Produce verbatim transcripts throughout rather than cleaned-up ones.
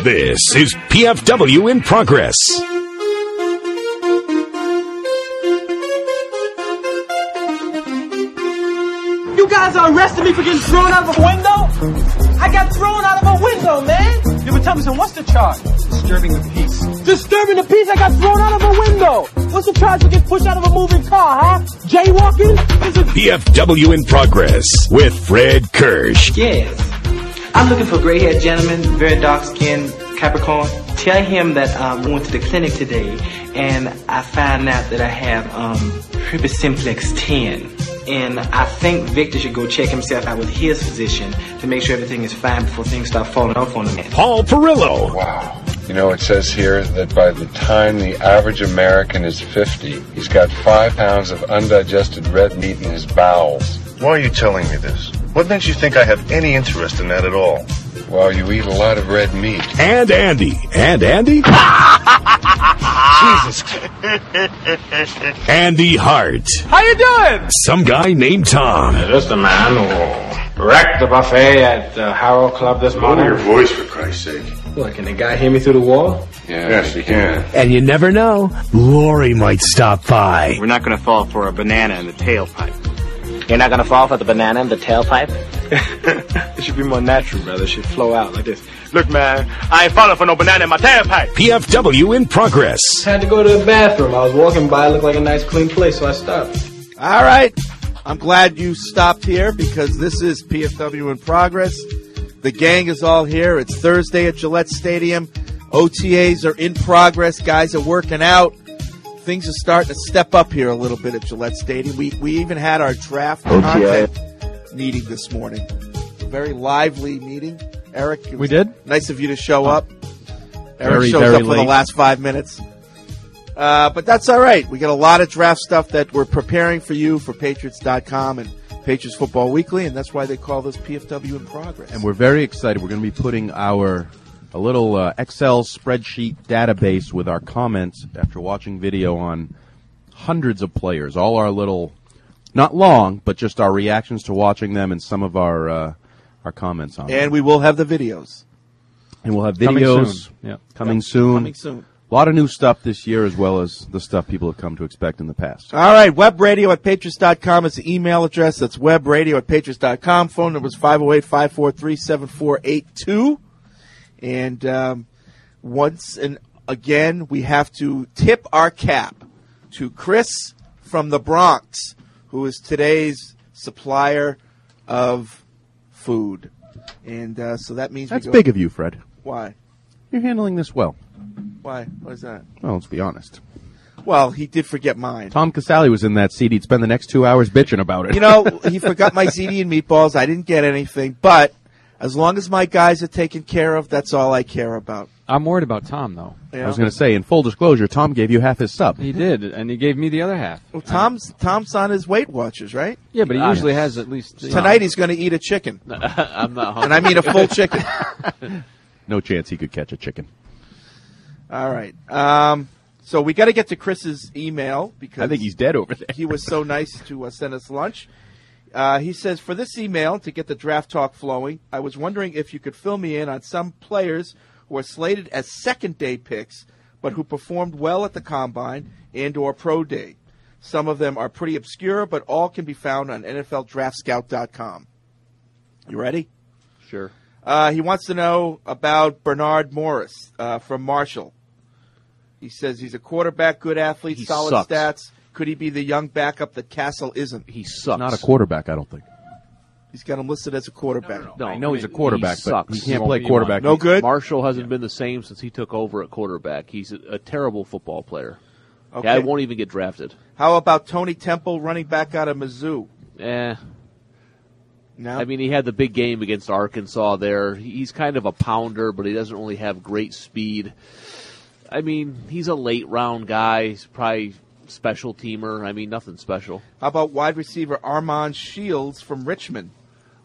This is P F W in Progress. You guys are arresting me for getting thrown out of a window? I got thrown out of a window, man. You were telling me, so what's the charge? Disturbing the peace. Disturbing the peace? I got thrown out of a window. What's the charge for getting pushed out of a moving car, huh? Jaywalking? P F W in Progress with Fred Kirsch. Yes. I'm looking for a gray-haired gentleman, very dark-skinned, Capricorn. Tell him that um, I went to the clinic today, and I found out that I have um, herpes simplex ten. And I think Victor should go check himself out with his physician to make sure everything is fine before things start falling off on him. Paul Perillo. Wow. You know, it says here that by the time the average American is fifty, he's got five pounds of undigested red meat in his bowels. Why are you telling me this? What makes you think I have any interest in that at all? Well, you eat a lot of red meat. And Andy. And Andy? Jesus. Andy Hart. How you doing? Some guy named Tom. Is this the man who wrecked the buffet at the Harrow Club this Lower morning? your voice, for Christ's sake. What, can the guy hear me through the wall? Yeah, Yes, you can. And you never know, Lori might stop by. We're not going to fall for a banana in the tailpipe. You're not going to fall for the banana in the tailpipe? It should be more natural, brother. It should flow out like this. Look, man, I ain't falling for no banana in my tailpipe. P F W in Progress. Had to go to the bathroom. I was walking by. It looked like a nice, clean place, so I stopped. All right. I'm glad you stopped here because this is P F W in Progress. The gang is all here. It's Thursday at Gillette Stadium. O T As are in progress. Guys are working out. Things are starting to step up here a little bit at Gillette Stadium. We we even had our draft content meeting this morning. A very lively meeting. Eric, it was we did. Nice of you to show up. Eric Very, shows very up for the late. last five minutes. Uh, but that's all right. We got a lot of draft stuff that we're preparing for you for Patriots dot com and Patriots Football Weekly, and that's why they call this P F W in Progress. And we're very excited. We're going to be putting our a little uh, Excel spreadsheet database with our comments after watching video on hundreds of players. All our little, not long, but just our reactions to watching them and some of our uh, our comments on them. And we will have the videos. And we'll have Coming videos soon. Yep. coming Yep, soon. Coming soon. A lot of new stuff this year as well as the stuff people have come to expect in the past. All right, webradio at patriots dot com is the email address. That's webradio at patriots dot com. Phone number is five oh eight, five four three, seven four eight two. And um, once and again, we have to tip our cap to Chris from the Bronx, who is today's supplier of food. And uh, so that means That's we go, big of you, Fred. Why? You're handling this well. Why? What is that? Well, let's be honest. Well, he did forget mine. Tom Casale was in that seat. He'd spend the next two hours bitching about it. You know, he forgot my ziti and meatballs. I didn't get anything, but as long as my guys are taken care of, that's all I care about. I'm worried about Tom, though. Yeah. I was going to say, in full disclosure, Tom gave you half his sub. He did, and he gave me the other half. Well, Tom's Tom's on his Weight Watchers, right? Yeah, but he Uh, usually has at least... you know. Tonight he's going to eat a chicken, I'm not hungry. and I mean a full chicken. No chance he could catch a chicken. All right. Um, so we got to get to Chris's email because I think he's dead over there. he was so nice to uh, send us lunch. Uh, he says, for this email, to get the draft talk flowing, I was wondering if you could fill me in on some players who are slated as second-day picks, but who performed well at the Combine and or Pro Day. Some of them are pretty obscure, but all can be found on N F L Draft Scout dot com. You ready? Sure. Uh, he wants to know about Bernard Morris uh, from Marshall. He says he's a quarterback, good athlete, He solid sucks. stats. Could he be the young backup that Castle isn't? He sucks. Not a quarterback, I don't think. He's got him listed as a quarterback. No, I know he's a mean, quarterback, he but sucks. he can't won't play be quarterback. No good? Marshall hasn't been the same since he took over at quarterback. He's a, a terrible football player. Okay. Guy won't even get drafted. How about Tony Temple, running back out of Mizzou? Eh. No. I mean, he had the big game against Arkansas there. He's kind of a pounder, but he doesn't really have great speed. I mean, he's a late round guy. He's probably special teamer. I mean, nothing special. How about wide receiver Armand Shields from Richmond?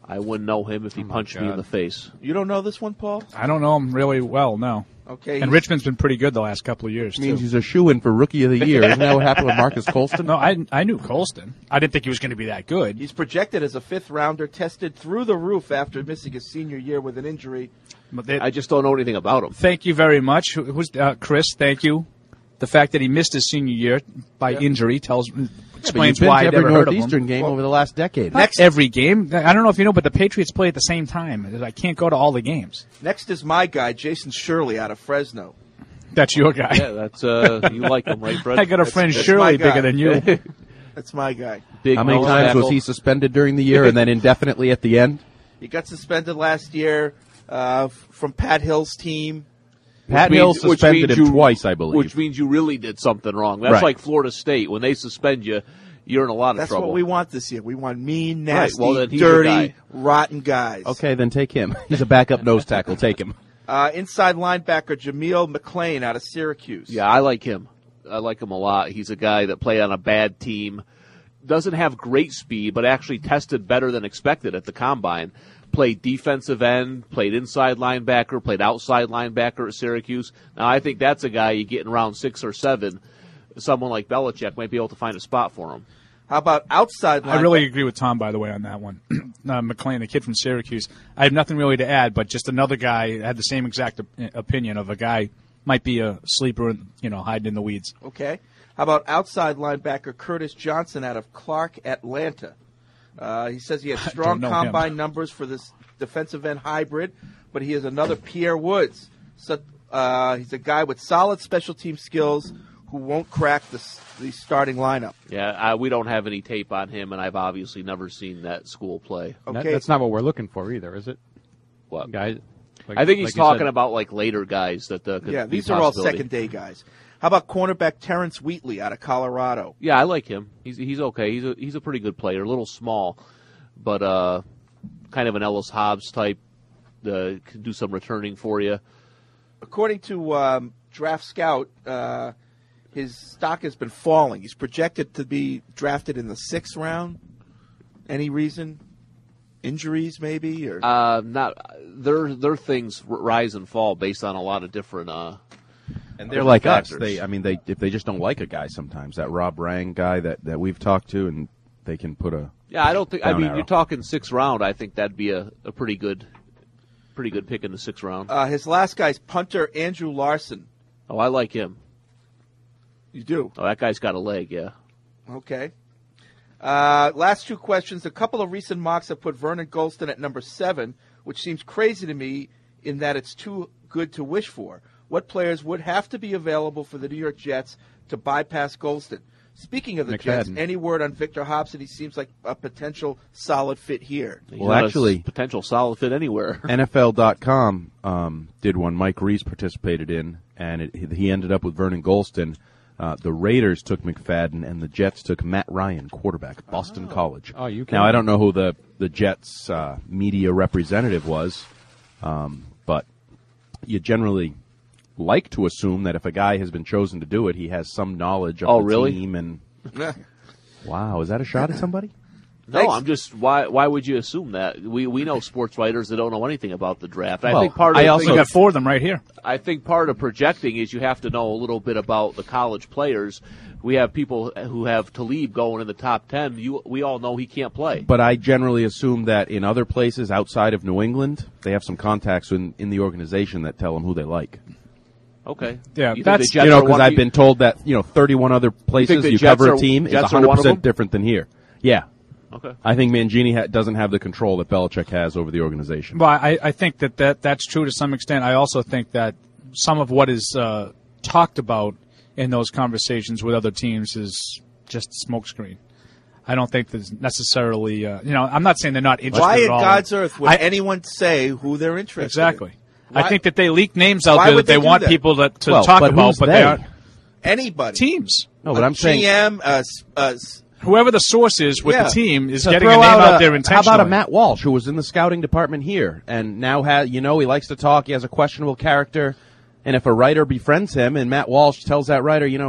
I wouldn't know him if he Oh, my punched me in God. the face. You don't know this one, Paul? I don't know him really well, no. Okay. And Richmond's been pretty good the last couple of years, Means too. he's a shoo-in for Rookie of the Year. Isn't that what happened with Marcus Colston? No, I, I knew Colston. I didn't think he was going to be that good. He's projected as a fifth rounder, tested through the roof after missing his senior year with an injury. But they, I just don't know anything about him. Thank you very much. Who- Who's uh, Chris? Thank you. The fact that he missed his senior year by Yeah. injury tells Yeah, but explains you've been why to I every never heard of him. Northeastern game over the last decade. Not every game. I don't know if you know, but the Patriots play at the same time. I can't go to all the games. Next is my guy, Jason Shirley out of Fresno. That's your guy. Yeah, that's uh, you like him, right, Fred? I got a That's- friend that's Shirley my guy. bigger than you. That's my guy. Big How many nose times tackle. was he suspended during the year and then indefinitely at the end? He got suspended last year uh, f- from Pat Hill's team. Pat Which Hill means- which suspended means him you- twice, I believe. Which means you really did something wrong. That's Right. like Florida State. When they suspend you, you're in a lot of That's trouble. what we want this year. We want mean, Right, nasty, well, then he's your dirty, guy. rotten guys. Okay, then take him. He's a backup nose tackle. Take him. Uh, inside linebacker Jameel McLean out of Syracuse. Yeah, I like him. I like him a lot. He's a guy that played on a bad team. Doesn't have great speed, but actually tested better than expected at the combine. Played defensive end, played inside linebacker, played outside linebacker at Syracuse. Now, I think that's a guy you get in round six or seven. Someone like Belichick might be able to find a spot for him. How about outside linebacker? I really agree with Tom, by the way, on that one. uh, McLean, the kid from Syracuse. I have nothing really to add, but just another guy had the same exact op- opinion of a guy might be a sleeper, you know, hiding in the weeds. Okay. How about outside linebacker Curtis Johnson out of Clark, Atlanta? Uh, he says he had strong know combine him. numbers for this defensive end hybrid, but he is another Pierre Woods. So, uh, he's a guy with solid special team skills who won't crack the, the starting lineup. Yeah, I, we don't have any tape on him, and I've obviously never seen that school play. That- Okay. that's not what we're looking for either, is it? What? Guys? Like- I think he's like you talking said. about like later guys that uh, could Yeah, be these are all possibility. second day guys. How about cornerback Terrence Wheatley out of Colorado? Yeah, I like him. He's he's okay. He's a he's a pretty good player. A little small, but uh, kind of an Ellis Hobbs type. Uh, can do some returning for you. According to um, Draft Scout, uh, his stock has been falling. He's projected to be drafted in the sixth round. Any reason? Injuries, maybe, or Uh, not their their things r- rise and fall based on a lot of different. Uh, And they're different like factors. us. They, I mean, they if they just don't like a guy sometimes, that Rob Rang guy that, that we've talked to, and they can put a Yeah, I don't think. I down mean, arrow. you're talking sixth round. I think that'd be a, a pretty good, pretty good pick in the sixth round. uh, his last guy's punter Andrew Larson. Oh, I like him. You do? Oh, that guy's got a leg. Yeah. Okay. Uh, last two questions. A couple of recent mocks have put Vernon Golston at number seven, which seems crazy to me in that it's too good to wish for. What players would have to be available for the New York Jets to bypass Golston? Speaking of the Jets, McFadden. any word on Victor Hobson? He seems like a potential solid fit here. He's Well, not a actually- s- potential solid fit anywhere. N F L dot com um, did one Mike Reese participated in, and it, he ended up with Vernon Golston. Uh, the Raiders took McFadden, and the Jets took Matt Ryan, quarterback, Boston College. Oh, you can- Now, I don't know who the, the Jets' uh, media representative was, um, but you generally like to assume that if a guy has been chosen to do it, he has some knowledge of Oh, the really? team. And wow, is that a shot at somebody? No, Thanks. I'm just why why would you assume that? We we know sports writers that don't know anything about the draft. I Well, think part of I the also- thing We got four of them right here. I think part of projecting is you have to know a little bit about the college players. We have people who have Talib going in the top ten. You, we all know he can't play. But I generally assume that in other places outside of New England, they have some contacts in, in the organization that tell them who they like. Okay. Yeah, You think that's- the Jets You know, are because one- I've been told that, you know, thirty-one other places the you, Jets cover are- a team is Jets are one of one hundred percent them? different than here. Yeah. Okay. I think Mangini ha- doesn't have the control that Belichick has over the organization. Well, I, I think that, that that's true to some extent. I also think that some of what is uh, talked about in those conversations with other teams is just smokescreen. I don't think there's necessarily, uh, you know, I'm not saying they're not interested Why at in all. God's earth would I- anyone say who they're interested Exactly. in? I Why- think that they leak names out Why there would that they, they do want that? people to, to Well, talk but about, who's but they? they aren't anybody. teams. No, but A I'm saying G M, uh, s- uh, s- Whoever the source is with Yeah. the team is So getting a throw name out, a- there How intentionally. about a Matt Walsh who was in the scouting department here and now has, you know, he likes to talk. He has a questionable character. And if a writer befriends him and Matt Walsh tells that writer, you know,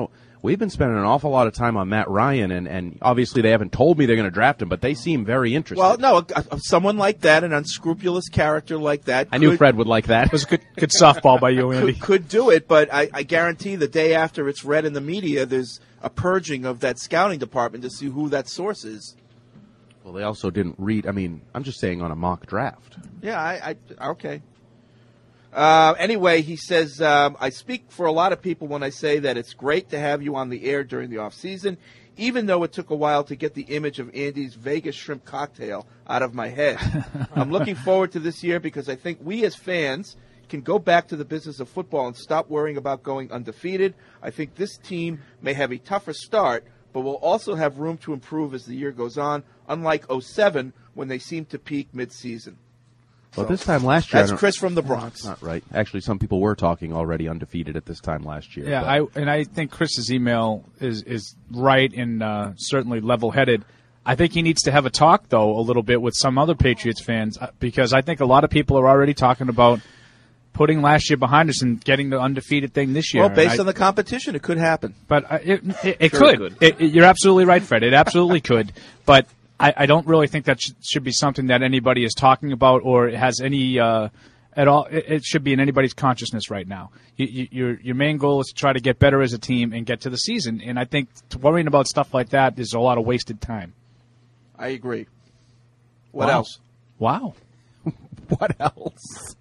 We've been spending an awful lot of time on Matt Ryan, and, and obviously they haven't told me they're going to draft him, but they seem very interested. Well, no, a, a, someone like that, an unscrupulous character like that. I could, knew Fred would like that. It was a good, good softball by you, Andy. Could, could do it, but I, I guarantee the day after it's read in the media, there's a purging of that scouting department to see who that source is. Well, they also didn't read. I mean, I'm just saying on a mock draft. Yeah, I, I okay. Uh, anyway, he says, um, I speak for a lot of people when I say that it's great to have you on the air during the off season, even though it took a while to get the image of Andy's Vegas shrimp cocktail out of my head. I'm looking forward to this year because I think we as fans can go back to the business of football and stop worrying about going undefeated. I think this team may have a tougher start, but will also have room to improve as the year goes on, unlike oh seven when they seemed to peak mid-season. Well, So, this time last year, that's I don't- Chris from the Bronx. Not right. Actually, some people were talking already undefeated at this time last year. Yeah, but- I and I think Chris's email is is right and uh, certainly level-headed. I think he needs to have a talk, though, a little bit with some other Patriots fans uh, because I think a lot of people are already talking about putting last year behind us and getting the undefeated thing this year. Well, based And I- on the competition, it could happen. But uh, it, it, it Sure could. it could. It, it- you're absolutely right, Fred. It absolutely could. But I, I don't really think that sh- should be something that anybody is talking about or has any uh, at all. It, it should be in anybody's consciousness right now. You, you, your your main goal is to try to get better as a team and get to the season. And I think worrying about stuff like that is a lot of wasted time. I agree. What Wow. else? Wow. What else?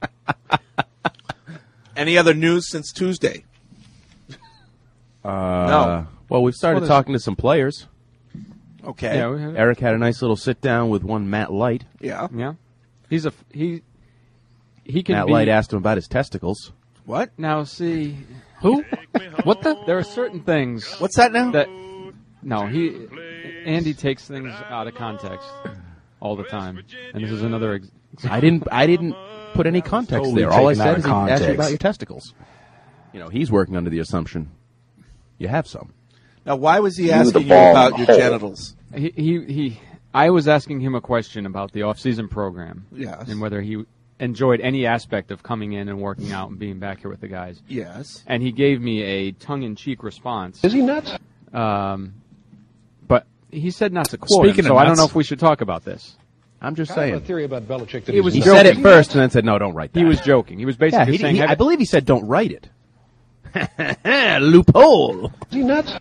Any other news since Tuesday? Uh, No. Well, we've started Well, there's- talking to some players. Okay. Yeah, we have- Eric had a nice little sit down with one Matt Light. Yeah. Yeah, he's a he. He can Matt be. Light asked him about his testicles. What? Now see, Who? what the? There are certain things. What's that now? That no, he Andy takes things out of context all the time, and this is another. Ex- I didn't. I didn't put any context Totally there. All I taken out said of is he asked you context. about your testicles. You know, he's working under the assumption you have some. Now, why was he the asking you ball in about the your hole. genitals? he, he he. I was asking him a question about the off-season program, Yes. and whether he enjoyed any aspect of coming in and working out and being back here with the guys. Yes. And he gave me a tongue-in-cheek response. Is he nuts? Um, but he said not to quote Speaking him, of so I don't nuts- know if we should talk about this. I'm just I have a saying. theory about Belichick that He was He he's joking. said it first and then said, "No, don't write that." He was joking. He was Yeah, basically he, saying, he, have I it- believe he said, "Don't write it." Loophole. Is he nuts?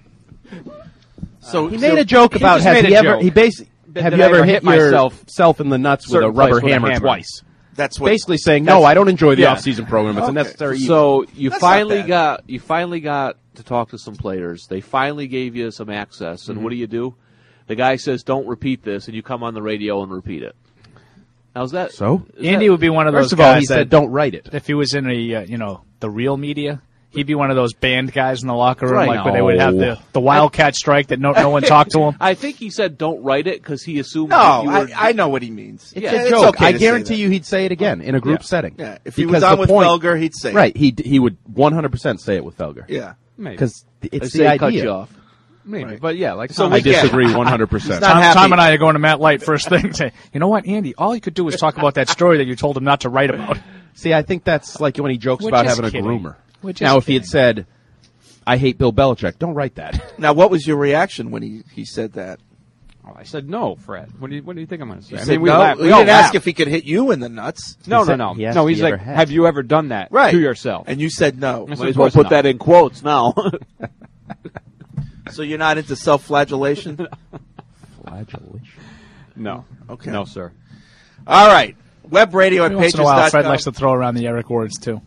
So He made a joke he about just has made he a ever? joke. He basically That- have that you I ever ever hit hit myself yourself in the nuts with a certain rubber place with a hammer, hammer. twice? that's what. Basically saying, that's- "No, I don't enjoy the Yeah. off-season program. It's a Okay. necessary evil." So you That's not finally bad. got you finally got to talk to some players. They finally gave you some access, and Mm-hmm. what do you do? The guy says, "Don't repeat this," and you come on the radio and repeat it. How's that? So? is Andy that- would be one of those First of all, guys he that said, "Don't write it." if he was in a uh, you know the real media, he'd be one of those banned guys in the locker room, Right. like where they would have No. the, the wildcat strike that no no one talked to him. I think he said, "Don't write it," because he assumed. that No, you were, I, I know what he means. It's Yeah, a it's joke. okay I to say guarantee that. you, he'd say it again in a group Yeah. setting. Yeah, if he Because was on the with point- Felger, he'd say it. Right, he he would one hundred percent say it with Felger. Yeah. Maybe. Because I it's say the cut idea. you off. Maybe. Right. But yeah, like So Tom- we I get- disagree one hundred percent. not Tom, happy. Tom and I are going to Matt Light first thing. Say, you know what, Andy? All you could do is talk about that story that you told him not to write about. See, I think that's like when he jokes We're about just having a kidding. groomer. We're just Now, if he had kidding. said, "I hate Bill Belichick," don't write that. Now, what was your reaction when he, he said that? Oh, I said no, Fred. What do you What do you think I'm going to say? He I said mean, we no. laugh- He we all didn't ask laugh. if he could hit you in the nuts. No, He no, said- no, he asked no. if He's he like, ever had. have you ever done that Right. to yourself? And you said no. I said, Might as of well course put not. that in quotes now. So you're not into self-flagellation? Flagellation. No. Okay. No, sir. All right. Web radio at Every once in a while, patriots Fred dot com. likes to throw around the Eric words too.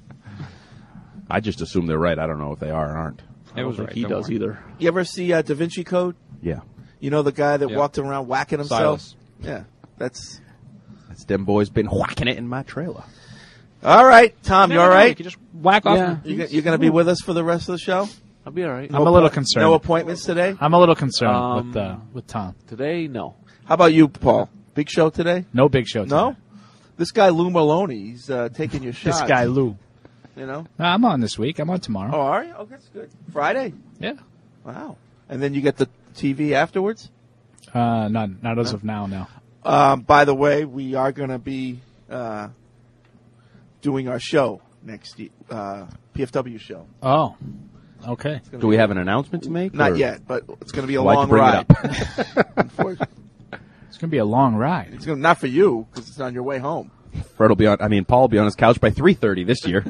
I just assume they're right. I don't know if they are or aren't. I don't was think right, he don't does worry. either. You ever see uh, Da Vinci Code? Yeah, You know the guy that Yeah. walked around whacking himself? Silas. Yeah. That's that's them boys been whacking it in my trailer. all right. Tom, you all right? You just whack off. Yeah. You, you're going to be with us for the rest of the show? I'll be all right. I'm a little concerned. No appointments today? I'm a little concerned Um, with uh, with Tom. Today, no. How about you, Paul? Big show today? No big show. Today. No? This guy Lou Maloney, he's uh, taking your This shot. guy Lou. You know? Nah, I'm on this week. I'm on tomorrow. Oh, are you? Oh, that's good. Friday? Yeah. Wow. And then you get the T V afterwards? Uh, not not as of now. No. Um, by the way, we are going to be uh, doing our show next ye- uh, P F W show. Oh. Okay. Do we have an announcement to make? Not or- yet, but it's going to be a Why'd you long bring ride. it up? It's going to be a long ride. It's gonna, not for you because it's on your way home. Fred will be on. I mean, Paul will be on his couch by three thirty this year.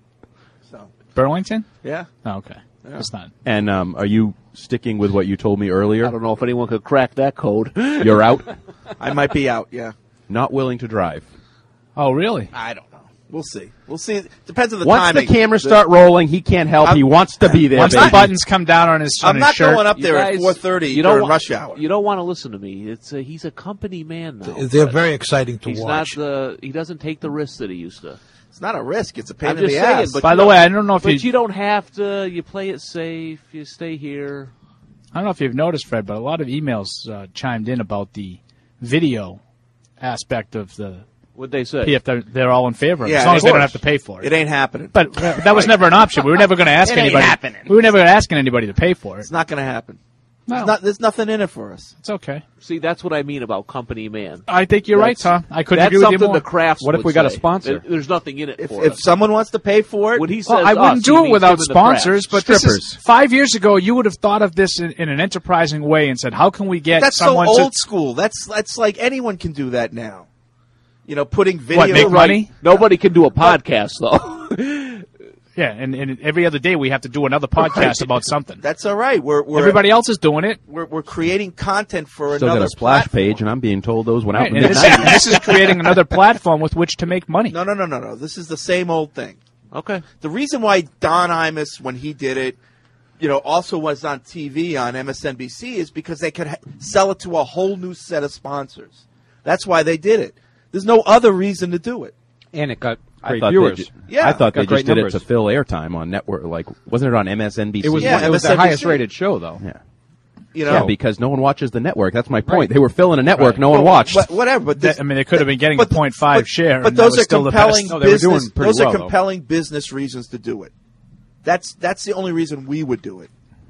So Burlington? yeah, Oh, okay. Yeah. It's not. And um, are you sticking with what you told me earlier? I don't know if anyone could crack that code. You're out. I might be out. Yeah, Not willing to drive. Oh, really? I don't know. We'll see. We'll see. It depends on the Once timing. the cameras start rolling, he can't help. I'm- he wants to be there. Once baby. the buttons come down on his, on I'm his not shirt. going up there You at guys- four thirty you don't during wa- rush hour. You don't want to listen to me. It's a, he's a company man now. They're very exciting to he's watch. not the. He doesn't take the risks that he used to. It's not a risk. It's a pain I'm in just the saying. ass. But By you the don't- way, I don't know if but you- you don't have to. You play it safe. You stay here. I don't know if you've noticed, Fred, but a lot of emails uh, chimed in about the video aspect of the What'd they say? P F W. They're all in favor of it, Yeah, as long of as they don't course. have to pay for it. It ain't happening. But uh, that was never an option. We were never going to ask It ain't anybody. happening. We were never asking anybody to pay for it. It's not going to happen. No. There's, not, there's nothing in it for us. It's okay. See, that's what I mean about company man. I think you're right, That's- Tom. I couldn't that's agree with you something more. the crafts What if would we got a say. sponsor? There- There's nothing in it If, for if us. someone wants to pay for it, When he says Well, I wouldn't us, do he it means without him and the sponsors, crafts. but this is five years ago. You would have thought of this in, in an enterprising way and said, "How can we get that's so someone old to school. That's that's like anyone can do that now. You know, putting video. what make money?" Nobody can do a podcast though. Yeah, and, and every other day we have to do another podcast Right. about something. That's all right. We're, we're Everybody else is doing it. We're, we're creating content for Still another got a splash platform. page, and I'm being told those went out Right, in and the this, night. and this is creating another platform with which to make money. No, no, no, no, no. This is the same old thing. Okay. The reason why Don Imus, when he did it, you know, also was on T V on M S N B C is because they could ha- sell it to a whole new set of sponsors. That's why they did it. There's no other reason to do it. And it got I great thought viewers. They ju- Yeah. I thought Got they great just did numbers. it to fill airtime on network. Like, wasn't it on M S N B C? It was, Yeah, one, it was their M S N B C. highest rated show, though. Yeah. You know, Yeah, because no one watches the network. That's my point. Right. They were filling a network Right. no one Well, watched. But whatever. But this, That- I mean, they could have been getting but- the point five but- share. But and that those was are still the compelling best. No, they were doing business. pretty Those are well, though. compelling business reasons to do it. That's that's the only reason we would do it.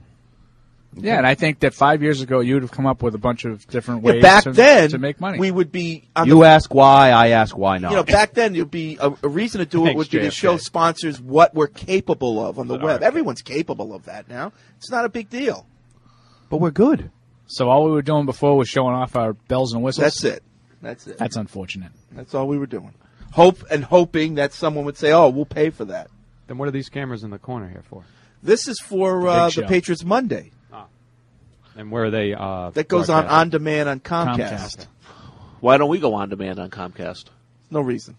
Yeah, and I think that five years ago you would have come up with a bunch of different Yeah, ways back to, then, to make money. we would be. On you the, ask why, I ask why not. You know, back then it'd be a, a reason to do it Thanks, would be J to F K. show sponsors what we're capable of on the But web. okay. Everyone's capable of that now. It's not a big deal. but we're good. So all we were doing before was showing off our bells and whistles. That's it. That's it. That's unfortunate. That's all we were doing. Hope and hoping that someone would say, "Oh, we'll pay for that." Then what are these cameras in the corner here for? This is for The uh, big the show. Patriots Monday. And where are they? Uh, That goes on broadcast? on demand on Comcast. Comcast. Why don't we go on demand on Comcast? No reason.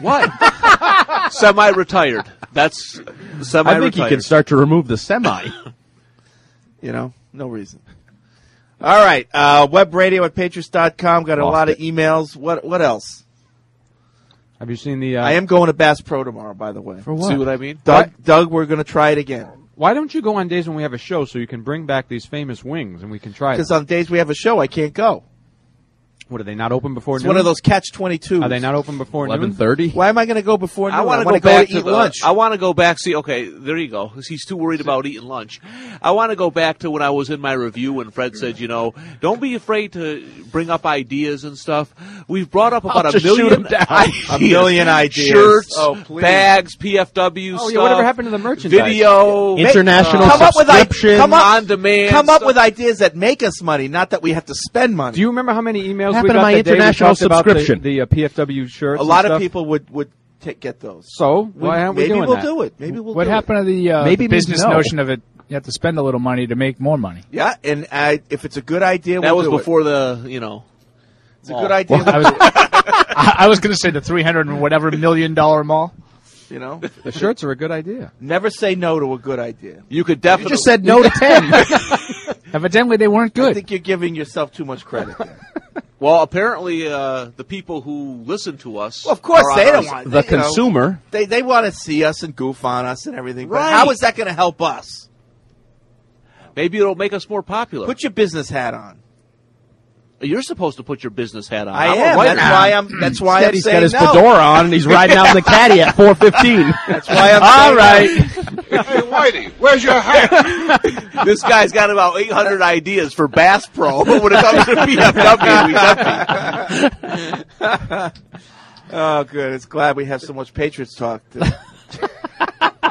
Why? Semi-retired. That's semi-retired. I think you can start to remove the semi. You know, no reason. All right, uh, web radio at patriots dot com. Got a Lost lot it. of emails. What what else? Have you seen the? Uh, I am going to Bass Pro tomorrow, by the way. For what? See what I mean? Doug, Doug, we're going to try it again. Why don't you go on days when we have a show so you can bring back these famous wings and we can try Because them? on days we have a show, I can't go. What, are they not open before It's noon? one of those catch twenty-twos. Are they not open before Eleven noon? thirty. Why am I going to go before noon? I want to wanna go back to eat the, lunch. I want to go back. See, okay, there you go. 'Cause he's too worried about eating lunch. I want to go back to when I was in my review when Fred said, you know, don't be afraid to bring up ideas and stuff. We've brought up about I'll a just shoot million 'em down. ideas. A million ideas. Shirts, Oh, please. bags, P F W Oh, stuff. yeah, whatever happened to the merchandise? Video, International come up with i- subscription. come up, on demand. come up stuff. with ideas that make us money, not that we have to spend money. Do you remember how many emails Happened we to got my the day we international talked about the- subscription. The, uh, P F W shirts. a lot and of stuff? people would would ta- get those. So why aren't we Maybe doing we'll that? do it. Maybe we'll. What do happened It. to the, uh, Maybe the means business no. notion of it? You have to spend a little money to make more money. Yeah, and uh, if it's a good idea, That we'll was do before the, you know. it. It's a good idea. I was, I, I was going to say the three hundred and whatever million dollar mall. You know, The shirts are a good idea. never say no to a good idea. You could You definitely. just said no to ten. Evidently, they weren't I good. think you're giving yourself too much credit. There. Well, apparently, uh, the people who listen to us. Well, of course are on they our don't side. want the they, you know, consumer. They they want to see us and goof on us and everything. But Right. how is that going to help us? Maybe it'll make us more popular. Put your business hat on. You're supposed to put your business hat on. I I'm a am. writer. That's why I'm. That's why Instead, I'm he's saying got his no. fedora on and he's riding out in the caddy at four fifteen. That's why I'm. All saying right. Hey, Whitey, where's your hat? This guy's got about eight hundred ideas for Bass Pro. When it comes to P F W, he's empty. No. Oh, good. It's glad we have so much Patriots talk. To, Well,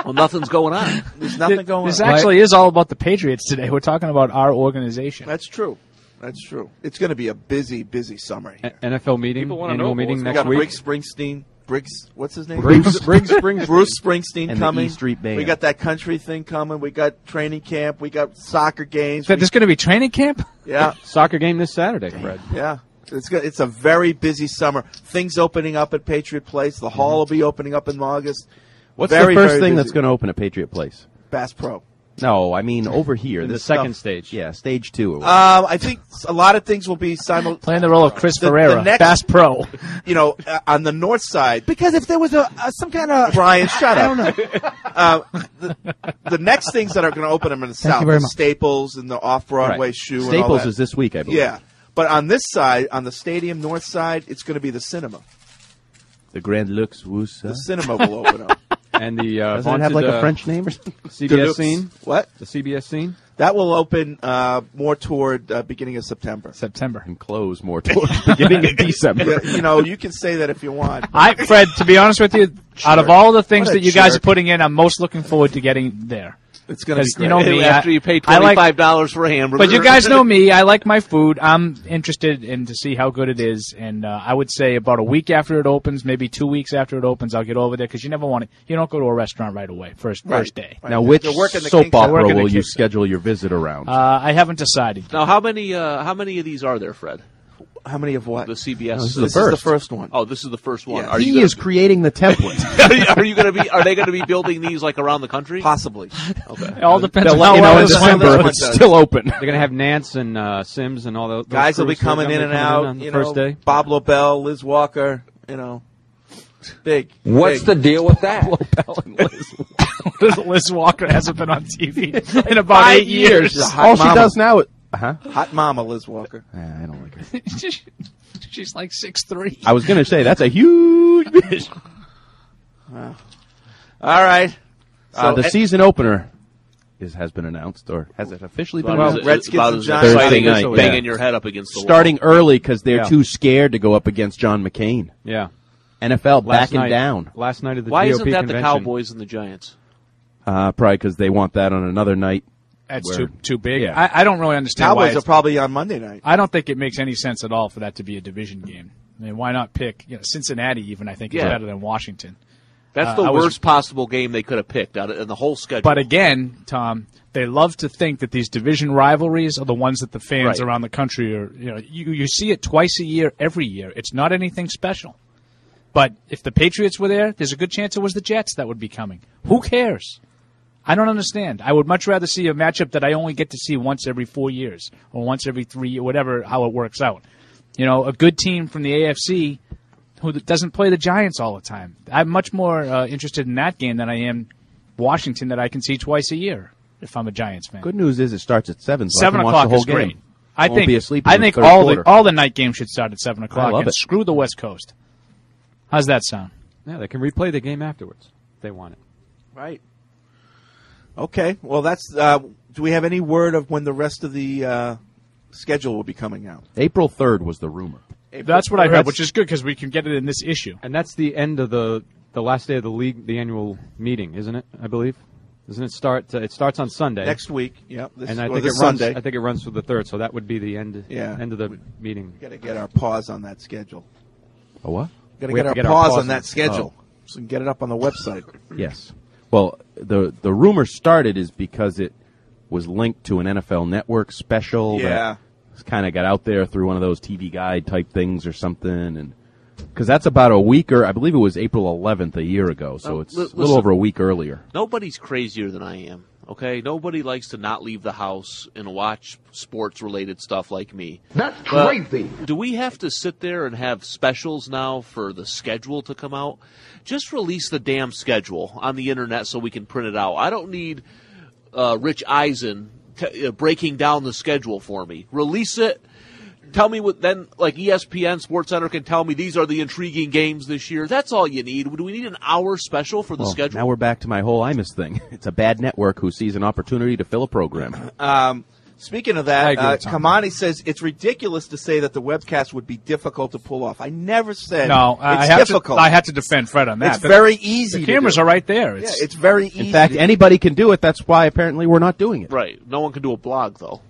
Well, nothing's going on. There's nothing going This on. actually is all about the Patriots today. We're talking about our organization. That's true. That's true. It's going to be a busy, busy summer here. N F L meeting, People wanna annual know meeting what's next We got week. Briggs Springsteen. Briggs, what's his name? Briggs- Briggs Springsteen. Bruce Springsteen And the coming. E Street Band. We got that country thing coming. We got training camp. We got soccer games. That We- there's going to be training camp? yeah, Soccer game this Saturday, Fred. yeah. It's go- it's a very busy summer. Things opening up at Patriot Place. The hall will be opening up in August. What's Very, the first very thing busy. that's going to open at Patriot Place? Bass Pro. No, I mean over here. In the this second stuff- stage. Yeah, stage two. Um, I think a lot of things will be simul- Playing the role of Chris The- the Ferreira, next- Bass Pro. you know, uh, on the north side. Because if there was a, a some kind of Brian, shut I up. don't know. Uh, the, the next things that are going to open them in the Thank south, you very the much. Staples and the off-Broadway Right. shoe. and all Staples that. is this week, I believe. Yeah, but on this side, on the stadium north side, it's going to be the cinema. The Grand Lux Woosa. The cinema will open up. And the uh, Doesn't it have like vaunted, a uh, French name or something? C B S Deluxe. scene? What? The C B S scene? That will open uh, more toward uh, beginning of September. September. And close more towards the beginning of December. Yeah, you know, you can say that if you want. I, Fred, to be honest with you, out of Jerk. all the things What a that you guys are jerk. putting in, I'm most looking forward to getting there. It's going to be Because, great. you know me, After I- you pay I like- twenty-five dollars for a hamburger. But you guys know me. I like my food. I'm interested in to see how good it is. And uh, I would say about a week after it opens, maybe two weeks after it opens, I'll get over there because you never want to. You don't go to a restaurant right away first Right. first day. Right. Now, which They're working the soap kinks out. opera Working the will you kinks out. schedule your visit around? Uh, I haven't decided. Now, how many uh, how many of these are there, Fred? How many of what? The C B S. No, this is the this first. is the first one. Oh, this is the first one. Yeah. Are he you gonna, is creating the template. are you, are you going to be? Are they going to be building these like around the country? Possibly. Okay. It all depends They'll on let how you know well in this one December goes. if it's still open. They're going to have Nance and uh, Sims and all those those Guys will be crews that are coming gonna in be and coming out. on the You first know, day. Bob Lobel, Liz Walker. You know, big. What's big. the deal with that? Liz Walker hasn't been on T V in about eight years. She's a hot All she mama. does now is... Uh-huh. Hot mama, Liz Walker. I don't like her. She's like six three. I was going to say, that's a huge bitch. All right. Uh, So, the eh, season opener is has been announced, or has it officially been About announced? as- Redskins about and as Giants. exciting as Thursday night, banging yeah. your head up against the Starting early because they're Yeah. too scared to go up against John McCain. Yeah. N F L Last backing night, down. Last night of the wall. Why G O isn't P that convention. the Cowboys and the Giants? Uh, probably because they want that on another night. That's Where- too too big. Yeah. I, I don't really understand why. Cowboys are it's- probably on Monday night. I don't think it makes any sense at all for that to be a division game. I mean, why not pick you know, Cincinnati? Even I think is Yeah. better than Washington. That's Uh, the I was- worst possible game they could have picked out of, in the whole schedule. But again, Tom, they love to think that these division rivalries are the ones that the fans Right. around the country are. You know, you you see it twice a year, every year. It's not anything special. But if the Patriots were there, there's a good chance it was the Jets that would be coming. Who cares? I don't understand. I would much rather see a matchup that I only get to see once every four years or once every three, whatever, how it works out. You know, a good team from the A F C who doesn't play the Giants all the time. I'm much more uh, interested in that game than I am Washington that I can see twice a year if I'm a Giants fan. Good news is it starts at seven. So I Seven can watch o'clock the whole is great. game. I Won't think. be asleep in I the think third all quarter. the all the night games should start at seven o'clock. love and it. screw the West Coast. How's that sound? Yeah, they can replay the game afterwards if they want it. Right. Okay. Well, that's. Uh, do we have any word of when the rest of the uh, schedule will be coming out? April third was the rumor. That's what I heard, That's- which is good because we can get it in this issue. And that's the end of the the last day of the league, the annual meeting, isn't it? I believe. Doesn't it start? Uh, it starts on Sunday Next week. Yep. This, and I or think it this runs. Sunday. I think it runs through the third, so that would be the end. Yeah. End of the meeting. Got to get our paws on that schedule. A what? Got to We get have our to get our paws paws on on- that schedule so we can get it up on the website. Yes. Well, the the rumor started is because it was linked to an N F L Network special. Yeah. That kind of got out there through one of those T V guide type things or something, and because that's about a week or I believe it was April eleventh a year ago, so Uh, it's li- a little listen. over a week earlier. Nobody's crazier than I am. Okay, nobody likes to not leave the house and watch sports-related stuff like me. That's But crazy. do we have to sit there and have specials now for the schedule to come out? Just release the damn schedule on the internet so we can print it out. I don't need uh, Rich Eisen t- uh, breaking down the schedule for me. Release it. Tell me what then, like E S P N SportsCenter can tell me these are the intriguing games this year. That's all you need. Do we need an hour special for the Well, schedule? now we're back to my whole Imus thing. It's a bad network who sees an opportunity to fill a program. Um, Speaking of I that, agree uh, with Tom. Kamani says it's ridiculous to say that the webcast would be difficult to pull off. I never said No, it's I have difficult. to. I had to defend Fred on that. It's but very easy. The to cameras do. are right there. It's, yeah, it's very easy. In fact, to anybody can do it. That's why apparently we're not doing it. Right. No one can do a blog though.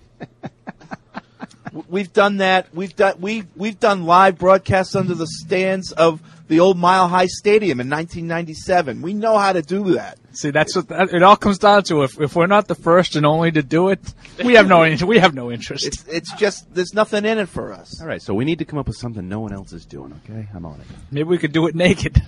do. We've done that. We've done we we've done live broadcasts under the stands of the old Mile High Stadium in nineteen ninety-seven. We know how to do that. See, that's what that, it all comes down to. If if we're not the first and only to do it, we have no we have no interest. It's it's just there's nothing in it for us. All right, so we need to come up with something no one else is doing. Okay, I'm on it. Maybe we could do it naked.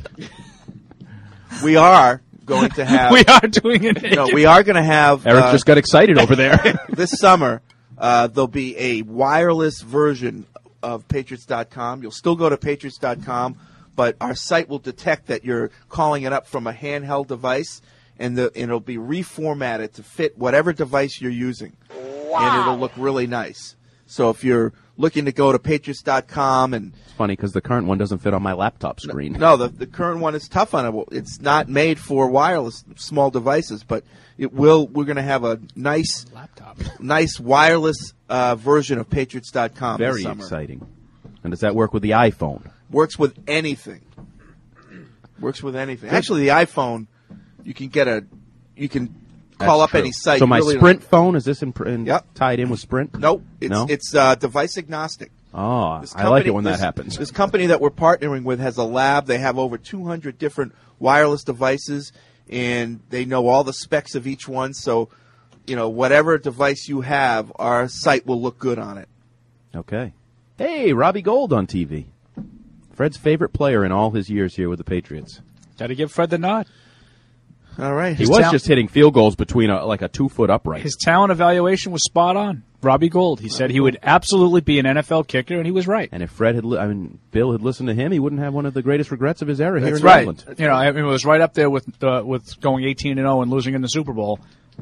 We are going to have. We are doing it naked. No, we are going to have. Eric uh, just got excited over there. This summer, uh, there'll be a wireless version of Patriots dot com. You'll still go to Patriots dot com, but our site will detect that you're calling it up from a handheld device, and, the, and it'll be reformatted to fit whatever device you're using. Wow. And it'll look really nice. So if you're looking to go to Patriots dot com and It's funny because the current one doesn't fit on my laptop screen. no, the the current one is tough on it. It's not made for wireless small devices, but it will. We're going to have a nice laptop, nice wireless uh, version of Patriots dot com. Very this summer. exciting. And does that work with the iPhone? Works with anything. Works with anything. Actually, the iPhone, you can get a, you can call That's up true. any site. So my You really Sprint don't- phone, is this in, in, Yep. tied in with Sprint? Nope. It's No? it's uh, device agnostic. Oh, This I like it company- when that this- happens. This company that we're partnering with has a lab. They have over two hundred different wireless devices, and they know all the specs of each one. So, you know, whatever device you have, our site will look good on it. Okay. Hey, Robbie Gould on T V. Fred's favorite player in all his years here with the Patriots. Got to give Fred the nod. All right. He His was tal- just hitting field goals between a, like a two-foot upright. His talent evaluation was spot on. Robbie Gould. He said he would absolutely be an N F L kicker, and he was right. And if Fred had, li- I mean, Bill had listened to him, he wouldn't have one of the greatest regrets of his era here That's in right. England. You know, I mean, it was right up there with uh, with going eighteen and zero and losing in the Super Bowl.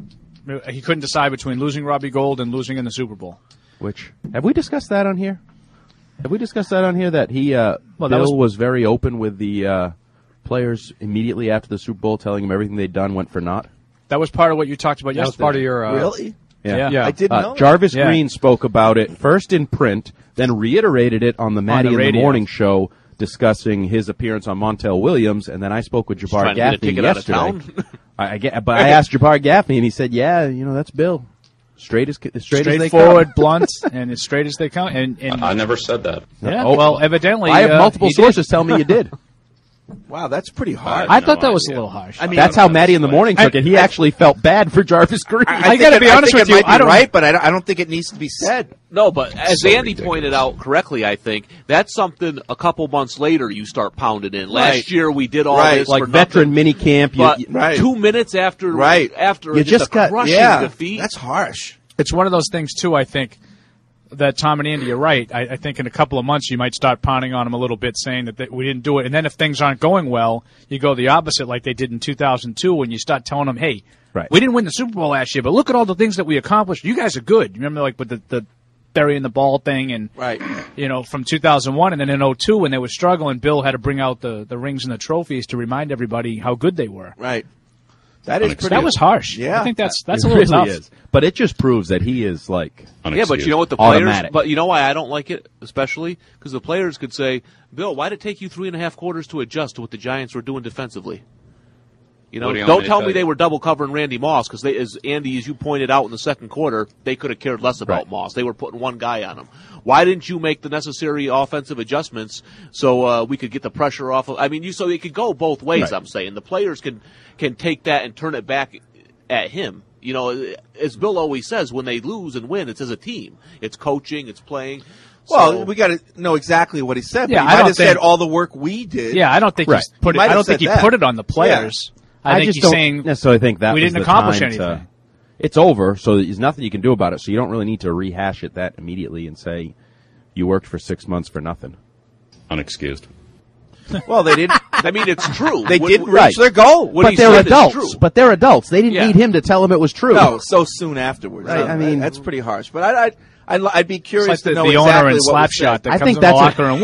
He couldn't decide between losing Robbie Gould and losing in the Super Bowl. Which have we discussed that on here? Have we discussed that on here that he uh, Well, that Bill was- was, very open with the uh, players immediately after the Super Bowl, telling him everything they'd done went for naught? That was part of what you talked about That was yesterday. part of your. Uh, Really? Yeah. Yeah. I didn't Uh, know. that. Jarvis Yeah. Green spoke about it first in print, then reiterated it on the Maddie the in the radio. Morning show, discussing his appearance on Montel Williams, and then I spoke with Just Jabbar trying to get a Gaffney ticket out of yesterday. town. I, I get, but I asked Jabbar Gaffney, and he said, "Yeah, you know, that's Bill, straight as straight as they come." Straightforward, blunt, and as straight as they come. And, and I never said that. yeah, Oh, well, evidently, I have uh, multiple he did. sources tell me you did. Wow, that's pretty hard. I thought that was a little harsh. I mean, That's how Maddie in the Morning took it. He actually felt bad for Jarvis Green. I think gotta it- be honest think with it you, Might be I don't- right, but I don't, I don't think it needs to be said. No, but as So Andy ridiculous. pointed out correctly, I think that's something a couple months later you start pounding in. Last Right. year we did all Right. this like for veteran nothing, mini camp. You, but you- Right. two minutes after Right. after You just, just a got- crushing Yeah, defeat. that's harsh. It's one of those things, too, I think, that Tom and Andy are right. I, I think in a couple of months you might start pounding on them a little bit, saying that, that we didn't do it. And then if things aren't going well, you go the opposite like they did in two thousand two when you start telling them, hey, Right. we didn't win the Super Bowl last year, but look at all the things that we accomplished. You guys are good. You remember like with the, the burying the ball thing and, Right. you know, from two thousand one and then in oh two when they were struggling, Bill had to bring out the, the rings and the trophies to remind everybody how good they were. Right. That is pretty. That was harsh. Yeah. I think that's that's it a little really tough. is. But it just proves that he is like Yeah, but you know what the players? Automatic. But you know why I don't like it, especially because the players could say, "Bill, why did it take you three and a half quarters to adjust to what the Giants were doing defensively?" You know, What do you don't want me to tell tell me you? they were double covering Randy Moss because they, as Andy, as you pointed out in the second quarter, they could have cared less about Right. Moss. They were putting one guy on him. Why didn't you make the necessary offensive adjustments so uh, we could get the pressure off of? I mean, you so it could go both ways. Right. I'm saying the players can can take that and turn it back at him. You know, as Bill always says, when they lose and win, it's as a team. It's coaching, it's playing. Well, So- we got to know exactly what he said. Yeah, but he I might don't have said think- all the work we did. Yeah, I don't think Right. he's put He it. might I have don't think said he that. put it on the players. I, I, think just he's don't saying necessarily think that we was didn't the accomplish time to- anything. it's over, so there's nothing you can do about it. So you don't really need to rehash it that immediately and say you worked for six months for nothing. Unexcused. Well, they didn't. I mean, it's true. They What- didn't what- reach Right. their goal. What but he they're said is adults. true. But they're adults. They didn't Yeah. need him to tell them it was true. No, so soon afterwards. Right, I mean- that's pretty harsh. But I, I, I'd, I'd be It's curious like to the, know the exactly owner in what was Slapshot said. that I comes think in that's the a- locker room.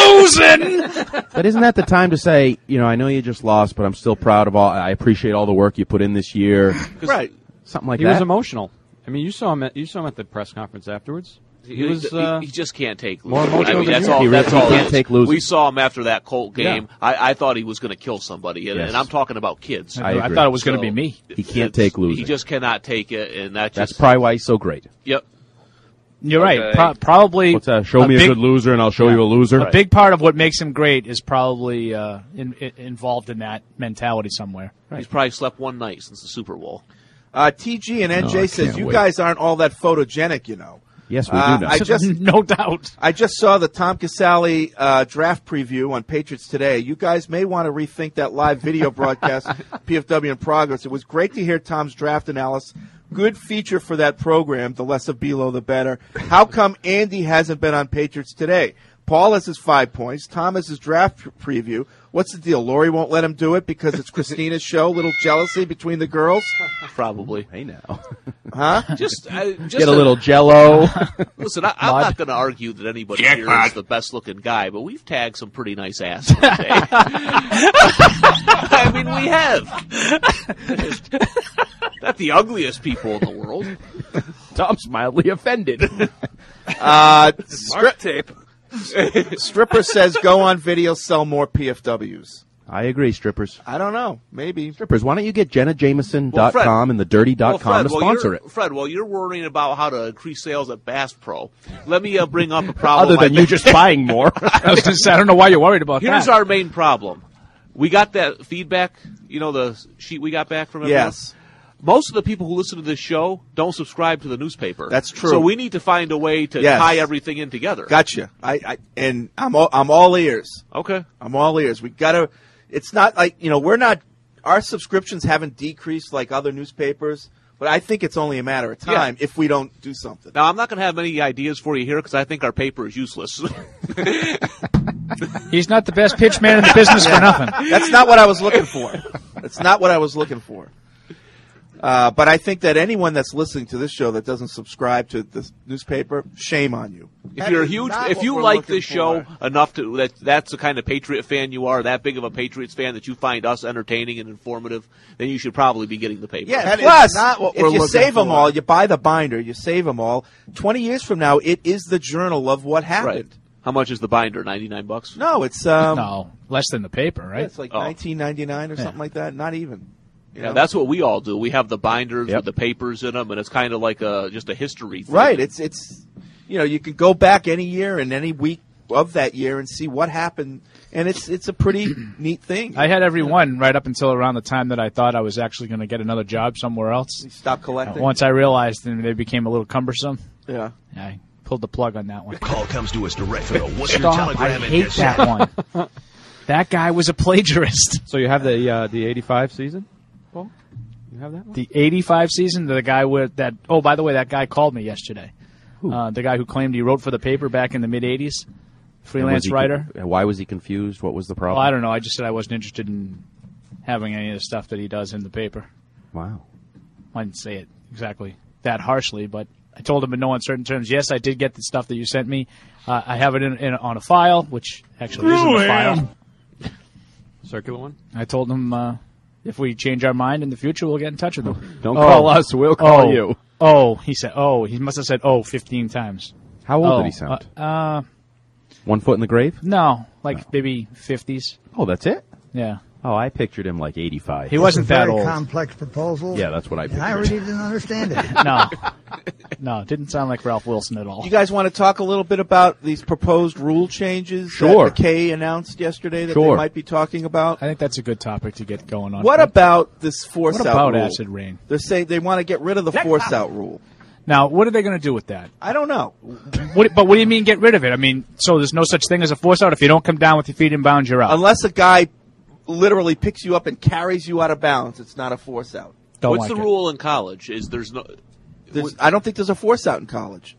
We're losing. But isn't that the time to say, you know, I know you just lost, but I'm still proud of all. I appreciate all the work you put in this year. Right. Something like he that. was emotional. I mean, you saw him. At, you saw him at the press conference afterwards. He, He was. he, Uh, he just can't take more losing. I emotional mean, than that's you. all. He really That's all. can't it is. take losing. We saw him after that Colt game. Yeah. I, I thought he was going to kill somebody, and, Yes. and I'm talking about kids. I I, agree. thought it was going So, to be me. He can't it's- take losing. He just cannot take it, and that That's just, probably why he's so great. Yep. You're right. Okay. Pro- probably. What's that? Show me big, a good loser, and I'll show you a loser. A big part of what makes him great is probably uh, in, in, involved in that mentality somewhere. He's probably slept one night since the Super Bowl. Uh, T G and N J Oh, I says can't you wait. guys aren't all that photogenic, you know. Yes, we Uh, do know. I just no doubt. I just saw the Tom Casale uh, draft preview on Patriots Today. You guys may want to rethink that live video broadcast, P F W in progress. It was great to hear Tom's draft analysis. Good feature for that program. The less of Belo, the better. How come Andy hasn't been on Patriots Today? Paul has his five points. Tom has his draft pre- preview. What's the deal? Lori won't let him do it because it's Christina's show. Little jealousy between the girls? Probably. Hey now. Huh? Just, uh, just Get a little Jello. Listen, I, I'm Mud. not going to argue that anybody here Jackpot. is the best-looking guy, but we've tagged some pretty nice ass today. I mean, we have. Not the ugliest people in the world. Tom's mildly offended. Uh, Mark tape. Stripper says go on video, sell more P F Ws. I agree, strippers. I don't know. Maybe. Strippers, why don't you get Jenna Jameson Well, dot com Fred- and the dirty dot com Well, Fred, to while sponsor you're- it? Fred, while you're worrying about how to increase sales at Bass Pro, let me uh, bring up a problem. Other than I you think- just buying more. I was going to say, I don't know why you're worried about Here's that. our main problem. We got that feedback, you know, the sheet we got back from everyone? Yes. Most of the people who listen to this show don't subscribe to the newspaper. That's true. So we need to find a way to Yes. tie everything in together. Gotcha. I, I and I'm all, I'm all ears. Okay. I'm all ears. We gotta. It's not like you know we're not. Our subscriptions haven't decreased like other newspapers, but I think it's only a matter of time if we don't do something. Now, I'm not going to have many ideas for you here because I think our paper is useless. He's not the best pitch man in the business for nothing. That's not what I was looking for. That's not what I was looking for. Uh, but I think that anyone that's listening to this show that doesn't subscribe to this newspaper, shame on you. If you're a huge, if you like this show enough to that, that's the kind of Patriot fan you are, that big of a Patriots fan that you find us entertaining and informative, then you should probably be getting the paper. Yeah, That is plus, not what if we're you looking save them for. all, you buy the binder, you save them all. Twenty years from now, it is the journal of what Right. happened. How much is the binder? Ninety-nine bucks. No, it's um, No, less than the paper, yeah, right? it's like Oh. nineteen ninety nine or Yeah. something like that. Not even. You Yeah, know? that's what we all do. We have the binders Yep. with the papers in them, and it's kind of like a just a history thing. right. It's it's you know you can go back any year and any week of that year and see what happened, and it's it's a pretty neat thing. I had every one right up until around the time that I thought I was actually going to get another job somewhere else. Stop collecting. Once I realized and they became a little cumbersome, Yeah. I pulled the plug on that one. Call comes to us direct from the Worcester Stop! Telegram I and hate Gazette. that one. That guy was a plagiarist. So you have the uh, the eighty-five season, Paul? You have that one? The eighty-five season, the guy with that. Oh, by the way, that guy called me yesterday. Uh, the guy who claimed he wrote for the paper back in the mid eighties, And was freelance he writer. conf- why was he confused? What was the problem? Well, I don't know. I just said I wasn't interested in having any of the stuff that he does in the paper. Wow. I didn't say it exactly that harshly, but I told him in no uncertain terms, yes, I did get the stuff that you sent me. Uh, I have it in, in on a file, which actually isn't a file. Circular one? I told him uh, if we change our mind in the future, we'll get in touch with him. Don't call us, we'll call oh, you. Oh, he said, oh, he must have said, oh, fifteen times. How old oh, did he sound? Uh, uh, One foot in the grave? no, like maybe fifties. Oh, that's it? Yeah. Oh, I pictured him like eighty-five. He wasn't It's a that very old. complex proposal. Yeah, that's what I And pictured. I really didn't understand it. No. No, didn't sound like Ralph Wilson at all. You guys want to talk a little bit about these proposed rule changes Sure. that McKay announced yesterday that they Sure. might be talking about? I think that's a good topic to get going on. What about this force What out about rule? acid rain? They're saying they want to get rid of the force out rule. Now, what are they going to do with that? I don't know. What, but what do you mean get rid of it? I mean, so there's no such thing as a force out? If you don't come down with your feet in bounds, you're out. Unless a guy literally picks you up and carries you out of bounds, it's not a force out. Don't What's like the it. rule in college? Is there's no. There's, I don't think there's a force out in college.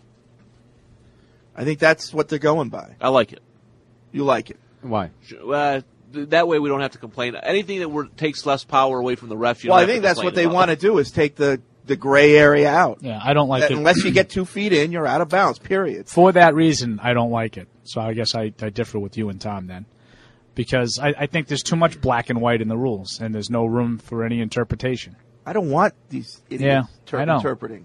I think that's what they're going by. I like it. You like it. Why? Uh, th- that way we don't have to complain. Anything that we're, takes less power away from the refs. You Well, don't I have to think that's complain what they about. want to do is take the, the gray area out. Yeah, I don't like That it. unless you get two feet in, you're out of bounds, period. For that reason, I don't like it. So I guess I, I differ with you and Tom then. Because I, I think there's too much black and white in the rules, and there's no room for any interpretation. I don't want these idiots Yeah, ter- I know. interpreting.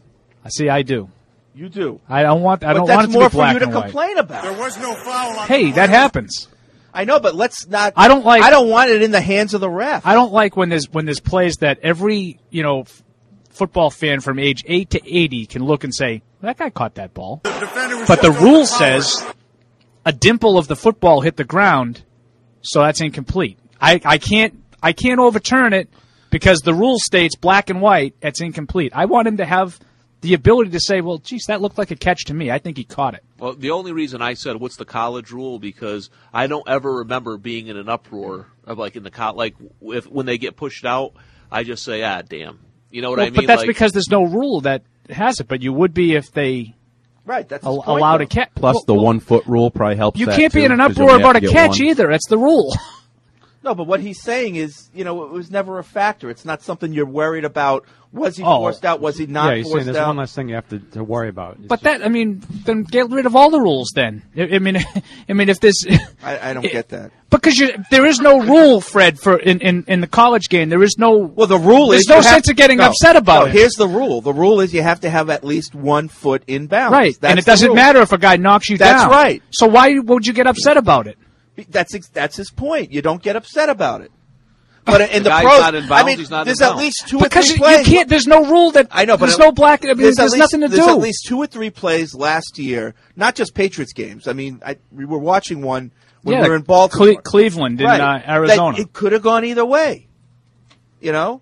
I see. I do. You do. I don't want. I but don't that's want it to more be black for you to and white. complain about. There was no foul on Hey, that happens. I know, but let's not. I don't like. I don't want it in the hands of the ref. I don't like when there's when there's plays that every you know f- football fan from age eight to eighty can look and say that guy caught that ball, but the rule says a dimple of the football hit the ground, so that's incomplete. I, I can't I can't overturn it because the rule states black and white. It's incomplete. I want him to have the ability to say, well, geez, that looked like a catch to me. I think he caught it. Well, the only reason I said what's the college rule because I don't ever remember being in an uproar of like in the co- like if when they get pushed out, I just say, ah, damn. You know what well, I mean? But that's like, because there's no rule that has it. But you would be if they right. That's al- his point, allowed though. a catch. Plus, well, the well, one foot rule probably helps. You that can't be too, in an 'cause you uproar only have about to a get catch one. either. That's the rule. No, but what he's saying is, you know, it was never a factor. It's not something you're worried about. Was he Oh. forced out? Was he not yeah, he's saying forced there's out? one less thing you have to, to worry about. It's But that, I mean, then get rid of all the rules. Then, I, I mean, I mean, if this, I, I don't get that. because you, there is no rule, Fred, for in, in, in the college game. There is no. Well, the rule there's is no you have- sense of getting no, upset about no, it. Here's the rule. The rule is you have to have at least one foot in bounds. Right, That's and it the doesn't rule. matter if a guy knocks you That's down. right. So why would you get upset about it? That's ex- that's his point. You don't get upset about it. But in the, The guy's pros, not in I bounds, mean, he's not in there's at bounds. least two Because or you, three you plays. can't. There's no rule that. I know, but there's it- no black. I mean, there's, at least, nothing to there's do. at least two or three plays last year, not just Patriots games. I mean, I, we were watching one when yeah, we were in Baltimore, Cle- Cleveland, in right, uh, Arizona. that it could have gone either way. You know,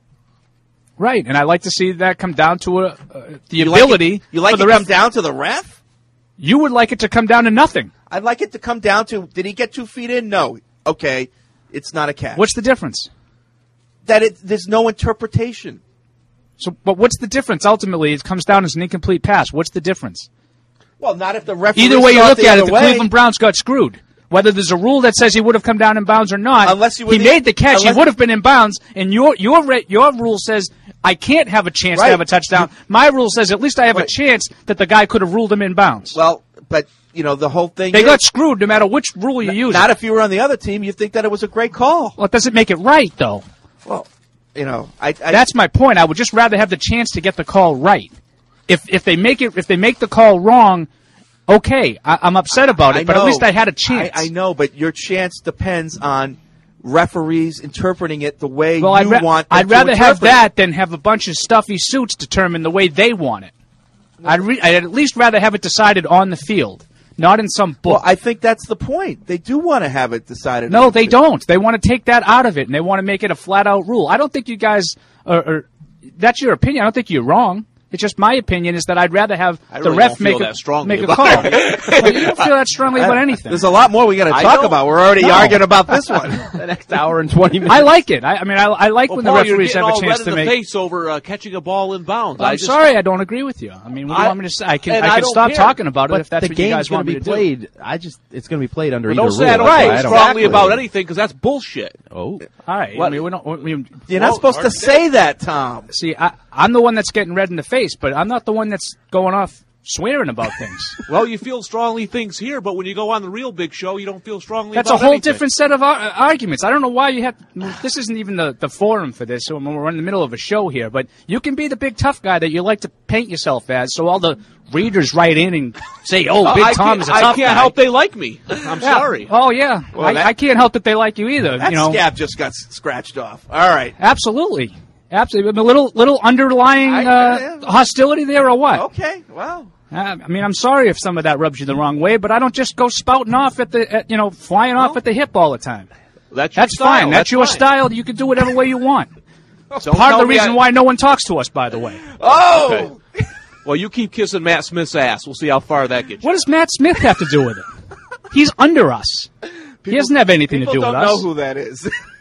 Right, and I like to see that come down to a, uh, the You like ability. it- you like for the it ref. come down to the ref? You would like it to come down to nothing. I'd like it to come down to, did he get two feet in? No. Okay, it's not a catch. What's the difference? That it, there's no interpretation. So, but what's the difference? Ultimately, it comes down as an incomplete pass. What's the difference? Well, not if the referee Either way you saw look the at it, other the way. Cleveland Browns got screwed. Whether there's a rule that says he would have come down in bounds or not, Unless you were he the- made the catch, unless- he would have been in bounds. And your your re- your rule says I can't have a chance Right. to have a touchdown. My rule says at least I have Right. a chance that the guy could have ruled him in bounds. Well, but, you know, the whole thing They is, got screwed no matter which rule you use. not if you were on the other team, you think that it was a great call. Well, it doesn't make it right, though. Well, you know, I, I That's my point. I would just rather have the chance to get the call right. If if they make it, if they make the call wrong, okay, I, I'm upset about it. I but at know. least I had a chance. I, I know, but your chance depends on referees interpreting it the way well, you I'd, ra- want them I'd to rather have interpret it. that than have a bunch of stuffy suits determine the way they want it. I'd, re- I'd at least rather have it decided on the field, not in some book. Well, I think that's the point. They do want to have it decided. no, on they the- don't. They want to take that out of it, and they want to make it a flat-out rule. I don't think you guys are, are – that's your opinion. I don't think you're wrong. It's just my opinion is that I'd rather have I the really ref don't feel make a, that strongly make a about call. it. Well, you don't feel that strongly about anything. There's a lot more we got to I talk know. about. We're already No. arguing about this one. The next hour and twenty minutes. I like it. I, I mean, I, I like Well, when Paul, the you're referees getting have a all chance red to in the make. face over uh, catching a ball in bounds. Well, I I'm just, sorry, I don't agree with you. I mean, what do you I- want me to say? I can and I I can don't stop care. talking about it But if that's the what you game's guys going want to me be to do. played. I just it's going to be played under But either don't say rule. I don't Right, feel I don't- strongly exactly. about anything because that's bullshit. Oh, All right. What? I mean, we don't. We, You're not Well, supposed to hard say that, Tom. see, I, I'm the one that's getting red in the face, but I'm not the one that's going off swearing about things. Well, you feel strongly things here, but when you go on the real big show, you don't feel strongly That's a about whole anything. different set of ar- arguments. I don't know why you have. This isn't even the, the forum for this. So we're in the middle of a show here, but you can be the big tough guy that you like to paint yourself as. So all the readers write in and say, "Oh, Uh, Big I Tom can't- is a I tough can't guy." help they like me. I'm Yeah. sorry. Oh yeah, Well, I, that- I can't help that they like you either. That you know, scab just got s- scratched off. All right. absolutely, absolutely. A little little underlying I- uh, yeah. hostility there, or what? Okay. Well. Uh, I mean, I'm sorry if some of that rubs you the wrong way, but I don't just go spouting off at the, at, you know, flying off at the hip all the time. That's your That's style. fine. That's, That's your fine. style. You can do whatever way you want. It's Don't part of tell the me reason I- why no one talks to us, by the way. Oh. Okay. Well, you keep kissing Matt Smith's ass. We'll see how far that gets you. What does Matt Smith have to do with it? He's under us. he doesn't have anything to People do with don't us. know who that is.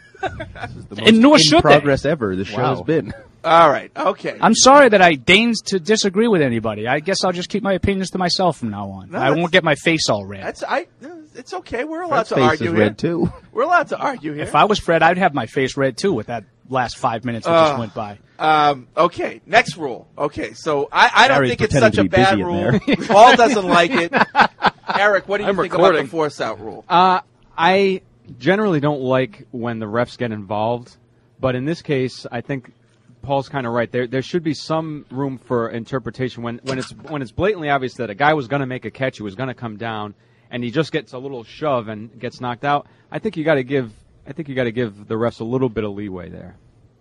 the And nor in should they. progress ever the show's Wow. been. All right. Okay. I'm sorry that I deigns to disagree with anybody. I guess I'll just keep my opinions to myself from now on. No, I that's- won't get my face all red. That's I. It's okay. We're allowed Fred's to face argue is here. red too. We're allowed to argue here. If I was Fred, I'd have my face red too with that last five minutes that Uh, just went by. Um, okay, next rule. Okay, so I, I don't Harry's think it's pretending such a to be bad busy in rule. there. Paul doesn't like it. Eric, what do you I'm think recording. about the force out rule? Uh, I generally don't like when the refs get involved, but in this case, I think Paul's kind of right. There there should be some room for interpretation when, when it's when it's blatantly obvious that a guy was going to make a catch, he was going to come down, and he just gets a little shove and gets knocked out. I think you got to give I think you got to give the refs a little bit of leeway there.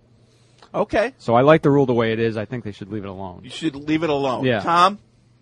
Okay. So I like the rule the way it is. I think they should leave it alone. You should leave it alone. Yeah. Tom?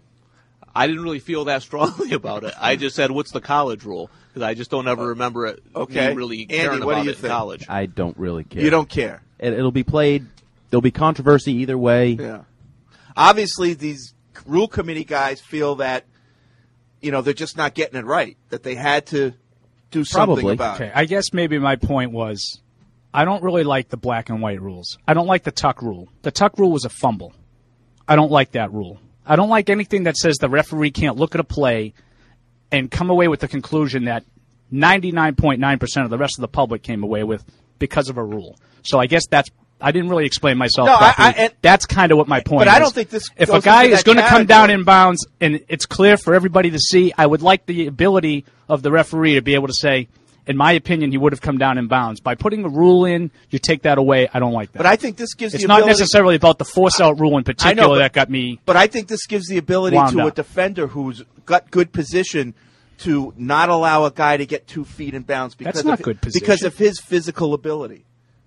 I didn't really feel that strongly about it. I just said, what's the college rule? Because I just don't ever remember it Okay. me really Andy, caring what do about you it in think? college. I don't really care. You don't care. It, it'll be played. There'll be controversy either way. Yeah. Obviously, these rule committee guys feel that, you know, they're just not getting it right, that they had to do something Probably. about Okay, it. I guess maybe my point was I don't really like the black and white rules. I don't like the tuck rule. The tuck rule was a fumble. I don't like that rule. I don't like anything that says the referee can't look at a play and come away with the conclusion that ninety-nine point nine percent of the rest of the public came away with because of a rule. So I guess that's I didn't really explain myself No, I- properly. I- and- that's kind of what my point But is. I don't think this If goes a guy into is that going to come down category. in bounds and it's clear for everybody to see, I would like the ability of the referee to be able to say, in my opinion, he would have come down in bounds. By putting a rule in, you take that away. I don't like that. But I think this gives it's the not ability- necessarily about the force-out rule in I particular know, but- that got me. But I think this gives the ability wound to a up. defender who's got good position to not allow a guy to get two feet in bounds because That's not of, good position. because of his physical ability.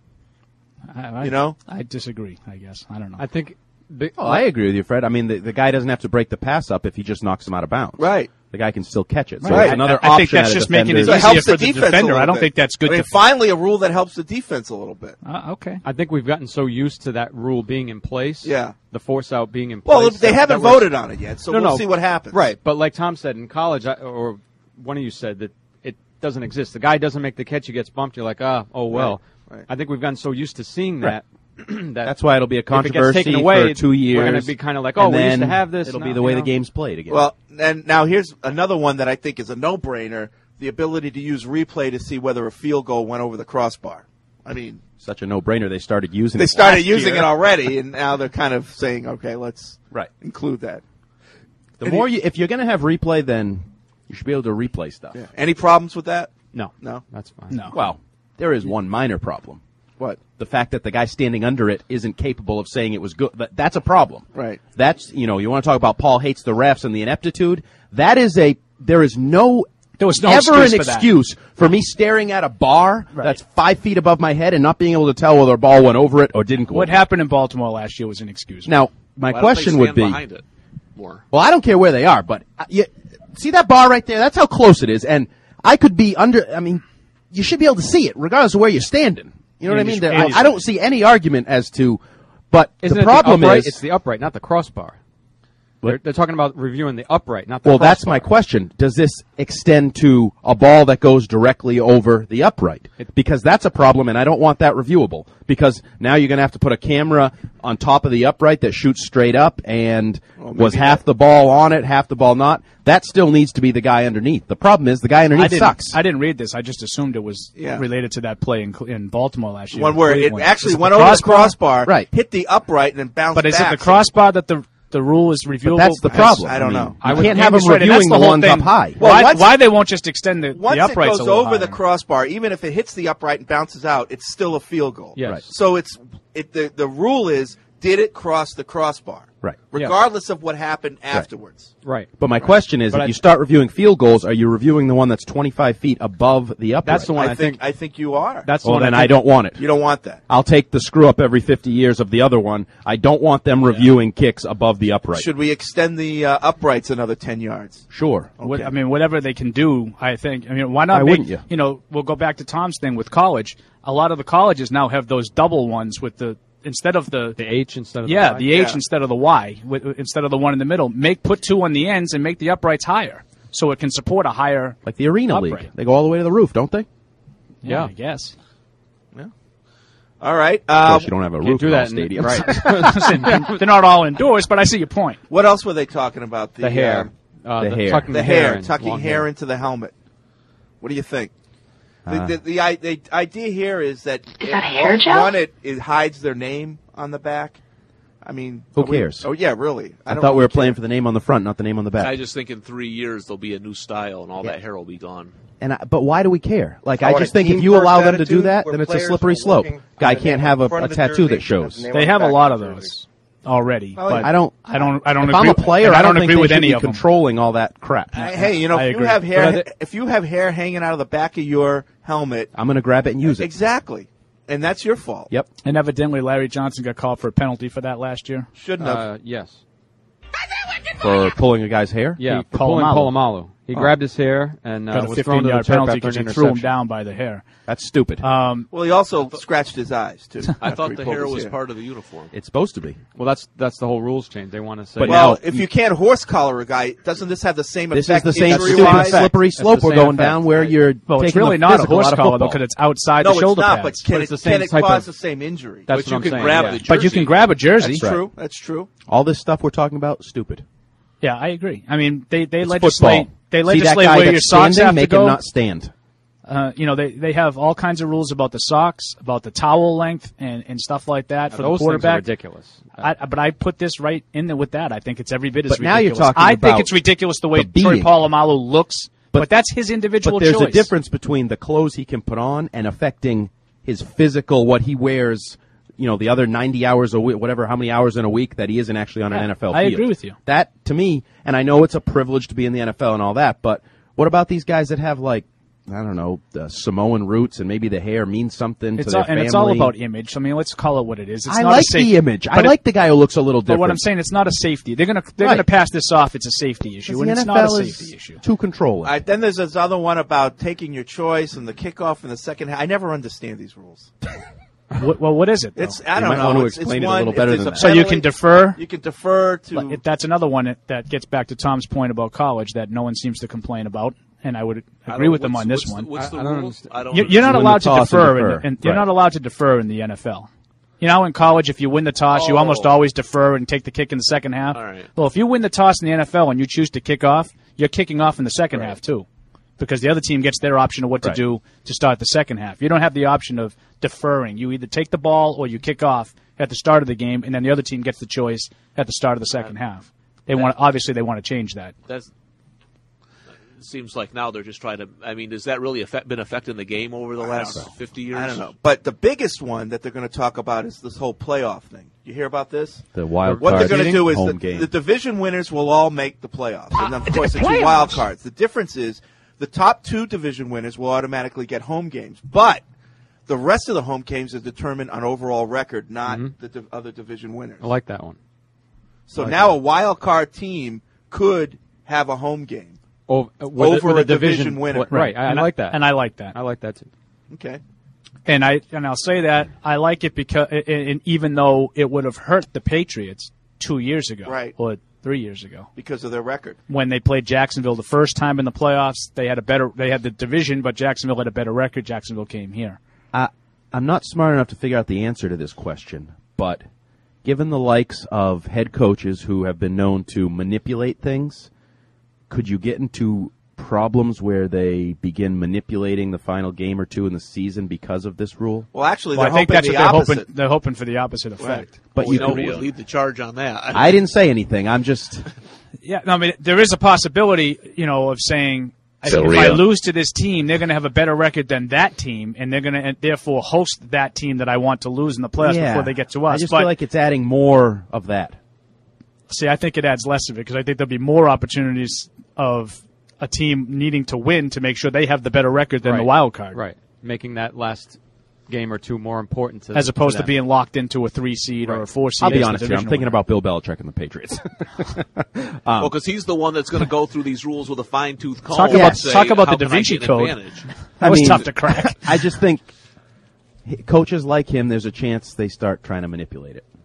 I, I, You know? I disagree. I guess I don't know. I think. The, Oh, I agree with you, Fred. I mean, the, the guy doesn't have to break the pass up if he just knocks him out of bounds. Right. The guy can still catch it. So Right. it's another I- I think option that's at a just making it defender's- So it easier helps for the the defense a defender. little I don't bit. think that's good I mean, def- finally, a rule that helps the defense a little bit. Uh, okay. I think we've gotten so used to that rule being in place. Yeah. The force out being in place. Well, they that- haven't that we're- voted on it yet, so No, we'll no. see what happens. Right, but like Tom said, in college, I, or one of you said that it doesn't exist. The guy doesn't make the catch, he gets bumped. You're like, ah, oh well. Right, right. I think we've gotten so used to seeing that. that That's why it'll be a if it gets controversy taken away, for two years. We're going to be kind of like, oh, and we used to then have this. It'll now, be the way you the know? game's played again. Well, and now here's another one that I think is a no-brainer: the ability to use replay to see whether a field goal went over the crossbar. I mean, such a no-brainer. They started using. they it started last using year. it already, and now they're kind of saying, okay, let's Right. include that. The Any- more you, if you're going to have replay, then you should be able to replay stuff. Yeah. Any problems with that? No, No. that's fine. No. Well, there is one minor problem. What? The fact that the guy standing under it isn't capable of saying it was good. That, that's a problem. Right. That's, you know, you want to talk about Paul hates the refs and the ineptitude. That is a, there is no, There was no ever excuse an for that. excuse for me staring at a bar Right. that's five feet above my head and not being able to tell whether a ball went over it or didn't go What over happened in Baltimore last year was an excuse. it. Now, my Why don't they question would stand be, behind it more? well, I don't care where they are, but uh, you, see that bar right there? That's how close it is. And I could be under, I mean, you should be able to see it regardless of where you're standing. You know Yeah, what I you mean? should- There- and I, you I don't see any argument as to, but Isn't the it problem the upright? is, It's the upright, not the crossbar. They're, they're talking about reviewing the upright, not the well, crossbar. that's my question. Does this extend to a ball that goes directly over the upright? Because that's a problem, and I don't want that reviewable. Because now you're going to have to put a camera on top of the upright that shoots straight up, and was half the ball on it, half the ball not. That still needs to be the guy underneath. The problem is the guy I underneath didn't, sucks. I didn't read this. I just assumed it was Yeah. related to that play in, in Baltimore last year. One where it Cleveland. actually Is went the over the crossbar, Right. hit the upright, and then bounced But is back. it the crossbar that the the rule is reviewable? But that's the problem. I don't mean, know. You I would- can't have them Andy's right, and that's reviewing the whole ones thing. up high. Well, why, once- why they won't just extend the, Once the it uprights goes a little over the higher. crossbar, even if it hits the upright and bounces out, it's still a field goal. Yes. Right. So it's it, the the rule is, did it cross the crossbar? Right. Regardless of what happened afterwards. Right. But my question is, But if I- you start reviewing field goals, are you reviewing the one that's twenty-five feet above the upright? That's the one I, I think, think. I think you are. That's the Well, one then I, I think- don't want it. You don't want that. I'll take the screw up every fifty years of the other one. I don't want them reviewing kicks above the upright. Should we extend the uh, uprights another ten yards? Sure. What, Okay. I mean, whatever they can do, I think. I mean, why not Why make, wouldn't you? know, we'll go back to Tom's thing with college. A lot of the colleges now have those double ones with the, instead of the, The H instead of yeah, the Y. the H Yeah. instead of the Y, with, instead of the one in the middle. Make, put two on the ends and make the uprights higher so it can support a higher, Like the Arena Upright. League. They go all the way to the roof, don't they? yeah, Yeah. I guess. All right. Of Uh, course, you don't have a Can't roof do in all that in- stadiums. Listen, they're not all indoors, but I see your point. what else were they talking about? The hair. uh, Uh, The the hair. tucking the hair, in, tucking long hair into the helmet. What do you think? The, Uh. the, the, i- the idea here is that Is it- that hair gel? one, it, it hides their name on the back. I mean, Who are we- cares? oh yeah, really? I don't thought we really were playing care. for the name on the front, not the name on the back. I just think in three years there'll be a new style and all that hair will be gone. And I, but why do we care? Like I I, want just a think if you team-first allow them to do attitude that, where then it's a players slippery are slope. working Guy on the can't name have on a, the front a of the tattoo jersey, that shows. the name on They the have a back lot of of the jersey. those already. Oh, but I don't. I don't. I don't If agree. I'm a player, and I I don't don't think agree they with should any be of them. controlling all that crap. Uh, hey, you know, I if you agree. have hair, But I- if you have hair hanging out of the back of your helmet, I'm going to grab it and use it. exactly, and that's your fault. Yep. And evidently, Larry Johnson got called for a penalty for that last year. Shouldn't have. Uh, yes. For pulling a guy's hair. Yeah, He- for pulling Polamalu. Polamalu. He Oh. grabbed his hair and uh, Got a was thrown to the fifteen-yard turf penalty after an because he threw him interception. down by the hair. That's stupid. Um, Well, he also scratched his eyes too. I after thought he the pulled hair his was part of the uniform. It's supposed to be. Well, that's that's the whole rules change. They want to say. But Well, now- if you can't horse collar a guy, doesn't this have the same This is effect? the same injury-wise? stupid slippery That's slope the we're same going effect. down where you're well, it's taking really the not a physical horse out of collar though, football. because it's outside No, the shoulder it's not. pads. But can But it, it's the can same it type cause of- the same injury? That's But what you I'm can saying, grab yeah. the jersey. But you can grab a jersey. That's right. true. That's true. All this stuff we're talking about, stupid. Yeah, I agree. I mean, they they It's legislate football. they See that legislate guy where your that's socks standing, have to make go. him not stand. Uh, you know, they they have all kinds of rules about the socks, about the towel length, and, and stuff like that Now, for those the things are quarterback. ridiculous. I, but I put this right in there with that. I think it's every bit as But ridiculous. now you're talking I about think it's ridiculous the way the Troy being. Polamalu looks, but, But- that's his individual But there's choice. a difference between the clothes he can put on and affecting his physical, what he wears, you know, the other ninety hours a week, whatever, how many hours in a week that he isn't actually on an Yeah, N F L I field. agree with you. That, to me, and I know it's a privilege to be in the N F L and all that, but what about these guys that have, like, I don't know, the Samoan roots and maybe the hair means something It's to their all, and family? it's all about image. I mean, let's call it what it is. It's I not like a safe, the image. I but it- like the guy who looks a little But different. what I'm saying, it's not a safety. They're gonna they're Right. gonna pass this off. It's a safety issue, and the it's N F not L a is safety issue. too controlling. All right, then there's this other one about taking your choice and the kickoff in the second half. I never understand these rules. What, well, what is it? Though? It's I You don't might know. want to it's, explain it's it a one, little if better there's than a that. So you penalty, can defer. You can defer to. Like, that's another one that, that gets back to Tom's point about college that no one seems to complain about, and I would I agree don't- with them what's- on this what's one. The, what's the I- I don't rules? understand. I don't You- You're not Win the allowed to toss and defer, in defer. the, and you're Right. not allowed to defer in the N F L. You know, in college, if you win the toss, you Oh. almost always defer and take the kick in the second half. All right. Well, if you win the toss in the N F L and you choose to kick off, you're kicking off in the second Right. half too, because the other team gets their option of what to Right. do to start the second half. You don't have the option of deferring. You either take the ball or you kick off at the start of the game, and then the other team gets the choice at the start of the second half. They want obviously they want to change that. That's. It seems like now they're just trying to. I mean, has that really affect, been affecting the game over the last fifty years? I don't know. But the biggest one that they're going to talk about is this whole playoff thing. You hear about this? The wild What they're card going to do is home the, game. the division winners will all make the playoffs. And of course, the two playoffs? wild cards. The difference is the top two division winners will automatically get home games. But the rest of the home games is determined on overall record, not Mhm. the div- other division winners. I like that one. So I like now that. a wild card team could have a home game. Over, with Over with a division winner. Right, I, And I like that. and I like that. I like that too. Okay. And I and I'll say that I like it because and, and even though it would have hurt the Patriots two years ago, Right. or three years ago, Because of their record. when they played Jacksonville the first time in the playoffs, they had a better they had the division, but Jacksonville had a better record. Jacksonville came here. I, I'm not smart enough to figure out the answer to this question, but given the likes of head coaches who have been known to manipulate things, could you get into problems where they begin manipulating the final game or two in the season because of this rule? Well, actually, Well, they're I think hoping that's the what they're opposite. hoping. They're hoping for the opposite effect. Right. But Well, you you know, could, would lead the charge on that. I didn't say anything. I'm just Yeah, no, I mean there is a possibility, you know, of saying if, So if I real. lose to this team, they're going to have a better record than that team, and they're going to therefore host that team that I want to lose in the playoffs yeah. before they get to us. I just but feel like it's adding more of that. see, I think it adds less of it because I think there'll be more opportunities of a team needing to win to make sure they have the better record than the Right. wild card, Right, making that last game or two more important to as opposed to them. being locked into a three seed or a four seed. I'll be as the honest here. I'm divisional thinking winner. about Bill Belichick and the Patriots. well, because he's the one that's going to go through these rules with a fine tooth comb. Talk and about say, talk about "How the can I Da Vinci get an Code. advantage?" That I was mean, tough to crack. I just think h- coaches like him, there's a chance they start trying to manipulate it.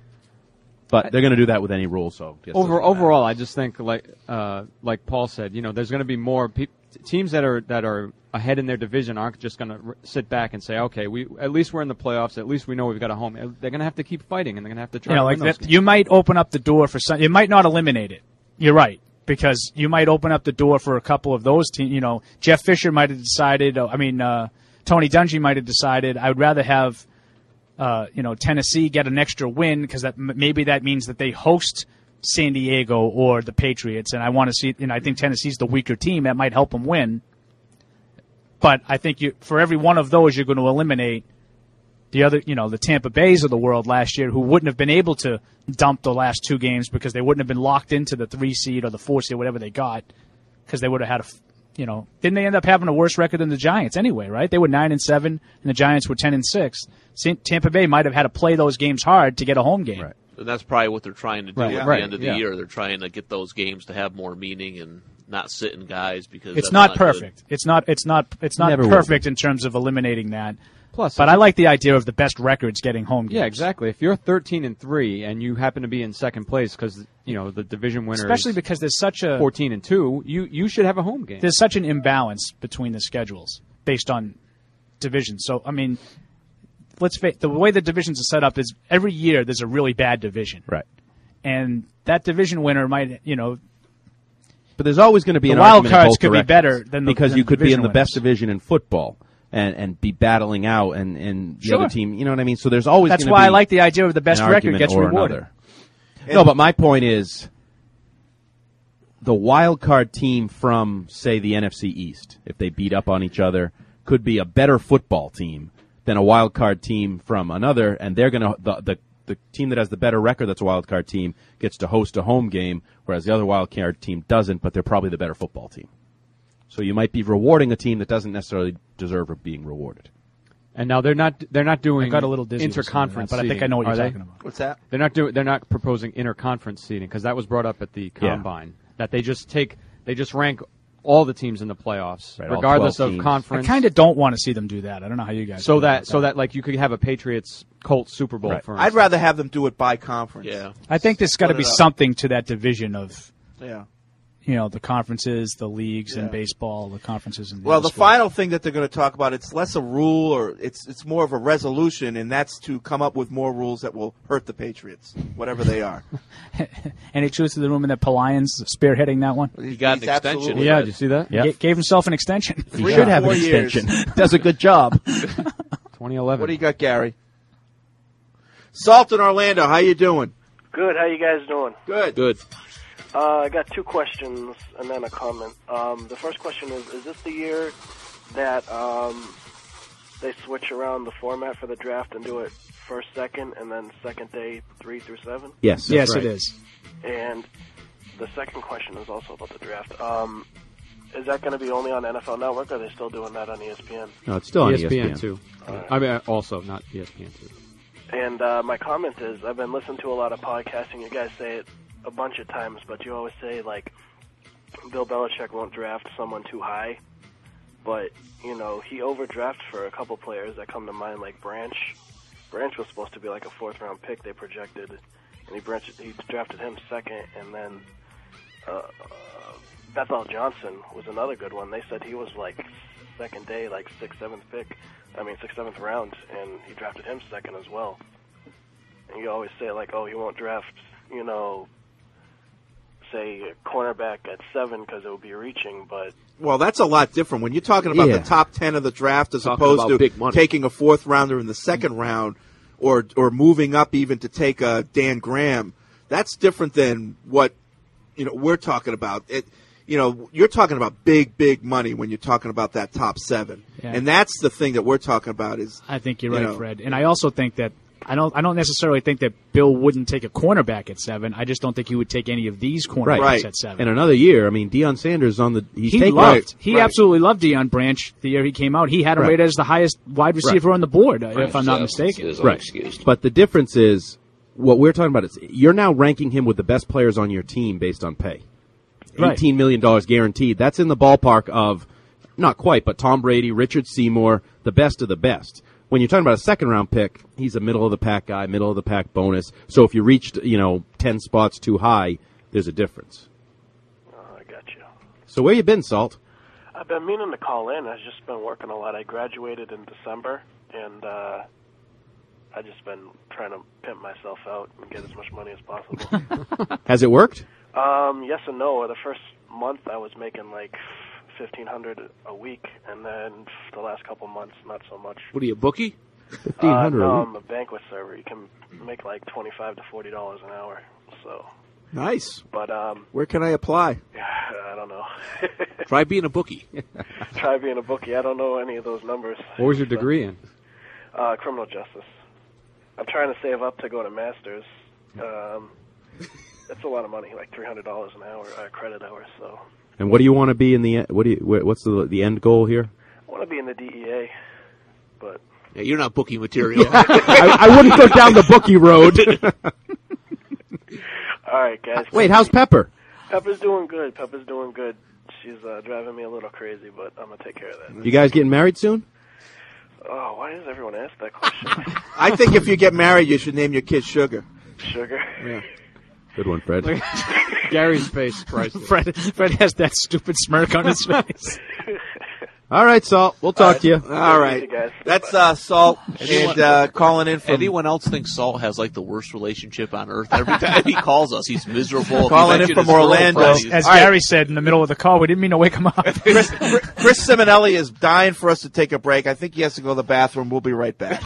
But they're going to do that with any rule. So guess Over, doesn't matter. overall, I just think like uh, like Paul said, you know, there's going to be more pe- teams that are that are ahead in their division aren't just going to r- sit back and say, okay, we at least we're in the playoffs. At least we know we've got a home. They're going to have to keep fighting, and they're going to have to try. You know, to like win those that, games. you might open up the door for some. You might not eliminate it. You're right, because you might open up the door for a couple of those teams. You know, Jeff Fisher might have decided. I mean, uh, Tony Dungy might have decided. I would rather have, uh, you know, Tennessee get an extra win because that m- maybe that means that they host San Diego or the Patriots, and I want to see. You know, I think Tennessee's the weaker team. That might help them win. But I think you, for every one of those, you're going to eliminate the other, you know, the Tampa Bays of the world last year, who wouldn't have been able to dump the last two games because they wouldn't have been locked into the three seed or the four seed, whatever they got, because they would have had a, you know, didn't they end up having a worse record than the Giants anyway? Right? They were nine and seven, and the Giants were ten and six. Tampa Bay might have had to play those games hard to get a home game. Right. And that's probably what they're trying to do Right, at yeah. the Right, end of the yeah. year. They're trying to get those games to have more meaning and not sitting guys because It's that's not, not perfect. good. It's not. It's not. It's not Never will perfect in terms of eliminating that. Plus, but I like the idea of the best records getting home games. Yeah, exactly. If you're thirteen and three and you happen to be in second place because you know the division winner, Especially is because there's such a fourteen and two, you you should have a home game. there's such an imbalance between the schedules based on divisions. So I mean, let's face the way the divisions are set up is every year there's a really bad division, Right. and that division winner might, you know, But there's always going to be The an wild argument in cards both could be directions, better than the- because than you could be in division the best winners. division in football and, and be battling out, and, and the Sure. other team. You know what I mean? So there's always That's gonna why be I like the idea of the best an record argument gets or rewarded. another. No, but my point is the wild card team from, say, the N F C East, if they beat up on each other, could be a better football team than a wild card team from another, and they're going to the, the the team that has the better record, that's a wild card team, gets to host a home game, whereas the other wild card team doesn't, but they're probably the better football team. So you might be rewarding a team that doesn't necessarily deserve being rewarded. And now they're not they're not doing I got a little dizzy listening to that, interconference but I think seeding, I know what are you're they? talking about. What's that? They're not doing they're not proposing interconference seeding because that was brought up at the Yeah. combine. That they just take they just rank all the teams in the playoffs Right, all regardless twelve of teams. I conference. kind of don't want to see them do that. I don't know how you guys so feel that about so that like you could have a Patriots Colts Super Bowl Right. for I'd instance. rather have them do it by conference. Yeah. I think there's got to Split be it up. something to that division of, Yeah. you know, the conferences, the leagues in Yeah. baseball, the conferences in the Well, other the sports. final thing that they're going to talk about, it's less a rule, or it's it's more of a resolution, and that's to come up with more rules that will hurt the Patriots, whatever they are. Any truth to the rumor that Pelian's spearheading that one? He got He's an extension. absolutely with Yeah, it. did you see that? Yeah. Ga- gave himself an extension. He Three should or have an four years. extension. Does a good job. twenty eleven. What do you got, Gary? Salt in Orlando, how you doing? Good. How you guys doing? Good. Good. Uh, I got two questions and then a comment. Um, the first question is: Is this the year that um, they switch around the format for the draft and do it first, second, and then second day three through seven? Yes. yes, that's right. it is. And the second question is also about the draft. Um, is that going to be only on N F L Network, or are they still doing that on E S P N? No, it's still on E S P N, E S P N. too. I mean, also not E S P N too. And uh, my comment is, I've been listening to a lot of podcasting. You guys say it a bunch of times, but you always say, like, Bill Belichick won't draft someone too high. But, you know, he overdrafted for a couple players that come to mind, like Branch. Branch was supposed to be like a fourth-round pick, they projected. And he, Branch, he drafted him second. And then uh, uh, Bethel Johnson was another good one. They said he was, like, second day, like sixth, seventh pick. I mean, sixth, seventh round, and he drafted him second as well. And you always say, like, oh, he won't draft, you know, say, a cornerback at seven because it would be reaching, but... Well, that's a lot different. When you're talking about Yeah. the top ten of the draft as Talking opposed about to big money. taking a fourth rounder in the second round or or moving up even to take a Dan Graham, that's different than what, you know, we're talking about. It, you know, you're talking about big, big money when you're talking about that top seven. Yeah. And that's the thing that we're talking about is... I think you're you right, know, Fred. And I also think that I don't I don't necessarily think that Bill wouldn't take a cornerback at seven. I just don't think he would take any of these cornerbacks Right. at seven. And another year, I mean, Deion Sanders on the he's he taking loved. He Right. absolutely loved Deion Branch the year he came out. He had him Right. rated as the highest wide receiver on the board, uh, if I'm not Branch mistaken. is right. unexcused. But the difference is what we're talking about is you're now ranking him with the best players on your team based on pay. Right. eighteen million dollars guaranteed. That's in the ballpark of not quite, but Tom Brady, Richard Seymour, the best of the best. When you're talking about a second round pick, he's a middle of the pack guy, middle of the pack bonus. So if you reached, you know, ten spots too high, there's a difference. Oh, I got you. So where you been, Salt? I've been meaning to call in. I've just been working a lot. I graduated in December, and uh, I've just been trying to pimp myself out and get as much money as possible. Has it worked? um, yes and no. The first month I was making like fifteen hundred a week, and then the last couple months not so much. What are you, a bookie? Fifteen hundred uh, no, a I'm a banquet server. You can make like twenty-five to forty dollars an hour. So Nice. But um, where can I apply? I don't know. Try being a bookie. Try being a bookie. I don't know any of those numbers. What was your degree in? Uh, criminal justice. I'm trying to save up to go to master's. Um, it's a lot of money, like three hundred dollars an hour, uh, credit hour. So. And what do you want to be in the end? What do you? What's the the end goal here? I want to be in the D E A, but yeah, you're not bookie material. I, I wouldn't go down the bookie road. All right, guys. Wait, how's Pepper? Pepper's doing good. Pepper's doing good. She's uh, driving me a little crazy, but I'm gonna take care of that. You guys getting married soon? Oh, why does everyone ask that question? I think if you get married, you should name your kid Sugar. Sugar. Yeah. Good one, Fred. Gary's face, Christ. Fred, Fred has that stupid smirk on his face. All right, Salt. We'll talk to you. All right. That's uh, Salt and uh, calling in from... Anyone else think Salt has like the worst relationship on earth? Every time he calls us, he's miserable. Calling in from Orlando. As, as Gary right. said in the middle of the call, we didn't mean to wake him up. Chris, Chris Simonelli is dying for us to take a break. I think he has to go to the bathroom. We'll be right back.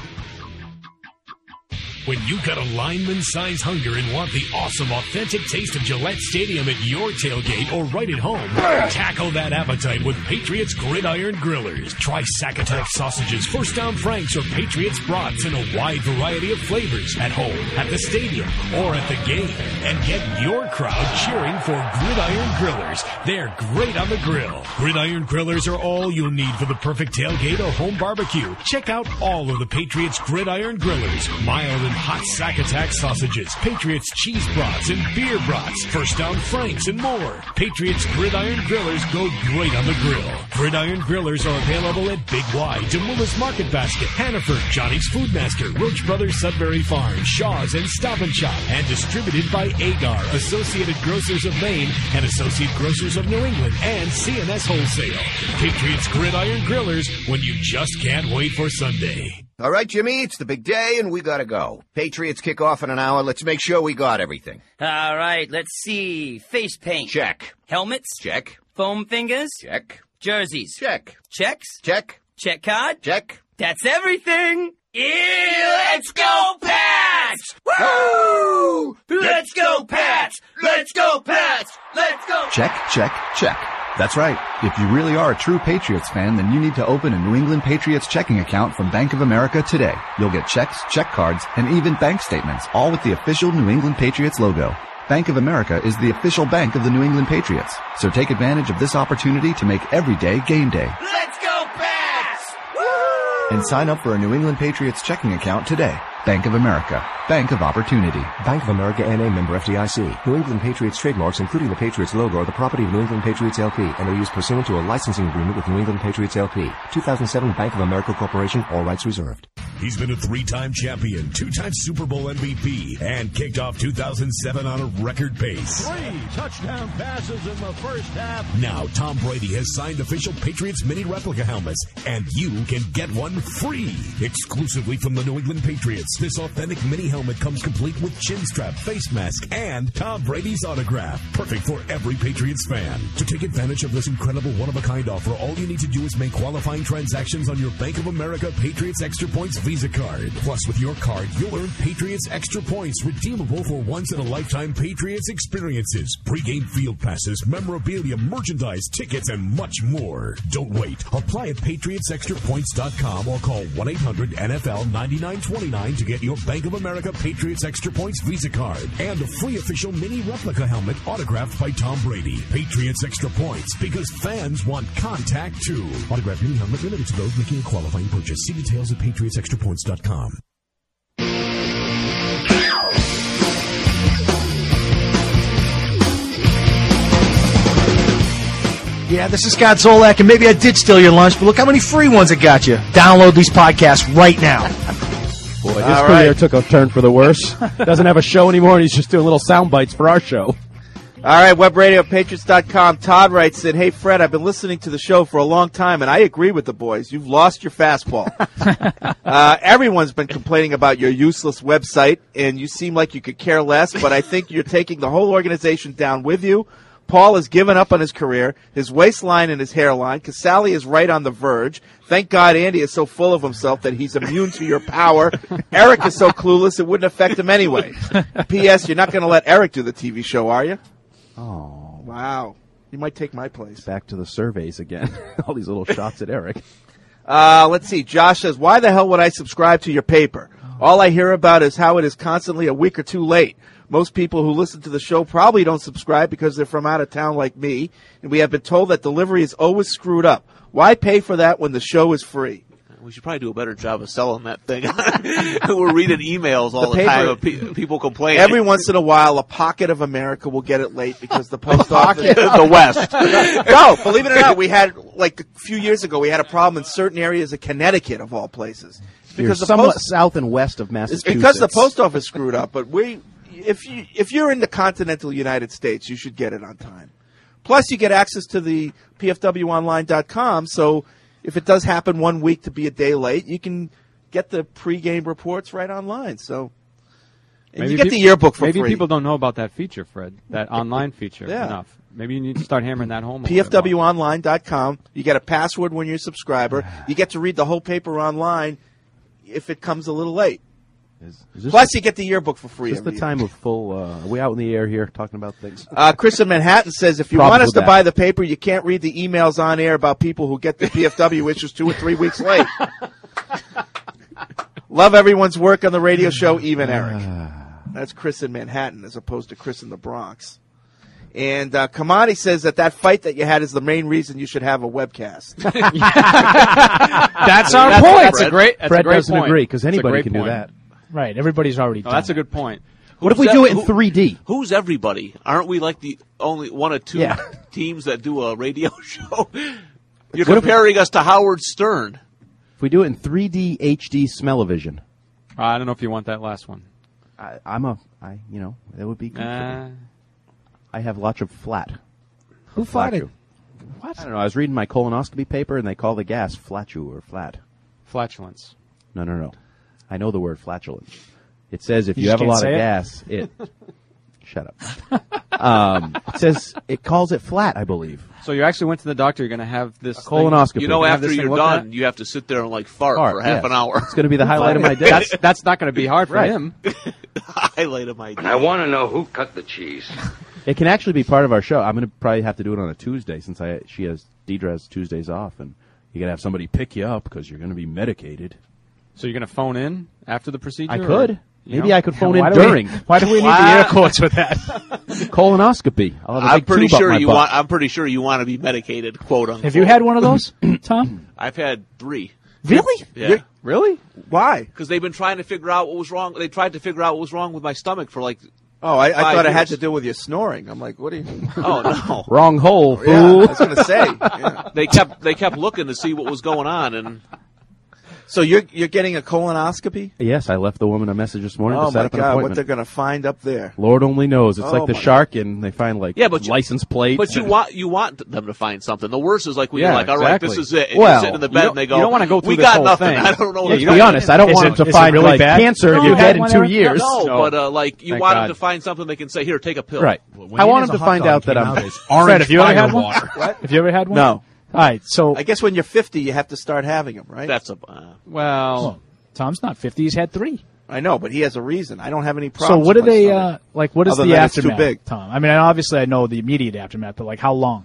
When you got a lineman-sized hunger and want the awesome, authentic taste of Gillette Stadium at your tailgate or right at home, tackle that appetite with Patriots Gridiron Grillers. Try Sack Attack sausages, First Down Franks, or Patriots brats in a wide variety of flavors at home, at the stadium, or at the game. And get your crowd cheering for Gridiron Grillers. They're great on the grill. Gridiron Grillers are all you'll need for the perfect tailgate or home barbecue. Check out all of the Patriots Gridiron Grillers. Mild and hot Sack Attack sausages, Patriots cheese brats and beer brats, First Down Franks, and more. Patriots Gridiron Grillers go great on the grill. Gridiron Grillers are available at Big Y, Demoulas Market Basket, Hannaford, Johnny's Food Master, Roach Brothers Sudbury Farm, Shaw's, and Stop and Shop, and distributed by Agar, Associated Grocers of Maine, and Associate Grocers of New England, and C N S Wholesale. Patriots Gridiron Grillers, when you just can't wait for Sunday. All right, Jimmy, it's the big day, and we gotta go. Patriots kick off in an hour. Let's make sure we got everything. All right, let's see. Face paint. Check. Helmets. Check. Foam fingers. Check. Jerseys. Check. Checks. Check. Check card. Check. That's everything. Yeah, let's go, Pats! Woo! Let's go, Pats! Let's go, Pats! Let's go! Check, check, check. That's right. If you really are a true Patriots fan, then you need to open a New England Patriots checking account from Bank of America today. You'll get checks, check cards, and even bank statements, all with the official New England Patriots logo. Bank of America is the official bank of the New England Patriots. So take advantage of this opportunity to make every day game day. Let's go, Pats! And sign up for a New England Patriots checking account today. Bank of America. Bank of Opportunity. Bank of America N A member F D I C. New England Patriots trademarks, including the Patriots logo, are the property of New England Patriots L P and are used pursuant to a licensing agreement with New England Patriots L P. two thousand seven Bank of America Corporation. All rights reserved. He's been a three-time champion, two-time Super Bowl M V P, and kicked off two thousand seven on a record pace. Three touchdown passes in the first half. Now Tom Brady has signed official Patriots mini replica helmets, and you can get one free. Exclusively from the New England Patriots, this authentic mini helmet comes complete with chin strap, face mask, and Tom Brady's autograph. Perfect for every Patriots fan. To take advantage of this incredible one-of-a-kind offer, all you need to do is make qualifying transactions on your Bank of America Patriots Extra Points Visa card. Plus, with your card, you'll earn Patriots Extra Points, redeemable for once-in-a-lifetime Patriots experiences, pre-game field passes, memorabilia, merchandise, tickets, and much more. Don't wait. Apply at patriots extra points dot com or call one eight hundred N F L ninety-nine twenty-nine to get your Bank of America Patriots Extra Points Visa card and a free official mini replica helmet autographed by Tom Brady. Patriots Extra Points, because fans want contact too. Autographed mini helmet limited to those making a qualifying purchase. See details at patriots extra points dot com. Yeah, this is Scott Zolak, and maybe I did steal your lunch, but look how many free ones I got you. Download these podcasts right now. Boy, his All career right. took a turn for the worse. Doesn't have a show anymore, and he's just doing little sound bites for our show. All right, web radio patriots dot com. Todd writes in, hey, Fred, I've been listening to the show for a long time, and I agree with the boys. You've lost your fastball. uh, everyone's been complaining about your useless website, and you seem like you could care less, but I think you're taking the whole organization down with you. Paul has given up on his career, his waistline and his hairline. Casale is right on the verge. Thank God Andy is so full of himself that he's immune to your power. Eric is so clueless it wouldn't affect him anyway. P S. You're not going to let Eric do the T V show, are you? Oh. Wow. You might take my place. Back to the surveys again. All these little shots at Eric. Uh, let's see. Josh says, why the hell would I subscribe to your paper? All I hear about is how it is constantly a week or two late. Most people who listen to the show probably don't subscribe because they're from out of town like me, and we have been told that delivery is always screwed up. Why pay for that when the show is free? We should probably do a better job of selling that thing. We're reading emails all The the, paper- time of pe- people complaining. Every once in a while, a pocket of America will get it late because the post office... The West. No, believe it or not, we had, like, a few years ago, we had a problem in certain areas of Connecticut, of all places. You're Because the somewhat post, south and west of it's Massachusetts. because the post office screwed up, but we... If you if you're in the continental United States, you should get it on time. Plus, you get access to the P F W online dot com, so if it does happen one week to be a day late, you can get the pregame reports right online. So, and Maybe you get peop- the yearbook for maybe free. people don't know about that feature, Fred, that online feature Yeah. enough. Maybe you need to start hammering that home. a P little F bit more. W online dot com. You get a password when you're a subscriber. You get to read the whole paper online if it comes a little late. Is, is this Plus, you get the yearbook for free. Is this the every year. time of full... Uh, are we out in the air here talking about things? Uh, Chris in Manhattan says, if you Problems want us with to that. buy the paper, you can't read the emails on air about people who get the P F W issues two or three weeks late. Love everyone's work on the radio show, even Eric. That's Chris in Manhattan as opposed to Chris in the Bronx. And uh, Kamani says that that fight that you had is the main reason you should have a webcast. That's our That's- point. That's a great. That's Fred a great doesn't point. agree because That's a anybody great can do point. that. Right. Everybody's already Oh, done that's a it. good point. What if Who's we that- do it in who- three D? Who's everybody? Aren't we like the only one or two Yeah. teams that do a radio show? You're What if- comparing us to Howard Stern. If we do it in three D H D smell-o-vision, Uh, I don't know if you want that last one. I, I'm a, I, you know, that would be good. for Uh, me. I have lots of flat. Who fought it? What? I don't know. I was reading my colonoscopy paper, and they call the gas flatu or flat. flatulence. No, no, no. I know the word flatulence. It says if You you, just have a can't lot say of it? gas, it. Shut up. Um, it says it calls it flat, I believe. So you actually went to the doctor. You're going to have this A colonoscopy. You know, Have after this thing you're looked done, at? you have to sit there and like fart, Fart, for half yes. an hour. It's going to be the highlight of my day. That's that's not going to be hard for Right. him. Highlight of my day. I want to know who cut the cheese. It can actually be part of our show. I'm going to probably have to do it on a Tuesday since I she has Deidre has Tuesdays off, and you got to have somebody pick you up because you're going to be medicated. So you're going to phone in after the procedure? I or- could. you Maybe know? I could phone Why in do we- during Why do we need the air quotes with that? colonoscopy. I'll have a I'm big pretty tube up sure my you butt. want. I'm pretty sure you want to be medicated, quote unquote. Have you had one of those, Tom? I've had three. Really? Yeah. Really? Why? Because they've been trying to figure out what was wrong. They tried to figure out what was wrong with my stomach for like. Oh, I, I Five thought it had years. to do with your snoring. I'm like, what are you... Oh no. Wrong hole, Yeah, fool. I was going to say. Yeah. They kept they kept looking to see what was going on, and So you're you're getting a colonoscopy? Yes, I left the woman a message this morning Oh to set my up an God, what appointment. they're going to find up there? Lord only knows. It's Oh like the my- shark, and they find like yeah, but you, license plates. But you want you want them to find something. The worst is like when Yeah, you're like, all right, exactly. this is it. And Well, you're sitting in the you bed don't- and they go, you don't wanna go through we this got whole nothing. thing. I don't know. Yeah, what's to going be on. honest, I don't Is want it- them to is it find really like bad? cancer No, you're you had dead in one two there? years. No, No. but uh, like you Thank want God. them to find something they can say, here, take a pill. Right. When I he want has him a to hot find dog out that came I'm. out as orange Fred, have you ever fire had one? water. Have you ever had one? No. All right, so I guess when you're fifty, you have to start having them, right? That's a. Uh, Well, Tom's not fifty. He's had three. I know, but he has a reason. I don't have any So problems. what do with my they stomach. uh, like? What is Other the than it's too aftermath, big. Tom? I mean, obviously I know the immediate aftermath, but like how long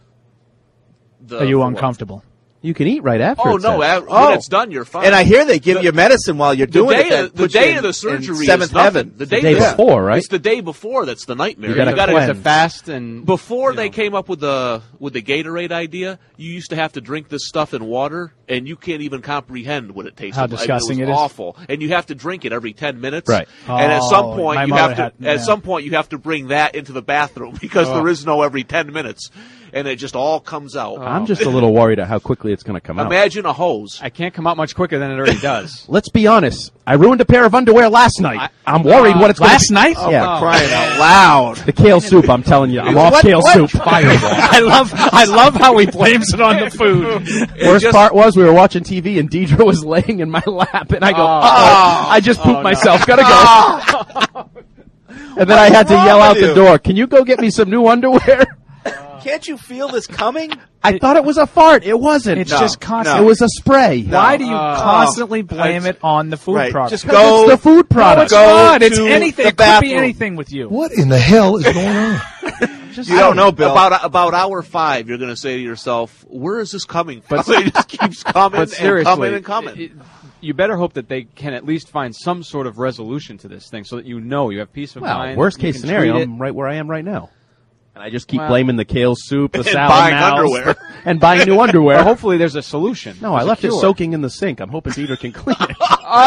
the, are you for what? uncomfortable? You can eat right after. Oh it no! says. a- Oh. When it's done, you're fine. And I hear they give The- you medicine while you're the doing day it. that of, the puts you day in- of the in surgery seventh is nothing. heaven. The The day, day before, before, right? It's the day before that's the nightmare. You gotta gotta cleanse. to fast and Before they came up with the with the Gatorade idea, you used to have to drink this stuff in water, and you can't even comprehend what it tastes How like. disgusting it it was is. awful, and you have to drink it every ten minutes. Right. And at some Oh, point, my you mother have to had- at yeah. some point you have to bring that into the bathroom because Oh. there is no every ten minutes, and it just all comes out. I'm just a little worried at how quickly it's going to come out. Imagine a hose. I can't come out much quicker than it already does. Let's be honest. I ruined a pair of underwear last night. I'm worried what it's going Last to night? Oh, Yeah. for crying out loud. The kale soup. I'm telling you, I'm off What- kale what? soup. Fireball. I love I love how he blames it on the food. Worst just- part was we were watching T V and Deidre was laying in my lap, and I go, Oh. "Uh-oh, I just pooped no. myself. Gotta go." And then I had to wrong yell out with the you? door. Can you go get me some new underwear? Can't you feel this coming? I thought it was a fart. It wasn't. It's No, just constant. It was a spray. Why do you Uh, constantly blame it on the food Right. product? Just go- It's the food No, product. it's Go not. It's to anything. the It could be bathroom. anything with you. What in the hell is going on? You don't know, Bill. About about hour five, you're going to say to yourself, "Where is this coming from?" But- it just keeps coming But and seriously, coming and coming. it- you better hope that they can at least find some sort of resolution to this thing, so that you know you have peace of Well, mind. worst you case can scenario, treat it. I'm right where I am right now. And I just keep Well- blaming the kale soup, the And salad buying mouse, underwear. and buying new underwear. Well, hopefully there's a solution. No, I There's a left it cure. soaking in the sink. I'm hoping Dieter can clean it.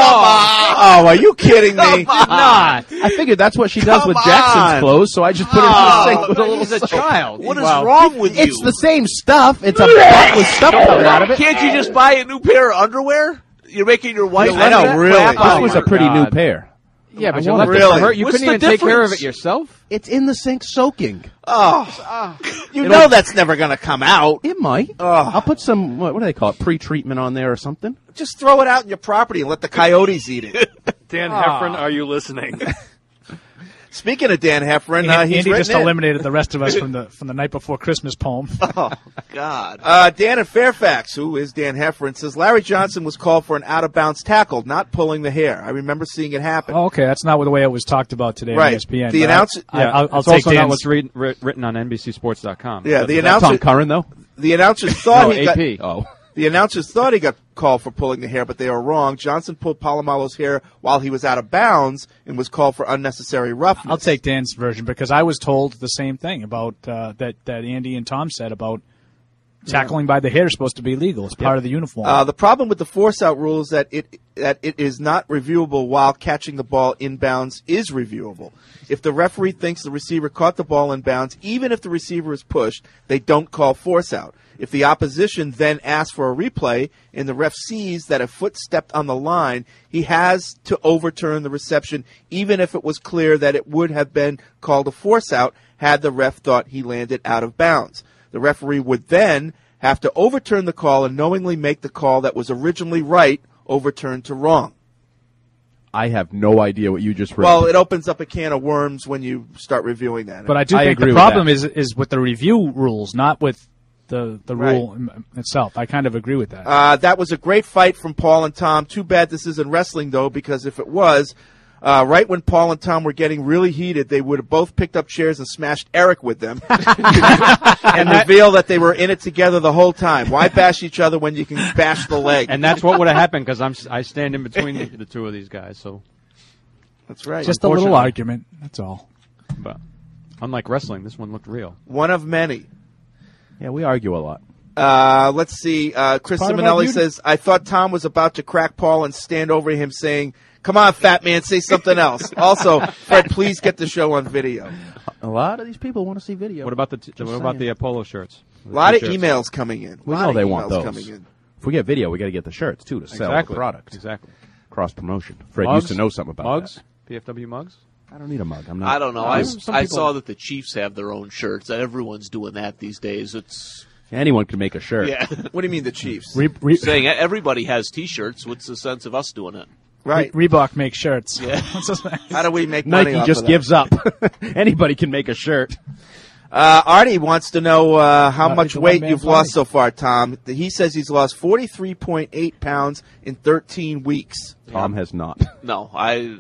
Oh, are you kidding me? Not. I figured that's what she does Come with on. Jackson's clothes, so I just put it in the sink with a little He's a soap. child. What is Wow. wrong with you? It's the same stuff. It's a butt with stuff coming out of it. Can't you just buy a new pair of underwear? You're making your wife. I know, upset? really. Crap This out. was my a pretty God. new pair. Yeah, but I you want left it. it for Really? her. You What's couldn't even the take care of difference? it yourself. It's in the sink soaking. Oh, you know that's never going to come out. It might. Oh. I'll put some, what, what do they call it, pre-treatment on there or something. Just throw it out in your property and let the coyotes eat it. Dan Ah. Heffron, are you listening? Speaking of Dan Heffron, uh, Andy he's just written in. eliminated the rest of us from the from the night before Christmas poem. Oh God. Uh, Dan in Fairfax, who is Dan Heffron, says Larry Johnson was called for an out-of-bounds tackle, not pulling the hair. I remember seeing it happen. Oh, okay, that's not the way it was talked about today Right. on E S P N. The but announcer- I, I, I'll, I'll it's take also not Dan's. what's read, writ- written on N B C Sports dot com. Yeah, the But- announcer- Tom Curran, though? The announcers thought No, he got. A P. Oh. The announcers thought he got called for pulling the hair, but they were wrong. Johnson pulled Palomalo's hair while he was out of bounds and was called for unnecessary roughness. I'll take Dan's version because I was told the same thing about uh, that that Andy and Tom said about tackling by the hair is supposed to be legal. It's part of the uniform. Uh, the problem with the force-out rule is that it that it is not reviewable while catching the ball inbounds is reviewable. If the referee thinks the receiver caught the ball inbounds, even if the receiver is pushed, they don't call force-out. If the opposition then asks for a replay and the ref sees that a foot stepped on the line, he has to overturn the reception, even if it was clear that it would have been called a force-out had the ref thought he landed out of bounds. The referee would then have to overturn the call and knowingly make the call that was originally right overturned to wrong. I have no idea what you just read. Well, it opens up a can of worms when you start reviewing that. but I do I think agree the with problem that. is is with the review rules, not with the the Right. rule im- itself. I kind of agree with that. Uh, that was a great fight from Paul and Tom. Too bad this isn't wrestling, though, because if it was, uh, right when Paul and Tom were getting really heated, they would have both picked up chairs and smashed Eric with them and reveal that they were in it together the whole time. Why bash each other when you can bash the leg? And that's what would have happened because I'm s- I stand in between the, the two of these guys. So That's right. Just a little unfortunately. argument. That's all. But unlike wrestling, this one looked real. One of many. yeah, we argue a lot. Uh, let's see. Uh, Chris Part of our Simonelli beauty. says, I thought Tom was about to crack Paul and stand over him saying, come on, fat man, say something else. Also, Fred, please get the show on video. A lot of these people want to see video. What about the t- Just what about saying. the uh, polo shirts? A lot of T-shirts. emails coming in. We lot know of they want emails those. coming in. If we get video, we got to get the shirts, too, to sell Exactly. the product. Exactly. Cross promotion. Fred Mugs? used to know something about mugs? that. P F W mugs? I don't need a mug. I'm not. I don't know. Uh, I, some I people- saw that the Chiefs have their own shirts. Everyone's doing that these days. It's Anyone can make a shirt. yeah. What do you mean the Chiefs? Re- re- Saying everybody has T-shirts. What's the sense of us doing it? Right. Re- Reebok makes shirts. Yeah. How do we make money Nike off just of that? gives up. Anybody can make a shirt. Uh, Artie wants to know uh, how Uh, much it's a weight one-man you've party. lost so far, Tom. He says he's lost forty-three point eight pounds in thirteen weeks. Tom has not. No, I.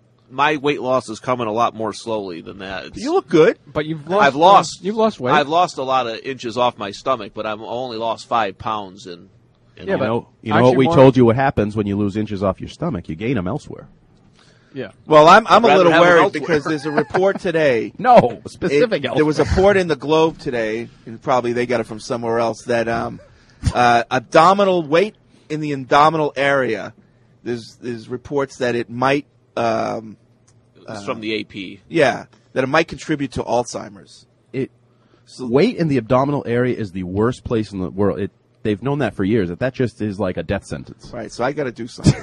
My weight loss is coming a lot more slowly than that. It's, You look good. But you've lost. I've lost. You've lost weight. I've lost a lot of inches off my stomach, but I've only lost five pounds in. in Yeah, You but know, you know aren't what you we more- told you what happens when you lose inches off your stomach? You gain them elsewhere. yeah. Well, I'm I'm a Rather little have it worried elsewhere. because there's a report today. No, specific It- there was a report in the Globe today, and probably they got it from somewhere else, that um, uh, abdominal weight in the abdominal area, there's there's reports that it might, um, It's from the A P. yeah, that it might contribute to Alzheimer's. It weight in the abdominal area is the worst place in the world. It they've known that for years. That that just is like a death sentence. Right, so I got to do something,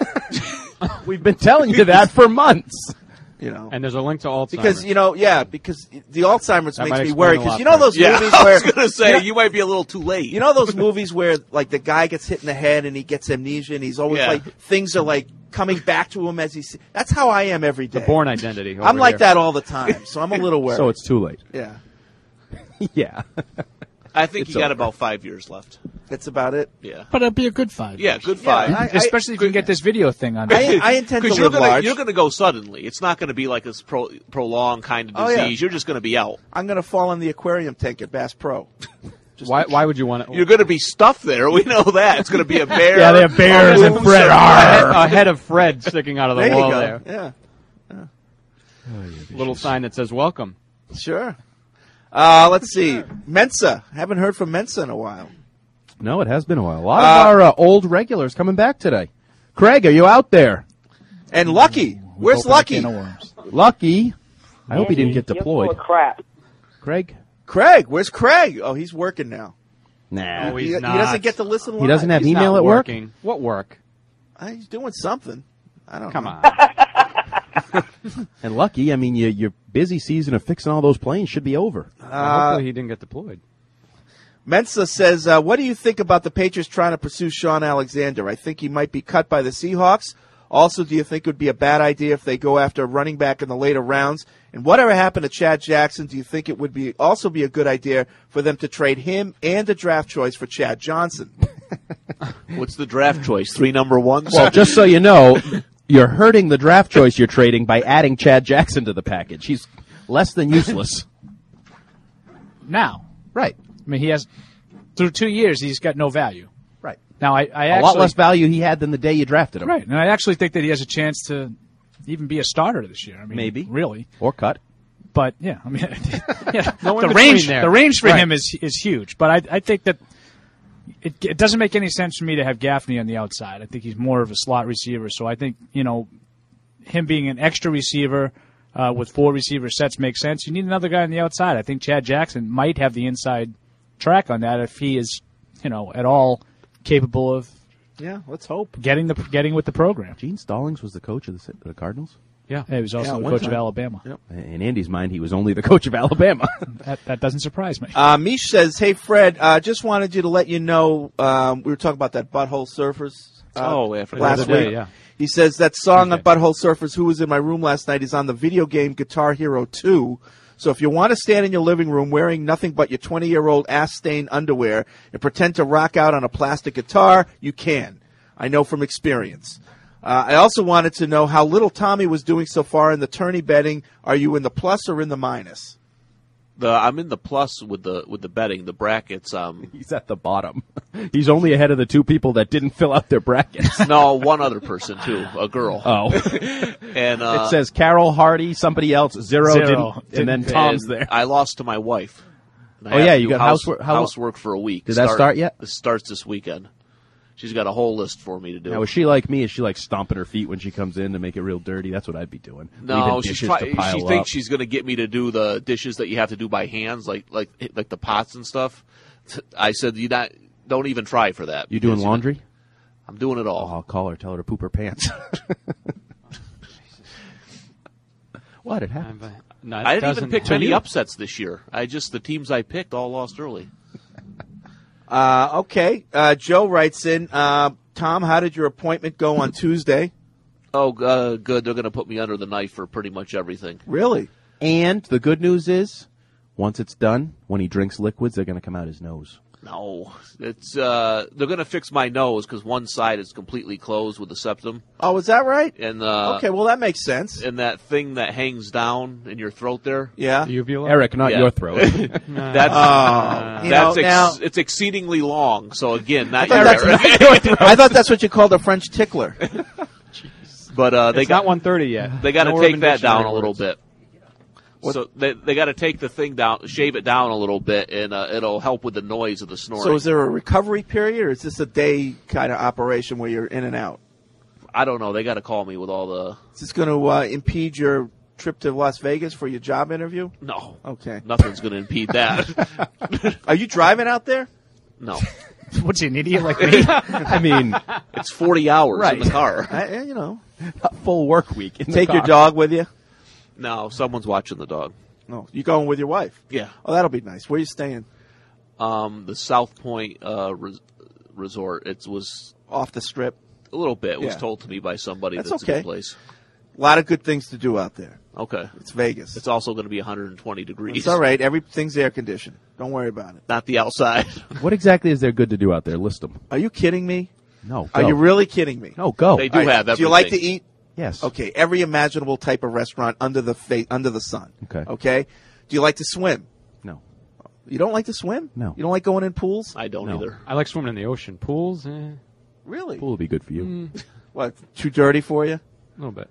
We've been telling you that for months. you know. And there's a link to Alzheimer's. Because, you know, yeah, because the Alzheimer's That makes might me explain worried. a Because lot, you know those Yeah, movies I where was going to say you know, you might be a little too late. you know those movies where like the guy gets hit in the head and he gets amnesia and he's always Yeah. like things are like coming back to him as he's. That's how I am every day. the born identity. over I'm like here. that all the time, so I'm a little worried. So it's too late. yeah. yeah. I think It's you got over. about five years left. That's about it. Yeah. But it'll be a good five. Yeah, years. good five. I- Especially if you can get this video thing on. I, I intend to Because you're live gonna large. you're gonna go suddenly. It's not gonna be like this pro, prolonged kind of Oh, disease. yeah. You're just gonna be out. I'm going to fall in the aquarium tank at Bass Pro. Just Why? Why would you want to? You're gonna be stuffed there. We know that. It's gonna be a bear. Yeah, they have bears a and moose, Fred. a- a head of Fred sticking out of the There you wall go. there. Yeah. Little sign that says "Welcome." Sure. Uh, let's see. Mensa. Haven't heard from Mensa in a while. No, it has been a while. A lot Uh, of our uh, old regulars coming back today. Craig, are you out there? And Lucky. Where's Open a Lucky? can of worms. Lucky. I hope he didn't get You're deployed. full of crap. Craig? Craig. Where's Craig? Oh, he's working now. Nah. No, he, he's he not. doesn't get to listen live. He doesn't have He's email not at work? working. What work? Uh, he's doing something. I don't Come know. on. And Lucky, I mean, you, your busy season of fixing all those planes should be over. Well, Uh, hopefully he didn't get deployed. Mensa says, uh, what do you think about the Patriots trying to pursue Sean Alexander? I think he might be cut by the Seahawks. Also, do you think it would be a bad idea if they go after a running back in the later rounds? And whatever happened to Chad Jackson, do you think it would be also be a good idea for them to trade him and a draft choice for Chad Johnson? What's the draft choice? Three number ones? Well, just so you know, you're hurting the draft choice you're trading by adding Chad Jackson to the package. He's less than useless. Now, Right. I mean, he has through two years he's got no value. Right. Now, I, I A actually, lot less value he had than the day you drafted him. right, and I actually think that he has a chance to even be a starter this year. I mean, Maybe. really. Or cut. But yeah, I mean, yeah, No in the between range there. the range for Right. him is is huge. But I I think that it, it doesn't make any sense for me to have Gaffney on the outside. I think he's more of a slot receiver. So I think you know him being an extra receiver uh, with four receiver sets makes sense. You need another guy on the outside. I think Chad Jackson might have the inside track on that if he is you know at all capable of Yeah, let's hope. getting the getting with the program. Gene Stallings was the coach of the, the Cardinals? Yeah. He was also Yeah, the one coach time. of Alabama. Yep. In Andy's mind, he was only the coach of Alabama. That, that doesn't surprise me. Uh, Mish says, hey, Fred, uh, just wanted you to let you know, um, we were talking about that Butthole Surfers uh, Oh, yeah, for the last other week. day, yeah. He says, that song on Butthole Surfers, Who Was in My Room Last Night, is on the video game Guitar Hero two. So if you want to stand in your living room wearing nothing but your twenty-year-old ass-stained underwear and pretend to rock out on a plastic guitar, you can. I know from experience. Uh, I also wanted to know how little Tommy was doing so far in the tourney betting. Are you in the plus or in the minus? The I'm in the plus with the with the betting, the brackets. Um, He's at the bottom. He's only ahead of the two people that didn't fill out their brackets. no, one other person too, a girl. Oh. and uh, It says Carol Hardy, somebody else, zero, Zero. didn't, and then Tom's and there. I lost to my wife. And I Oh, have yeah, to you do got house, housework- how- housework for a week. Did that start yet? It starts this weekend. She's got a whole list for me to do. Now, is she like me? Is she like stomping her feet when she comes in to make it real dirty? That's what I'd be doing. No, Leaving she's dishes try- to pile she up. thinks she's going to get me to do the dishes that you have to do by hands, like like like the pots and stuff. I said, you not don't even try for that. You doing because laundry? I'm doing it all. Oh, I'll call her. Tell her to poop her pants. What? It happened. No, it I didn't even doesn't pick happen. many upsets this year. I just the teams I picked all lost early. Uh, okay. Uh, Joe writes in, uh, Tom, how did your appointment go on Tuesday? Oh, uh, good. They're going to put me under the knife for pretty much everything. Really? And the good news is, once it's done, when he drinks liquids, they're going to come out his nose. No, it's uh, they're going to fix my nose because one side is completely closed with the septum. Oh, is that right? And uh, Okay, well, that makes sense. and that thing that hangs down in your throat there. Yeah. Uvula? Eric, not Yeah. your throat. That's Oh, you that's know, ex- now- it's exceedingly long. So again, not I your thought, that's, I thought that's what you called a French tickler. But uh, they It's got not one thirty yet. they got to No take Urban that down Dictionary a little words. bit. So they they got to take the thing down, shave it down a little bit, and uh, it'll help with the noise of the snoring. So is there a recovery period, or is this a day kind of operation where you're in and out? I don't know. They got to call me with all the Is this going to uh, impede your trip to Las Vegas for your job interview? no. Okay. Nothing's going to impede that. Are you driving out there? No, What's he, an idiot like me? I mean, it's forty hours Right. in the car. I, eh, you know, a full work week. In the take your car. dog with you. No, someone's watching the dog. No, you going with your wife? Yeah. Oh, that'll be nice. Where are you staying? Um, the South Point uh, res- resort. It was Off the strip. a little bit. It was Yeah. told to me by somebody That's that's, a okay. good place. A lot of good things to do out there. Okay. It's Vegas. It's also going to be one hundred twenty degrees. It's all right. Everything's air conditioned. Don't worry about it. Not the outside. What exactly is there good to do out there? List them. Are you kidding me? No. Are go. you really kidding me? No, go. They do All right, have everything. Do you like to eat? Yes. Okay. Every imaginable type of restaurant under the fa- under the sun. Okay. Okay. Do you like to swim? No. You don't like to swim? No. You don't like going in pools? I don't No. either. I like swimming in the ocean. Pools, eh, Really? Pool would be good for you. Mm. What? Too dirty for you? a little bit.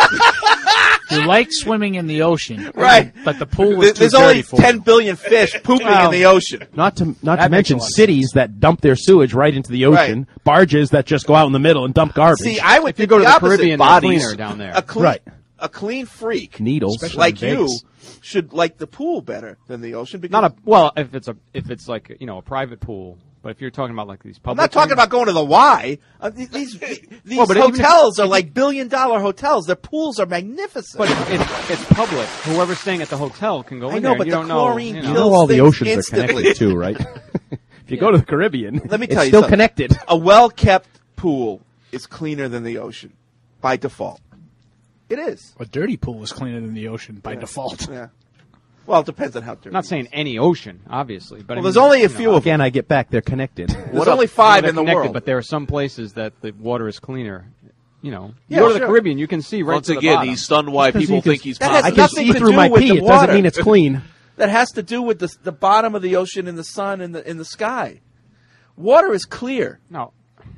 You like swimming in the ocean, Right. But the pool There- was too There's dirty only for ten you. billion fish pooping Well, in the ocean. Not to not That to makes mention a lot of cities that dump their sewage right into the ocean, barges that just go out in the middle and dump garbage. See, I would If you think go to the opposite. Caribbean, they're Bodies. cleaner down there. A clean, Right. a clean freak Needles. Especially like in you Vegas. should like the pool better than the ocean. Because Not a well, if it's a if it's like you know a private pool, but if you're talking about like these I'm public, not talking things- about going to the Y. Uh, these these, these Well, but even if- hotels are like billion dollar hotels. Their pools are magnificent. But it's, it's public. Whoever's staying at the hotel can go I in know, there. but you the don't chlorine know. you You know know. all the things oceans instantly. are connected too, right? If you go to the Caribbean, Let me it's tell you still something. connected. A well kept pool is cleaner than the ocean by default. It is. A dirty pool is cleaner than the ocean by default. Yeah. Well, it depends on how dirty. I'm not saying any ocean, obviously, but Well, I there's mean, only a you few know, of them. Again, I get back. They're connected. There's only five they're in the connected, world. but there are some places that the water is cleaner. You know, you Yeah, go to the sure. Caribbean, you can see right Once to the again, bottom. he's stunned why Because people he can- think he's That has I positive. can nothing see to through do my with pee. the It doesn't water. mean it's clean. That has to do with the the bottom of the ocean and the sun and the in the sky. Water is clear. No,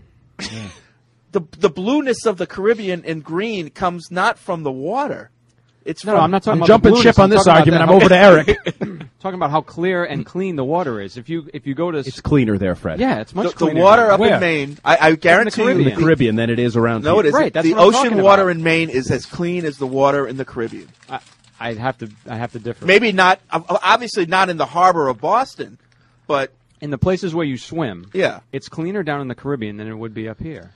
The the blueness of the Caribbean and green comes not from the water. It's no, from, no, I'm not talking I'm about jumping the blueness. ship on I'm this talking about argument. that- I'm over to Eric. talking about how clear and clean the water is. If you if you go to It's cleaner there, Fred. yeah, it's much the, the cleaner. water than- up Where? in Maine. I, I guarantee you, in the Caribbean. Caribbean than it is around no, here. it isn't. Right, that's the what I'm ocean talking water about. in Maine is as clean as the water in the Caribbean. I, I'd have to I have to differ. Maybe not, obviously not in the harbor of Boston, but in the places where you swim, yeah. it's cleaner down in the Caribbean than it would be up here.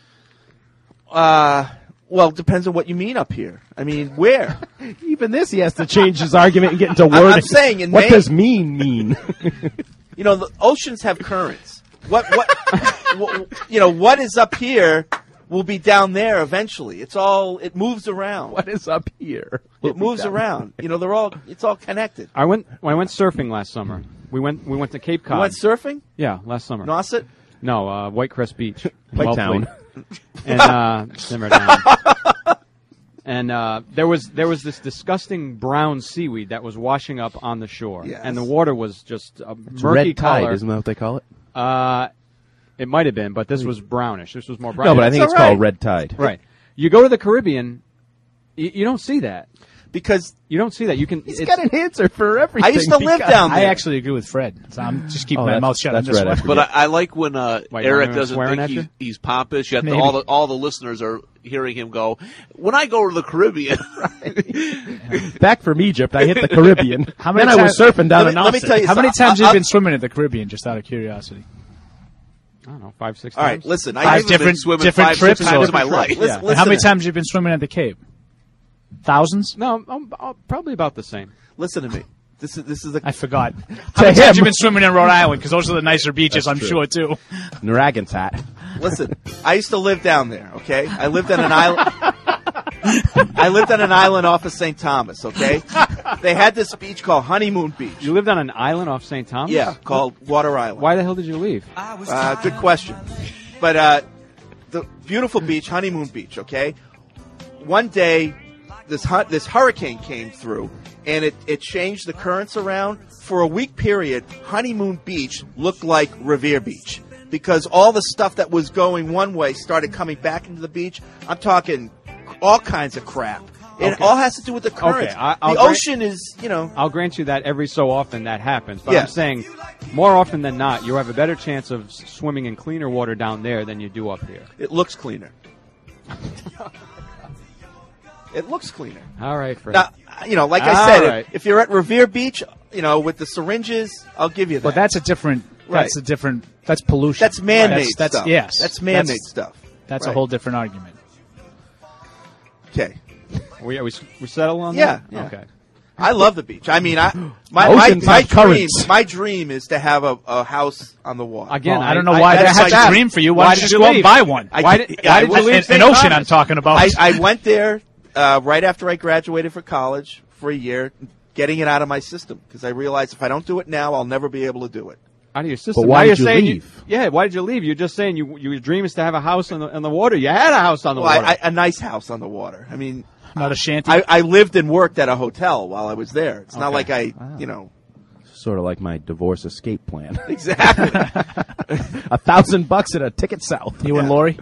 Uh, well, it depends on what you mean up here. I mean, where? Even this, he has to change his argument and get into I'm- wording. I'm saying in what Maine- does mean mean? You know, the oceans have currents. What, what, what, you know, what is up here will be down there eventually. It's all, it moves around. What is up here? It moves around. You know, they're all, it's all connected. I went when I went surfing last summer. We went we went to Cape Cod. You went surfing? Yeah, last summer. Nauset? No, uh, White Crest Beach, in Playtown. Wellfleet. and uh, simmer down. And uh, there was there was this disgusting brown seaweed that was washing up on the shore, Yes. and the water was just a It's murky red tide, color. isn't that what they call it? Uh, it might have been, but this was brownish. This was more brown. No, but I think That's it's all called right. red tide. Right. You go to the Caribbean, you, you don't see that. Because You don't see that. You can. He's it's- got an answer for everything. I used to live because- down there. I actually agree with Fred. So I'm just keeping Oh, my that's- mouth shut on that's this right, I one. forget. But I, I like when uh, Why, you Eric want him doesn't swearing think at he's, you? he's pompous. Yet the, Maybe. all the all the listeners are hearing him go. When I go to the Caribbean, Back from Egypt, I hit the Caribbean. How many then I was times- surfing down Let in me- let me Nauset. tell you How many So, times I- have I- you been swimming in the Caribbean, just out of curiosity? I don't know, five, six all right, times. listen. I Five haven't been different, swimming different five, trips six times or- in my life. Listen, Yeah. listen And how many to- times have you been swimming at the Cape? Thousands? No, I'm, I'm probably about the same. Listen to me. This is this is a I forgot. How many him. times have you been swimming in Rhode Island? Because those are the nicer beaches, That's I'm true. sure, too. Narragansett. Listen, I used to live down there, okay? I lived on an island. I lived on an island off of Saint Thomas, okay? They had this beach called Honeymoon Beach. You lived on an island off Saint Thomas? Yeah, called Water Island. Why the hell did you leave? Uh, good question. But uh, the beautiful beach, Honeymoon Beach, okay? One day, this hu- this hurricane came through, and it, it changed the currents around. For a week period, Honeymoon Beach looked like Revere Beach because all the stuff that was going one way started coming back into the beach. I'm talking all kinds of crap. It Okay. all has to do with the currents. Okay, I- I'll the grant- ocean is, you know, I'll grant you that every so often that happens, but Yeah. I'm saying more often than not, you have a better chance of s- swimming in cleaner water down there than you do up here. it looks cleaner. It looks cleaner. All right, Fred. Now, you know, like I All said, right. if you're at Revere Beach, you know, with the syringes, I'll give you that. But that's a different. That's Right. a different. That's pollution. That's man-made That's, that's stuff. yes. That's man-made That's- stuff. That's Right. a whole different argument. Okay. we, we, we settle on Yeah, that? yeah. Okay. I love the beach. I mean, I my my, Oceans my have dream currents. my dream is to have a, a house on the water. Again, Well, I don't know why that's that's such like- a dream for you. Why, why don't you did just you go out and leave? buy one? I- Why did, yeah, why I did you went- leave An, Saint an ocean Thomas? I'm talking about. I, I went there uh, right after I graduated for college for a year, getting it out of my system because I realized if I don't do it now, I'll never be able to do it. Out of your system. But why Now did you're you saying leave? yeah, why did you leave? You're just saying you, your dream is to have a house on the on the water. You had a house on the Well, water. I, I, a nice house on the water. I mean, Not a shanty. I, I lived and worked at a hotel while I was there. It's not Okay. like I, you know. Sort of like my divorce escape plan. Exactly. A thousand bucks at a ticket south. You and Lori?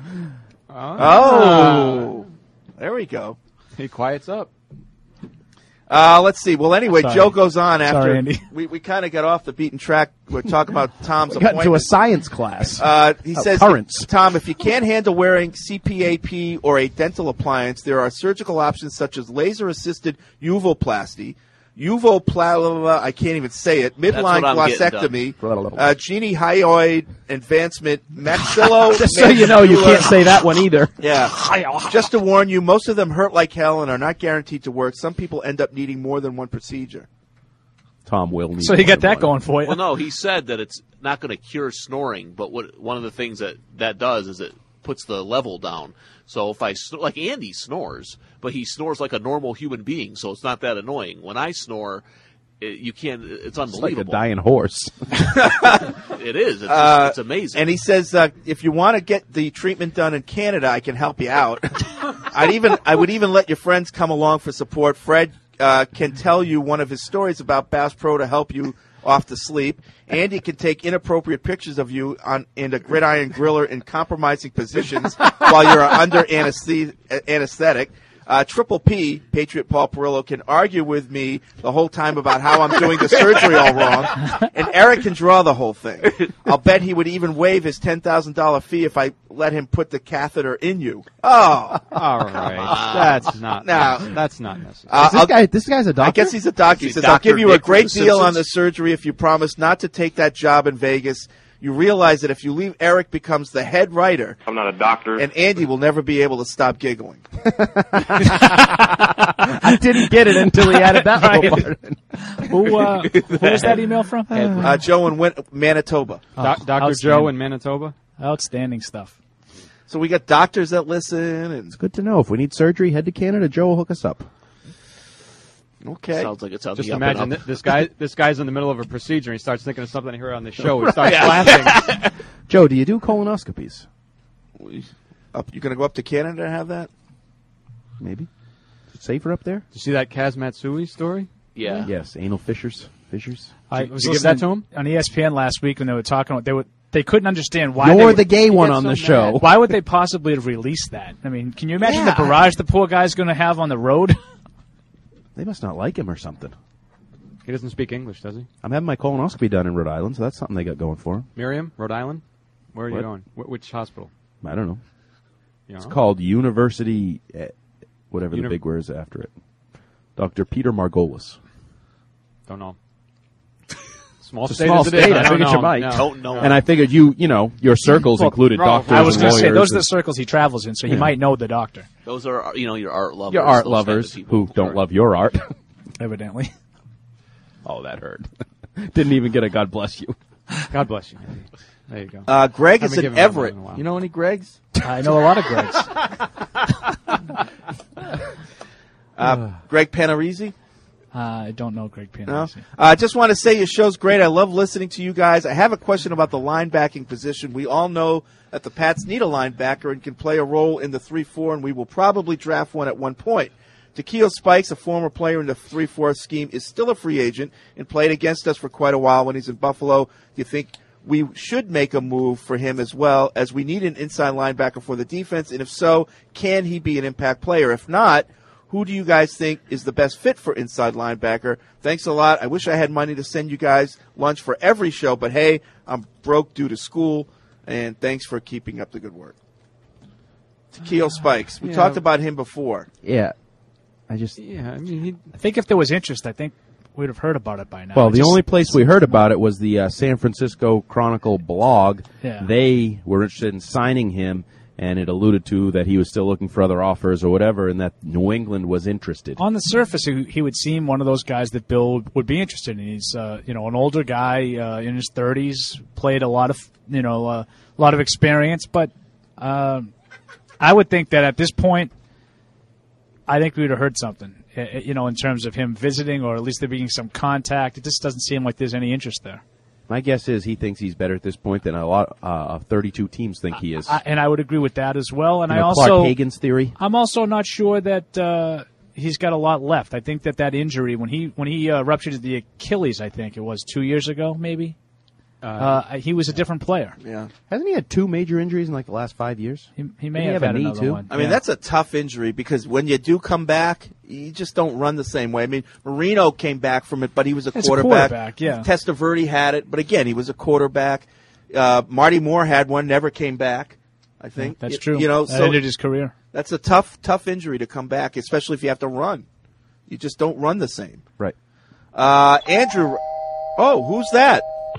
Oh. There we go. He quiets up. Uh, let's see. Well, anyway, Sorry. Joe goes on after Sorry, Andy. we we kind of got off the beaten track. We're talking about Tom's We got appointment. into a science class. Uh, he of says, currents. Tom, if you can't handle wearing C P A P or a dental appliance, there are surgical options such as laser-assisted uvoplasty, uvopla, I can't even say it, midline what I'm getting glossectomy, uh, genie hyoid advancement, maxillo. Just so you know, you can't say that one either. Yeah. Just to warn you, most of them hurt like hell and are not guaranteed to work. Some people end up needing more than one procedure. Tom will need So you more got than that one. going for you. Well, no, he said that it's not going to cure snoring, but what one of the things that that does is it puts the level down. So if I snore, like Andy snores, but he snores like a normal human being, so it's not that annoying. When I snore, it, you can't. It's It's like a unbelievable. dying horse. It is. It's, Uh, just, it's amazing. And he says, uh, if you want to get the treatment done in Canada, I can help you out. I'd even, I would even let your friends come along for support. Fred uh, can tell you one of his stories about Bass Pro to help you off to sleep. Andy can take inappropriate pictures of you on in a gridiron griller in compromising positions while you're under anesthe- anesthetic. Uh, Triple P, Patriot Paul Perillo, can argue with me the whole time about how I'm doing the surgery all wrong, and Eric can draw the whole thing. I'll bet he would even waive his ten thousand dollars fee if I let him put the catheter in you. Oh. All right. That's not Now- that's not necessary. Uh, Is this I'll- guy? This guy's a doctor. I guess he's a doctor. He Is says, he I'll Doctor give you a Nick from great The deal on the Simpsons? surgery if you promise not to take that job in Vegas. You realize that if you leave, Eric becomes the head writer, I'm not a doctor. and Andy will never be able to stop giggling. I didn't get it until he added that Right. little part. Who, uh, who was that email from? Uh, Joe in Win- Manitoba. Doc- Doctor outstanding. Joe in Manitoba. Outstanding stuff. So we got doctors that listen, and It's good to know. If we need surgery, head to Canada. Joe will hook us up. okay. Sounds like it's on Just the up imagine and th- up. this guy. This guy's in the middle of a procedure. and He starts thinking of something he heard on the show. He starts laughing. Joe, do you do colonoscopies? Up, you going to go up to Canada and have that? Maybe. Is it safer up there? Did you see that Kaz Matsui story? Yeah. Yes. Anal fissures. Fissures. I Did was you give that listening to him? on E S P N last week when they were talking. They were they couldn't understand why. You're they would, the gay one gets on so the mad. show. Why would they possibly have released that? I mean, can you imagine Yeah. the barrage the poor guy's going to have on the road? They must not like him or something. He doesn't speak English, does he? I'm having my colonoscopy done in Rhode Island, so that's something they got going for him. Miriam, Rhode Island. Where are you What? going? Wh- which hospital? I don't know. You It's know? called University, eh, whatever Uni- the big word is after it. Doctor Peter Margolis. Don't know. Small It's a state small as it is, state. I I don't figured you know. might. No. Don't know. And I figured you, you know, your circles Well, included bro, doctors. I was and going to say lawyers those are the and- circles he travels in, so he Yeah. might know the doctor. Those are, you know, your art lovers. your art those lovers kinds of people. who don't love your art. Evidently. Oh, that hurt. Didn't even get a God bless you. God bless you. Andy. There you go. Uh, Greg Haven't is in given him one Everett. in a while. You know any Gregs? I know a lot of Gregs. Uh, Greg Panarisi? Uh, I don't know Greg No? Panarisi. I uh, just want to say your show's great. I love listening to you guys. I have a question about the linebacking position. We all know that the Pats need a linebacker and can play a role in the three four, and we will probably draft one at one point. Takeo Spikes, a former player in the three four scheme, is still a free agent and played against us for quite a while when he's in Buffalo. Do you think we should make a move for him as well, as we need an inside linebacker for the defense? And if so, can he be an impact player? If not, who do you guys think is the best fit for inside linebacker? Thanks a lot. I wish I had money to send you guys lunch for every show, but hey, I'm broke due to school, and thanks for keeping up the good work. Takeo Spikes. We Yeah. talked about him before. Yeah. I just. Yeah, I mean, he, I think if there was interest, I think we'd have heard about it by now. Well, It the just- only place we heard about it was the uh, San Francisco Chronicle blog. Yeah. They were interested in signing him, and it alluded to that he was still looking for other offers or whatever, and that New England was interested. On the surface, he, he would seem one of those guys that Bill would be interested in. He's, uh, you know, an older guy uh, in his thirties, played a lot of, you know, uh, a lot of experience. But uh, I would think that at this point, I think we would have heard something, uh, you know, in terms of him visiting or at least there being some contact. It just doesn't seem like there's any interest there. My guess is he thinks he's better at this point than a lot uh, of thirty-two teams think he is. I, and I would agree with that as well. And you I know, also Clark Hagan's theory. I'm also not sure that uh, he's got a lot left. I think that that injury when he when he uh, ruptured the Achilles, I think it was two years ago, maybe. Uh, uh, he was a different player. Yeah, hasn't he had two major injuries in like the last five years? He, he may Didn't have, he have had a knee another too. one. I mean, yeah. that's a tough injury because when you do come back, you just don't run the same way. I mean, Marino came back from it, but he was a It's a quarterback. quarterback, yeah. Testaverde had it, but again, he was a quarterback. Uh, Marty Moore had one, never came back. I think that's Y- true. You know, that so ended his career. that's a tough, tough injury to come back, especially if you have to run. You just don't run the same. Right. Uh, Andrew. Oh, who's that?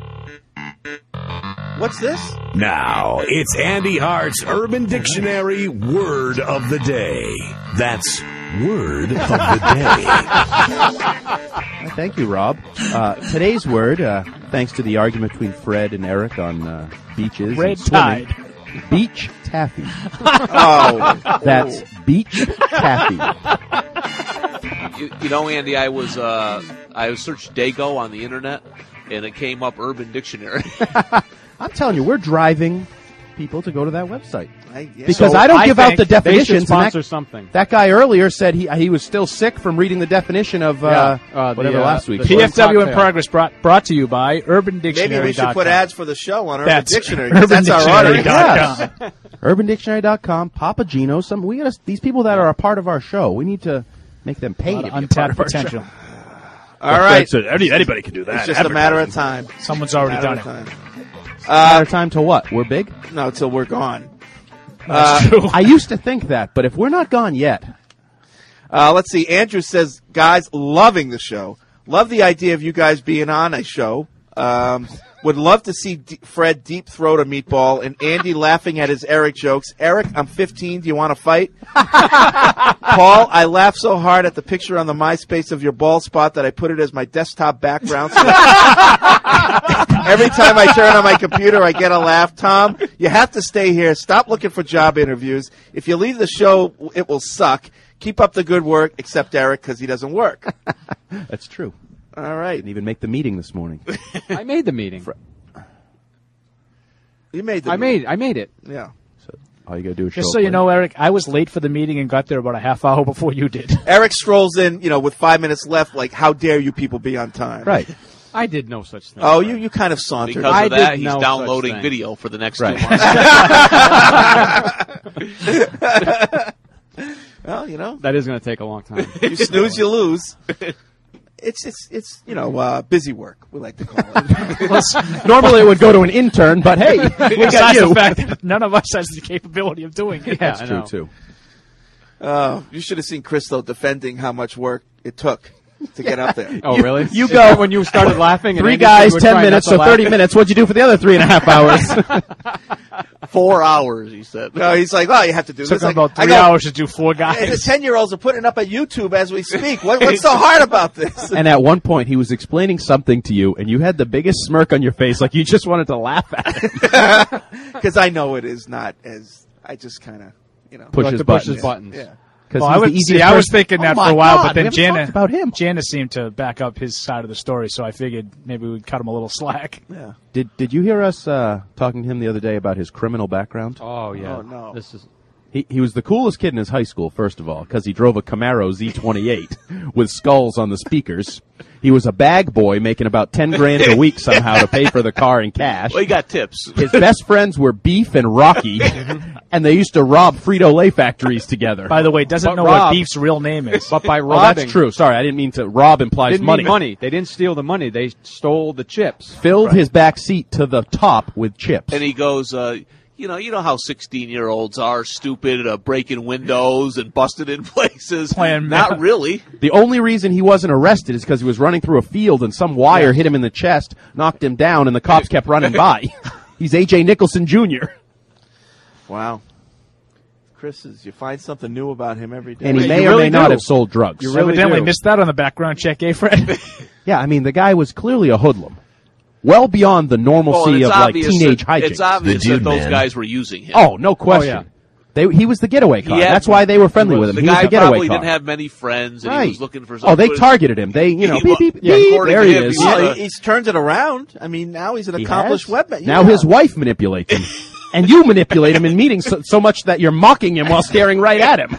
What's this? Now, it's Andy Hart's Urban Dictionary Word of the Day. That's Word of the Day. Uh, Thank you, Rob. Uh, today's word, uh, thanks to the argument between Fred and Eric on uh, beaches. Red and swimming, tide. Beach taffy. Oh. That's beach taffy. You, you know, Andy, I was uh, I searched Dago on the internet, and it came up Urban Dictionary. I'm telling you, we're driving people to go to that website. I, yeah. Because So I don't I give out think the they should definitions. and sponsor that, something. That guy earlier said he he was still sick from reading the definition of uh, Yeah, uh, the, whatever uh, last week. the P F W in cocktail. Progress brought brought to you by Urban Dictionary. Maybe we should put ads for the show on Urban That's Dictionary. 'cause urban That's our dictionary audience. dot com. urban dictionary dot com, Papa Gino. Some we got these people that are a part of our show. We need to make them pay A to lot be of a part untapped of our potential. show. All right. So any, anybody can do that. It's just a matter of time. Someone's already Matter done of it. time. Matter Uh, of time to what? We're big. no, till we're gone. That's Uh, true. I used to think that, but if we're not gone yet, Uh, let's see. Andrew says, guys, loving the show. Love the idea of you guys being on a show. Um, would love to see D- Fred deep throat a meatball and Andy laughing at his Eric jokes. Eric, I'm fifteen. Do you want to fight? Paul, I laughed so hard at the picture on the MySpace of your bald spot that I put it as my desktop background. So every time I turn on my computer, I get a laugh. Tom, you have to stay here. Stop looking for job interviews. If you leave the show, it will suck. Keep up the good work, except Eric, because he doesn't work. that's true. All right. Didn't even make the meeting this morning. I made the meeting. You made the I made I made it. Yeah. So all you gotta do is Just show so up you late. know, Eric, I was late for the meeting and got there about a half hour before you did. Eric strolls in, you know, with five minutes left, like, how dare you people be on time? Right. I did no such thing. Oh, you, you kind of sauntered. Because I of that, did he's no such downloading thing. video for the next Right. two months. Well, you know, That is going to take a long time. you snooze, you lose. It's, it's, it's you know, uh, busy work, we like to call it. Normally it would go to an intern, but hey, we got Besides you. the fact that none of us has the capability of doing it. Yeah, That's I true know. too. Uh, you should have seen Chris, though, defending how much work it took to get up there. Oh, really? You Is go. that when you started laughing. and Three Andy said guys, you were ten trying minutes, not to so laugh? thirty minutes. What'd you do for the other three and a half hours? Four hours, he said. No, he's like, oh, you have to do It took this. him Like, about I three go, hours to do four Hey, the guys. ten-year-olds are putting it up at YouTube as we speak. What, what's so hard about this? And at one point, he was explaining something to you, and you had the biggest smirk on your face, like you just wanted to laugh at it. Because I know it is not as, I just kind of, you know. Pushes Like to buttons. push his buttons. Yeah. Because Well, I, he's would, the easiest see, I was person- thinking that Oh for my a while, God, but we then haven't Jana, talked about him. Jana seemed to back up his side of the story, so I figured maybe we'd cut him a little slack. Yeah. Did Did you hear us uh, talking to him the other day about his criminal background? Oh yeah. Oh, no. This is He he was the coolest kid in his high school, first of all, because he drove a Camaro Z twenty-eight with skulls on the speakers. He was a bag boy making about ten grand a week somehow to pay for the car in cash. Well, he got tips. His best friends were Beef and Rocky, and they used to rob Frito-Lay factories together. By the way, doesn't But know Rob- what Beef's real name is. but by Oh, robbing. that's true. Sorry, I didn't mean to. Rob implies Didn't money. mean money. They didn't steal the money. They stole the chips. Filled his back seat to the top with chips. And he goes, uh, you know, you know how sixteen-year-olds are stupid, uh, breaking windows and busted in places. Playing Not meth. really. The only reason he wasn't arrested is because he was running through a field and some wire hit him in the chest, knocked him down, and the cops kept running by. He's A J Nicholson Junior Wow. Chris, is you find something new about him every day. And he You may or really may not do. have sold drugs. You really evidently do. missed that on the background check, eh, Fred? Yeah, I mean, the guy was clearly a hoodlum. Well beyond the Well, normalcy it's of like obvious teenage that, hijinks. It's obvious The dude, that those man. guys were using him. Oh, no question. Oh, yeah. They, he was the getaway car. Yeah. That's why they were friendly with him. The he guy was the getaway probably car. didn't have many friends, and right. he was looking for. Oh, they was, targeted him. They, you know, he, beep, beep, yeah, beep. according There to he him, is. he was Well, a- he- he's turned it around. I mean, now he's an He accomplished has? webman. Now Yeah. his wife manipulates him, and you manipulate him in meetings so, so much that you're mocking him while staring right at him.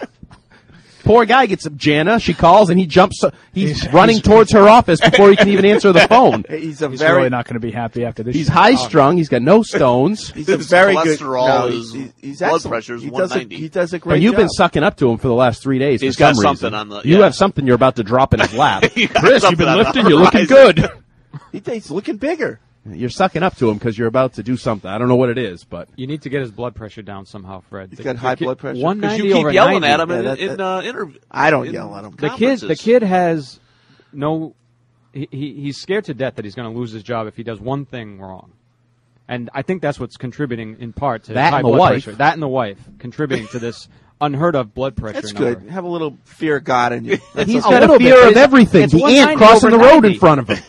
Poor guy gets Jana. She calls, and he jumps. He's, He's- running he's- towards her office before he can even answer the phone. He's a He's very really not going to be happy after this. He's shit. high strung. He's got no stones. he's a His very good. cholesterol, No, his he's, he's blood excellent. pressure's he one does a, ninety. he does a great And you've job. been sucking up to him for the last three days He's for some got something reason. on the- You yeah. have something you're about to drop in his lap. He got Chris, you've something been on the lifting. You're looking horizon. good. He, he's looking bigger. You're sucking up to him because you're about to do something. I don't know what it is, but You need to get his blood pressure down somehow, Fred. He's got high blood pressure? 'Cause one ninety you keep over yelling ninety. at him Yeah, in, that- in uh, interviews. I don't yell at him. The kid, the kid has no. He, he he's scared to death that he's going to lose his job if he does one thing wrong, and I think that's what's contributing in part to That high and the blood wife. pressure. That and the wife contributing to this unheard of blood pressure. That's number. good. Have a little fear of God in you. That's he's okay. got a little fear bit. of everything. It's The ant one ninety crossing the over road ninety. in front of him.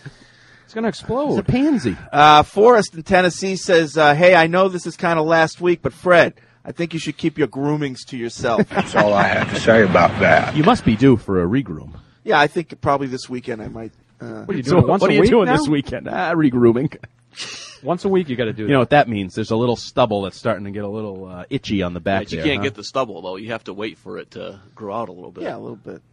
It's going to explode. He's a pansy. Uh, Forrest in Tennessee says, uh, hey, I know this is kind of last week, but Fred, I think you should keep your groomings to yourself. That's all I have to say about that. You must be due for a regroom. Yeah, I think probably this weekend I might. Uh, What are you So doing? once what a are you week doing now? this weekend? Ah, regrooming. Once a week, you got to do. You that. know what that means? There's a little stubble that's starting to get a little uh, itchy on the back But you there. can't huh? get the stubble though. You have to wait for it to grow out a little bit. yeah, a little bit.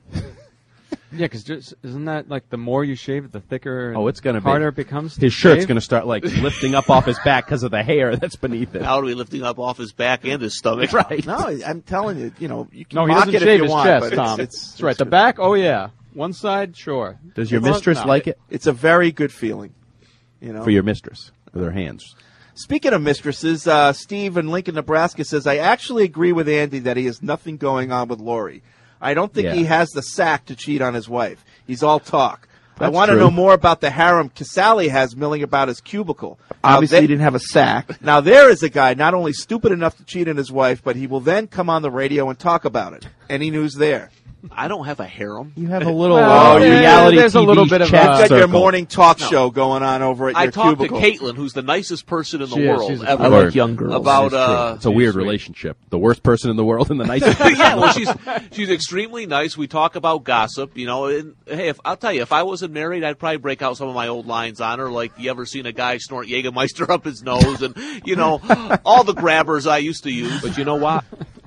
Yeah, because isn't that like the more you shave it, the thicker? Oh, it's going to be. harder it becomes. to His shirt's shave? going to start like lifting up off his back because of the hair that's beneath it. Now to be lifting up off his back and his stomach. Right. No, I'm telling you, you know, you can No, he mock doesn't it shave if you his want, chest, but Tom. it's, it's, That's right. it's The good. back, oh yeah. One side, sure. Does your The front, mistress no. like it? It's a very good feeling, you know. For your mistress with her hands. Speaking of mistresses, uh, Steve in Lincoln, Nebraska says, I actually agree with Andy that he has nothing going on with Lori. I don't think Yeah. he has the sack to cheat on his wife. He's all talk. I That's want to true. know more about the harem Casale has milling about his cubicle. Now, Obviously, they- he didn't have a sack. Now, there is a guy not only stupid enough to cheat on his wife, but he will then come on the radio and talk about it. Any news there? I don't have a harem. You have a little Well, uh, yeah, reality there's a T V little bit of chat a- You've got your circle. morning talk No. show going on over at I your talked cubicle. to Caitlin, who's the nicest person in the She is. world She's a ever. I like young girls. About It's true. uh, It's a weird sweet. relationship. The worst person in the world and the nicest person. yeah, well, she's she's extremely nice. We talk about gossip, you know. And hey, if I'll tell you, if I wasn't married, I'd probably break out some of my old lines on her, like you ever seen a guy snort Jägermeister up his nose, and you know, all the grabbers I used to use. But you know what?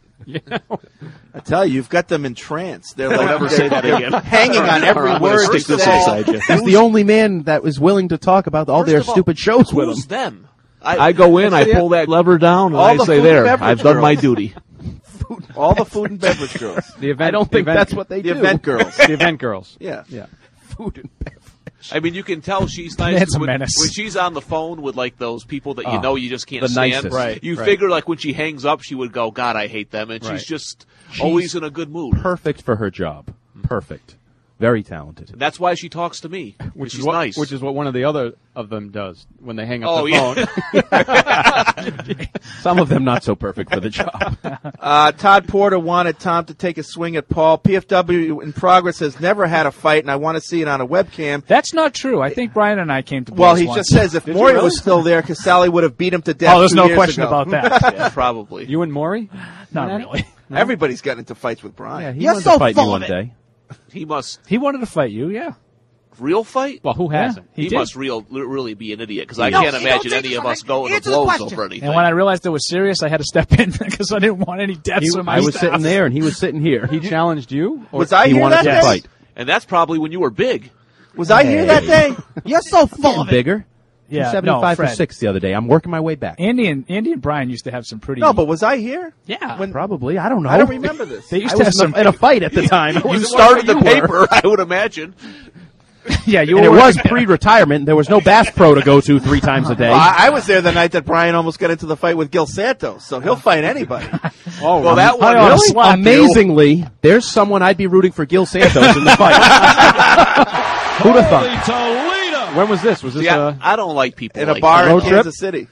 I tell you, you've got them entranced. They're Don't like ever they're- say that they're again. hanging on every I'm gonna word. stick you this say. inside you. He's the only man that was willing to talk about all First their of all, stupid shows with him. Who's them? I go in, I pull that lever down, and All I the say, food there, and beverage I've done my girls. duty. All the food and beverage girls. The event, I don't the think event- that's what they The do. event girls. The event girls. Yeah. Yeah. Food and beverage. I mean, you can tell she's nice That's a when, menace. when she's on the phone with like those people that you Oh, know you just can't the stand. nicest. Right, You right. figure like when she hangs up, she would go, "God, I hate them," and Right. she's just She's always in a good mood. Perfect for her job. Perfect. Very talented. That's why she talks to me, Which she's is what, nice. which is what one of the other of them does when they hang up Oh, the yeah. phone. Some of them not so perfect for the job. Uh, Todd Porter wanted Tom to take a swing at Paul. P F W in Progress has never had a fight, and I want to see it on a webcam. That's not true. I think Brian and I came to Well, blows he once. just says if Did you Maury really? was still there, Casale would have beat him to death. Oh, there's two no years question ago. about that. Yeah, probably. You and Maury? Not Not really. Everybody's gotten into fights with Brian. Yeah, he You're wanted so to fight me full one of it. day. He must He wanted to fight you, yeah. real fight. Well, who hasn't? He He, did. must real really be an idiot because I No, can't you imagine don't any say of us something. going to Answer the blows question. over anything. And when I realized it was serious, I had to step in because I didn't want any deaths He- in my I was staff. sitting there and he was sitting here. He challenged you? Or Was I he here wanted that to day? fight. and that's probably when you were big. Was I here that day? You're so full of it. Bigger. Yeah, no, seventy-five for Fred. six the other day. I'm working my way back. Andy and Andy and Brian used to have some pretty. No, but was I here? yeah, When Probably. I don't know. I don't remember this. they used I to have was in some. a, in a fight at the time. It You wasn't started the what you were. paper, I would imagine. yeah, you And were it was pre-retirement. There was no Bass Pro to go to three times a day. Well, I, I was there the night that Brian almost got into the fight with Gil Santos, so he'll fight anybody. Oh, well, that one I ought to really? slap you. Amazingly, there's someone I'd be rooting for Gil Santos in the fight. Who'd have thought? When was this? Was this See, I, uh, I don't like people In a like bar that. in Road trip? Kansas City.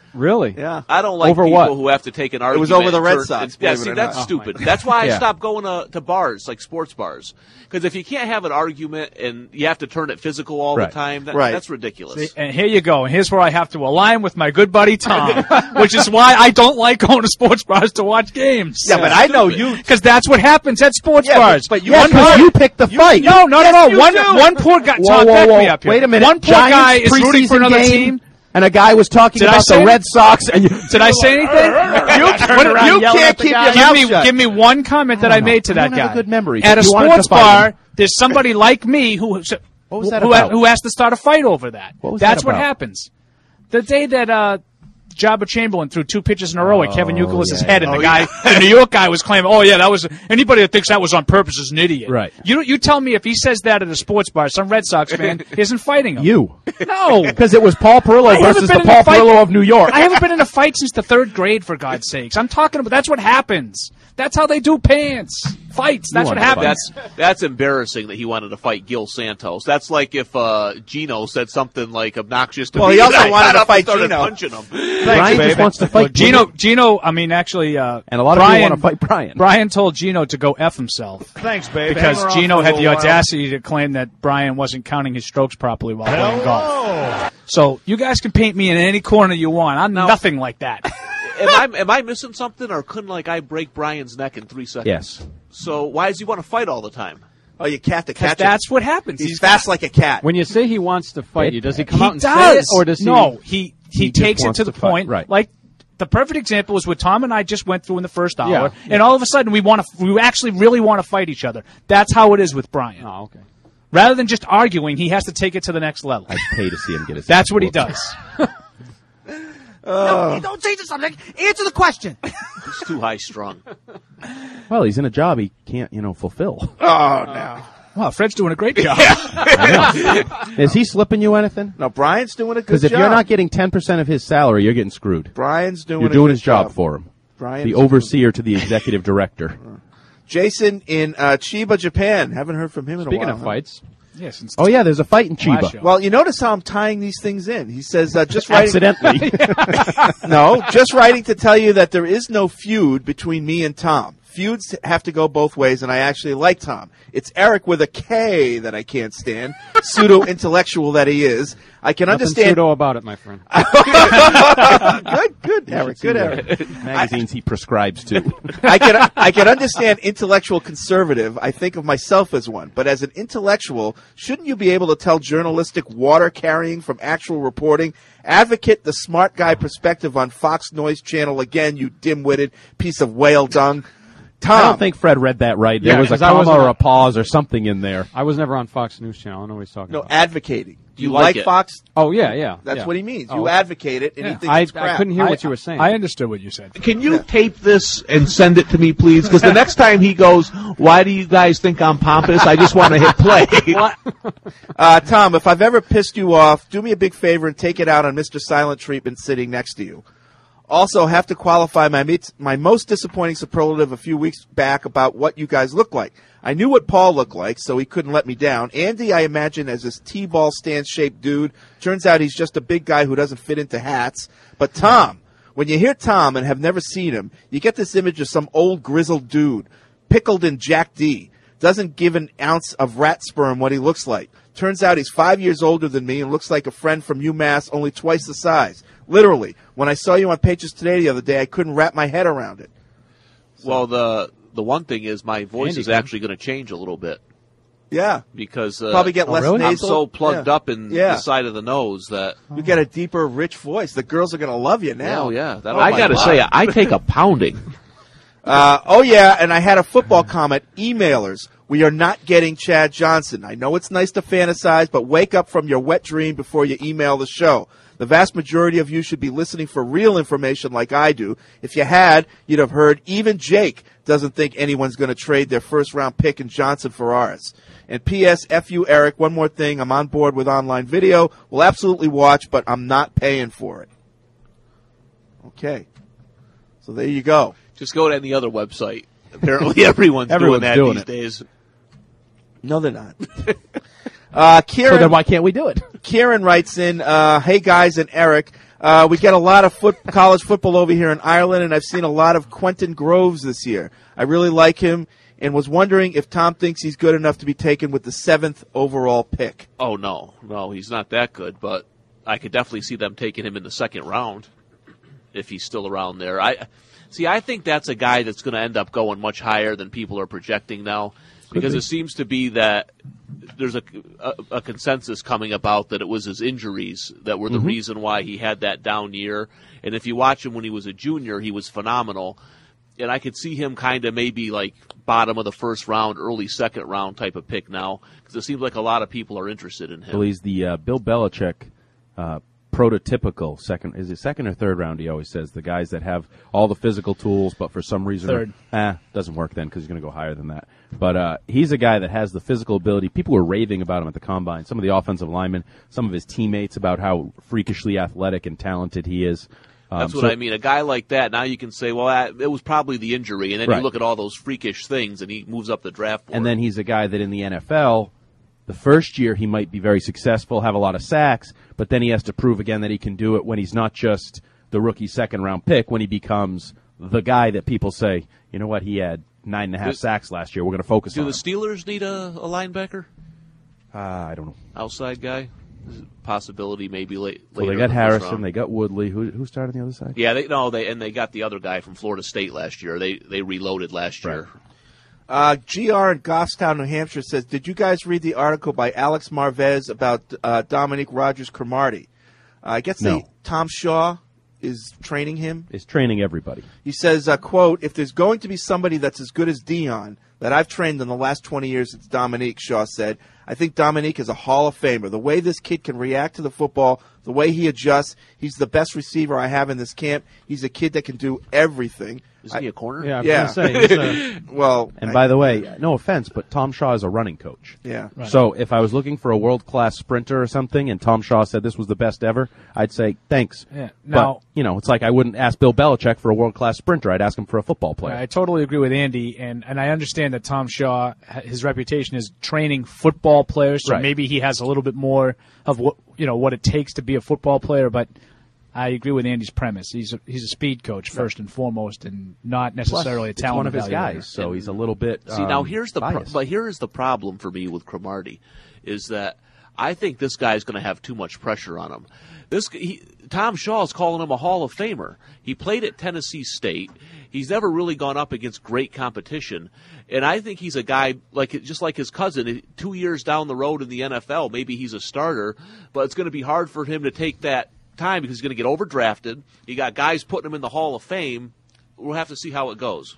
Really? Yeah. I don't like Over people what? who have to take an It argument. was over the and Red turn- Sox, and- Yeah, believe it see, or that's not. stupid. Oh, my That's why I Yeah. stopped going to, to bars, like sports bars. Because if you can't have an argument and you have to turn it physical all Right. the time, that, Right. that's ridiculous. See, and here you go. And here's where I have to align with my good buddy Tom, which is why I don't like going to sports bars to watch games. Yeah, but I know you. Because that's what happens at sports Yeah, but- bars. but you- Yeah, one 'cause guy- you picked the fight. No, no, Yes, no, you no. One, do. one poor guy. Whoa, Tom, whoa, back whoa. me up here. Wait a minute. One poor Giants guy is rooting for preseason another game, team. and a guy was talking Did I about say the it? Red Sox. And you, Did I say anything? You, What- you yelling can't at the keep guy. your Give mouth me, shut. give me one comment that I, don't know. made to I that don't guy. have a good memory. At a You wanted to sports fight bar, him. there's somebody like me who What was that who, about? who has to start a fight over that. What was That's that what about? happens. The day that uh, Jabba Chamberlain threw two pitches in a row at Kevin Oh, Youkilis' yeah, head, yeah. and the Oh, guy, the New York guy, was claiming, "Oh yeah, that was anybody that thinks that was on purpose is an idiot." Right. You you tell me if he says that at a sports bar, some Red Sox fan isn't fighting him. you. No, Because it was Paul Perillo I haven't versus been the in a Paul fight- Perillo of New York. I haven't been in a fight since the third grade, for God's sakes. I'm talking about that's what happens. That's how they do pants fights. That's You what want to happens. That's that's embarrassing that he wanted to fight Gil Santos. That's like if uh, Gino said something like obnoxious to Well, me. he also and I wanted got to up fight and started Gino. punching him. Brian just wants to fight Gino. Gino, I mean, actually, uh, And a lot of Brian, people want to fight Brian. Brian told Gino to go F himself. Thanks, babe. Because Hang around Gino for a had the little while. audacity to claim that Brian wasn't counting his strokes properly while playing golf. Hello. So you guys can paint me in any corner you want. I'm nothing like that. am I am I missing something, or couldn't like I break Brian's neck in three seconds? Yes. So why does he want to fight all the time? Oh, you cat to Because catch that's him. what happens. He's fast like a cat. When you say he wants to fight you, does he come he out and does. say it, or does he? No, he he, He just takes it wants to the to fight, point. right. Like the perfect example is what Tom and I just went through in the first hour, Yeah, and all of a sudden we want to. We actually really want to fight each other. That's how it is with Brian. Oh, okay. Rather than just arguing, he has to take it to the next level. I'd pay to see him get his. That's what he whooped. does. No, don't change the subject. Answer the question. He's too high strung. Well, he's in a job he can't, you know, fulfill. Oh, no. Wow, Fred's doing a great job. Is he slipping you anything? No, Brian's doing a good job. Because if you're not getting ten percent of his salary, you're getting screwed. Brian's doing You're a doing good his job, for him. Brian's the overseer to the executive director. Jason in uh, Chiba, Japan. Haven't heard from him in Speaking a while. of huh? fights, Yeah, since Oh yeah, there's a fight in Last Chiba. show. Well, you notice how I'm tying these things in. He says, uh, just writing. Accidentally. No, just writing to tell you that there is no feud between me and Tom. Feuds have to go both ways, and I actually like Tom. It's Eric with a K that I can't stand, pseudo-intellectual that he is. I can nothing understand. pseudo about it, my friend. Good, good, Eric. Good, Eric. Magazines he prescribes to. I can I can understand intellectual conservative. I think of myself as one, but as an intellectual, shouldn't you be able to tell journalistic water carrying from actual reporting? Advocate the smart guy perspective on Fox Noise Channel again, you dim-witted piece of whale dung. Tom, I don't think Fred read that right. There Yeah, was a 'cause I comma wasn't or a- a pause or something in there. I was never on Fox News Channel. I know what he's talking no about. advocating. Do you, You like like it. Fox? Oh yeah, yeah. That's yeah. what he means. Oh, You okay. advocate it, and Yeah. he thinks I, it's crap. I couldn't hear I- what you were saying. I understood what you said. Can you tape this and send it to me, please? Because the next time he goes, why do you guys think I'm pompous? I just want to hit play. Uh, Tom, if I've ever pissed you off, do me a big favor and take it out on Mister Silent Treatment sitting next to you. Also, have to qualify my mit- my most disappointing superlative a few weeks back about what you guys look like. I knew what Paul looked like, so he couldn't let me down. Andy, I imagine, as this T-ball stand-shaped dude. Turns out he's just a big guy who doesn't fit into hats. But Tom, when you hear Tom and have never seen him, you get this image of some old grizzled dude, pickled in Jack D. Doesn't give an ounce of rat sperm what he looks like. Turns out he's five years older than me and looks like a friend from UMass, only twice the size. Literally, when I saw you on Patriots Today the other day, I couldn't wrap my head around it. Well, the the one thing is my voice Andy is can. actually going to change a little bit. Yeah. Because uh, Probably get oh, less really? I'm nasal. so plugged Yeah. up in Yeah. the side of the nose that You get a deeper, rich voice. The girls are going to love you now. Oh, yeah. That'll I like got to wow. say, I take a pounding. Uh, oh, yeah, and I had a football comment. Emailers, we are not getting Chad Johnson. I know it's nice to fantasize, but wake up from your wet dream before you email the show. The vast majority of you should be listening for real information like I do. If you had, you'd have heard even Jake doesn't think anyone's going to trade their first-round pick in Johnson for ours. And P S. F you, Eric, one more thing. I'm on board with online video. We'll absolutely watch, but I'm not paying for it. Okay. So there you go. Just go to any other website. Apparently, everyone's, Everyone's doing that doing these it. days. No, they're not. uh, Kieran, So then why can't we do it? Kieran writes in, uh, hey guys and Eric, Uh, we get a lot of foot, college football over here in Ireland, and I've seen a lot of Quentin Groves this year. I really like him and was wondering if Tom thinks he's good enough to be taken with the seventh overall pick. Oh, no. No, he's not that good, but I could definitely see them taking him in the second round if he's still around there. I See, I think that's a guy that's going to end up going much higher than people are projecting now, because it seems to be that there's a, a, a consensus coming about that it was his injuries that were the Mhm. reason why he had that down year. And if you watch him when he was a junior, he was phenomenal. And I could see him kind of maybe like bottom of the first round, early second round type of pick now, because it seems like a lot of people are interested in him. Well, he's the uh, Bill Belichick uh, prototypical second. Is it second or third round? He always says the guys that have all the physical tools, but for some reason, Third. eh, doesn't work then because he's going to go higher than that. But uh, he's a guy that has the physical ability. People were raving about him at the combine. Some of the offensive linemen, some of his teammates, about how freakishly athletic and talented he is. Um, That's what so- I mean. A guy like that, now you can say, well, that, it was probably the injury, and then Right. you look at all those freakish things, and he moves up the draft board. And then he's a guy that in the N F L, the first year he might be very successful, have a lot of sacks, but then he has to prove again that he can do it when he's not just the rookie second round pick, when he becomes the guy that people say, you know what, he had nine and a half Do- sacks last year. We're going to focus Do on the him. Steelers need a, a linebacker? Uh, I don't know. Outside guy? Possibility maybe late. Well, later they got in the first Harrison, round. they got Woodley. Who who started on the other side? Yeah, they no, they and they got the other guy from Florida State last year. They they reloaded last year. Uh, G R in Goffstown, New Hampshire says, did you guys read the article by Alex Marvez about uh, Dominique Rodgers-Cromartie? Uh, I guess No. they, Tom Shaw is training him. Is training everybody. He says, uh, quote, if there's going to be somebody that's as good as Dion that I've trained in the last twenty years, it's Dominique, Shaw said. I think Dominique is a Hall of Famer. The way this kid can react to the football, the way he adjusts, he's the best receiver I have in this camp. He's a kid that can do everything. Isn't he a corner? Yeah, I was yeah. gonna say, he's a- well, And I- by the way, no offense, but Tom Shaw is a running coach. Yeah. Right. So if I was looking for a world-class sprinter or something and Tom Shaw said this was the best ever, I'd say thanks. Yeah. Now- but, you know, it's like I wouldn't ask Bill Belichick for a world-class sprinter. I'd ask him for a football player. I totally agree with Andy, and, and I understand that Tom Shaw, his reputation is training football players, so Right. maybe he has a little bit more of what you know what it takes to be a football player. But I agree with Andy's premise. He's a, he's a speed coach first and foremost, and not necessarily Plus, a it's talent one of his evaluator. guys, so he's a little bit. See, now um, here's the pro- biased. but here is the problem for me with Cromartie, is that I think this guy's going to have too much pressure on him. This he, Tom Shaw is calling him a Hall of Famer. He played at Tennessee State. He's never really gone up against great competition, and I think he's a guy like just like his cousin. Two years down the road in the N F L, maybe he's a starter, but it's going to be hard for him to take that time because he's going to get overdrafted. You got guys putting him in the Hall of Fame. We'll have to see how it goes.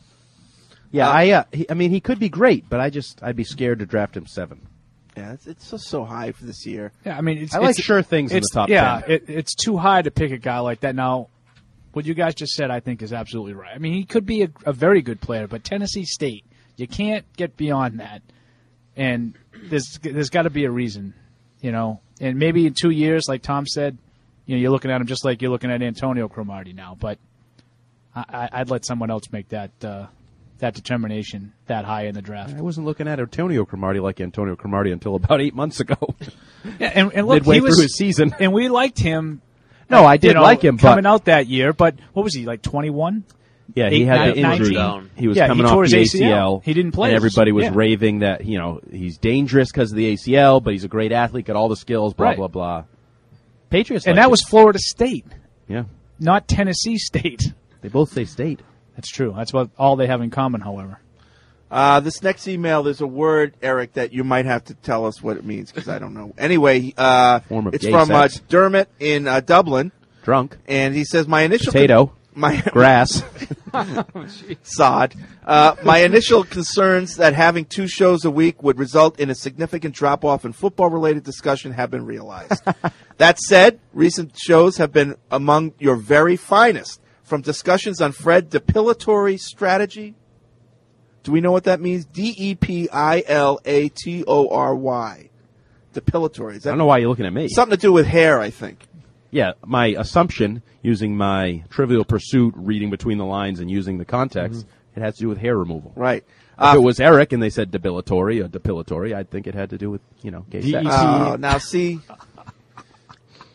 Yeah, I. Uh, he, I mean, he could be great, but I just I'd be scared to draft him seven. Yeah, it's, it's just so high for this year. Yeah, I mean, it's, I like it's- sure things in it's- the top yeah, ten. it, it's too high to pick a guy like that. Now, what you guys just said, I think, is absolutely right. I mean, he could be a, a very good player, but Tennessee State, you can't get beyond that. And there's there's got to be a reason, you know. And maybe in two years, like Tom said, you know, you're looking at him just like you're looking at Antonio Cromartie now. But I, I, I'd let someone else make that uh, that determination that high in the draft. I wasn't looking at Antonio Cromartie like Antonio Cromartie until about eight months ago. Yeah, and, and look, midway he was, through his season. and we liked him. No, I did you know, like him, but- coming out that year. But what was he like? twenty-one. Yeah, he Eight, had nine, the injury. nineteen? He was Yeah, coming he off tore his the A A C C L. L. He didn't play. And everybody was Yeah. raving that, you know, he's dangerous because of the A C L, but he's a great athlete, got all the skills, blah, Right. blah, blah. Patriots And liked that it. was Florida State, Yeah. not Tennessee State. They both say state. That's true. That's what all they have in common, however. Uh, this next email, there's a word, Eric, that you might have to tell us what it means because I don't know. Anyway, uh, Form of it's gay from uh, sex. Dermot in uh, Dublin. Drunk. And he says, my initial... Potato. my Grass. Sod. Uh, my initial concerns that having two shows a week would result in a significant drop-off in football-related discussion have been realized. That said, recent shows have been among your very finest, from discussions on Fred depilatory strategy. Do we know what that means? D E P I L A T O R Y. Depilatory. Is that I don't know why you're looking at me. Something to do with hair, I think. Yeah, my assumption, using my Trivial Pursuit, reading between the lines and using the context, it has to do with hair removal. Right. If Uh, it was Eric and they said debilatory or depilatory, I'd think it had to do with, you know, gay sex. Oh, now see.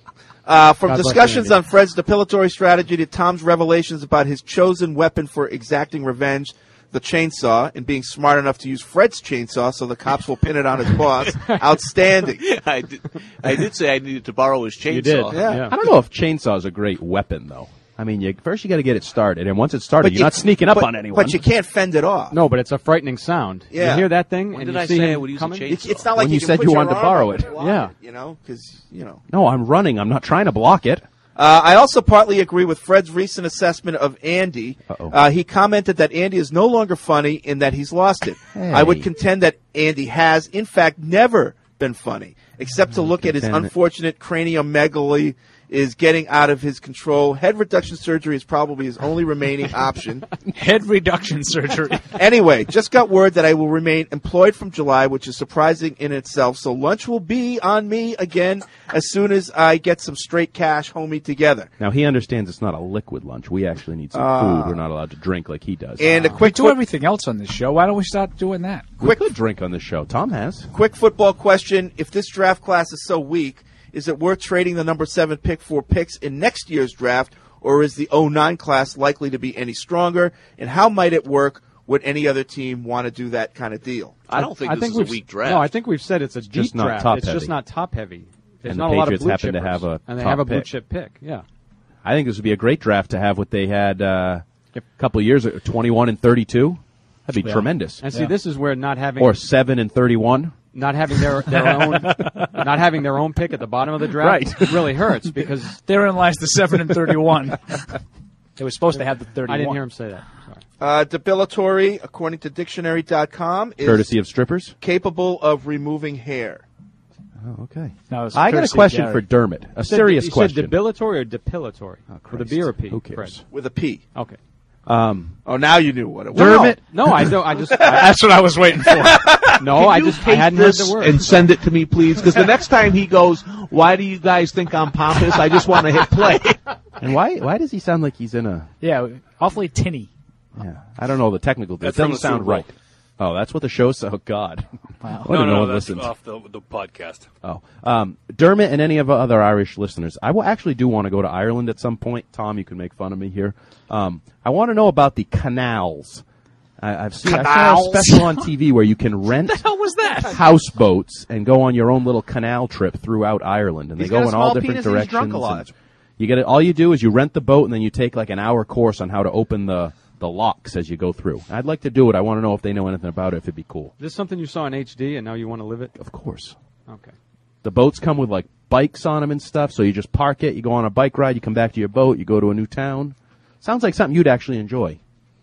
Uh, from God bless discussions Andy. on Fred's depilatory strategy to Tom's revelations about his chosen weapon for exacting revenge, the chainsaw, and being smart enough to use Fred's chainsaw so the cops will pin it on his boss. Outstanding. I did, I did say I needed to borrow his chainsaw. You did. Yeah. I don't know if chainsaw is a great weapon, though. I mean, you, first you got to get it started, and once it's started, But you're you- not sneaking up but- on anyone. But you can't fend it off. No, but it's a frightening sound. Yeah. You hear that thing? When and did you I see say I him would use a coming? chainsaw? It's, it's not like When you, you can said put you your wanted to arm borrow up it. and block Yeah. You know, because, you know. No, I'm running. I'm not trying to block it. Uh, I also partly agree with Fred's recent assessment of Andy. Uh-oh. Uh, he commented that Andy is no longer funny and that he's lost it. Hey. I would contend that Andy has, in fact, never been funny, except to look at his contend that- unfortunate craniomegaly is getting out of his control. Head reduction surgery is probably his only remaining option. Head reduction surgery. Anyway, just got word that I will remain employed from July, which is surprising in itself. So lunch will be on me again as soon as I get some straight cash homie together. Now, he understands it's not a liquid lunch. We actually need some Uh, food. We're not allowed to drink like he does. And a We quick do everything else on this show. Why don't we start doing that? we could drink on this show. Tom has. Quick football question. If this draft class is so weak, is it worth trading the number seven pick for picks in next year's draft, or is the oh nine class likely to be any stronger? And how might it work? Would any other team want to do that kind of deal? I don't think I this think is a we've- weak draft. No, I think we've said it's a deep just not draft. top it's heavy. just not top heavy. There's And not the a lot of Patriots blue happen to chippers. have a and they top have a blue pick. chip pick. Yeah. I think this would be a great draft to have what they had uh, a couple of years ago, twenty-one and thirty-two. That'd be Yeah. tremendous. And see, this is where not having Or seven and thirty-one. not having their their own not having their own pick at the bottom of the draft Right. really hurts because Therein lies the seven and thirty-one. They were supposed to have the thirty-one. I didn't hear him say that. Sorry. Uh, depilatory, according to dictionary dot com, is Courtesy of strippers. capable of removing hair. Oh, okay. No, it's I got a courtesy of question Gary. for Dermot. A You said- serious you question. said depilatory or depilatory? With a Christ. B or a P? Who cares? Fred? With a P. Okay. Um, Oh, now you knew what it was. Dermot. No, I don't. I just. I, That's what I was waiting for. no, Can I you just. I take hadn't heard this the word. and send it to me, please? Because the next time he goes, why do you guys think I'm pompous? I just want to hit play. and why why does he sound like he's in a? Yeah, awfully tinny. Yeah, I don't know the technical. It That's from doesn't the sound Super Bowl. right. Oh, that's what the show said. Oh God. Wow. I No, don't know no, what that's listens. off the, the podcast. Oh, um, Dermot and any of our other Irish listeners, I will actually do want to go to Ireland at some point. Tom, you can make fun of me here. Um, I want to know about the canals. I, I've seen I saw a Canals? special on T V where you can rent How was that? houseboats and go on your own little canal trip throughout Ireland, and He's they go got a in all small different penis and he's directions. drunk a lot. and You get it. All you do is you rent the boat, and then you take like an hour course on how to open the the locks as you go through. I'd like to do it. I want to know if they know anything about it. If it'd be cool. Is this something you saw in H D and now you want to live it? Of course. Okay. The boats come with like bikes on them and stuff, so you just park it, you go on a bike ride, you come back to your boat, you go to a new town. Sounds like something you'd actually enjoy.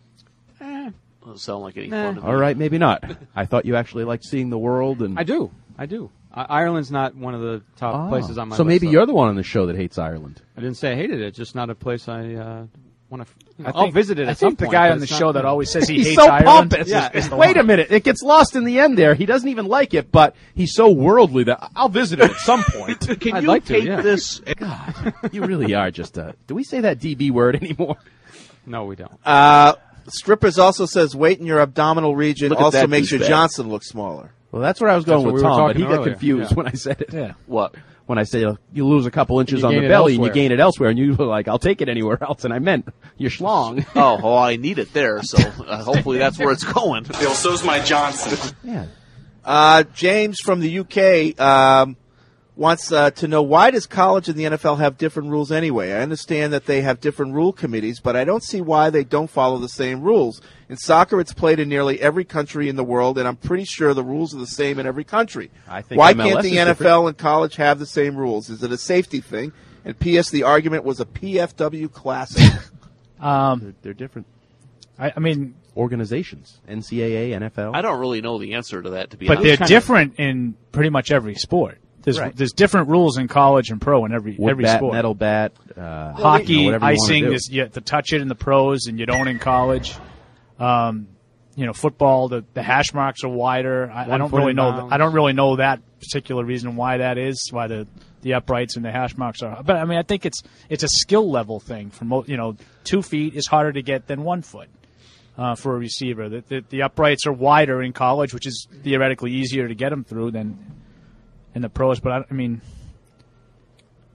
Doesn't sound like any Nah. fun to me. All right, maybe not. I thought you actually liked seeing the world and I do. I do. I, Ireland's not one of the top Oh. places on my So list. maybe though. you're the one on the show that hates Ireland. I didn't say I hated it. It's just not a place I uh, want to. I I'll think- visit it I at some think the point. guy but on the it's not- show that always says he he's hates so Ireland. pompous. is- is the Wait one. a minute, it gets lost in the end there. He doesn't even like it, but he's so worldly that I'll visit it at some point. Can I'd you like to, take yeah. this? God, you really are just a. Do we say that D B word anymore? No, we don't. Uh, Strippers also says weight in your abdominal region Look at also that makes your douchebag. Johnson look smaller. Well, that's where I was going That's what with we were Tom, but he talking got earlier. confused Yeah. when I said it. Yeah. What? When I say uh, you lose a couple inches You on the gain it belly and you elsewhere. gain it elsewhere, and you were like, "I'll take it anywhere else," and I meant your schlong. Oh, well, I need it there, so uh, hopefully that's where it's going. Bill, so's my Johnson. Yeah. Uh, James from the U K um, wants uh, to know, why does college and the N F L have different rules anyway? I understand that they have different rule committees, but I don't see why they don't follow the same rules. In soccer, it's played in nearly every country in the world, and I'm pretty sure the rules are the same in every country. I think Why M L S can't is the N F L different. and college have the same rules? Is it a safety thing? And P S. The argument was a P F W classic. Um, They're, they're different I, I mean, organizations. N C A A, N F L. I don't really know the answer to that, to be but they're honest. different in pretty much every sport. There's Right. there's different rules in college and pro in every Wood every bat, sport. metal bat, uh, Hockey, you know, whatever you wanna icing, do. is you have to touch it in the pros, and you don't in college. Um, you know, football, the, the hash marks are wider. I, I One don't foot really in know. bounds. I don't really know that particular reason why that is. Why the, the uprights and the hash marks are. But I mean, I think it's it's a skill level thing. For mo- you know, two feet is harder to get than one foot uh, for a receiver. The, the the uprights are wider in college, which is theoretically easier to get them through than in the pros. But I, I mean.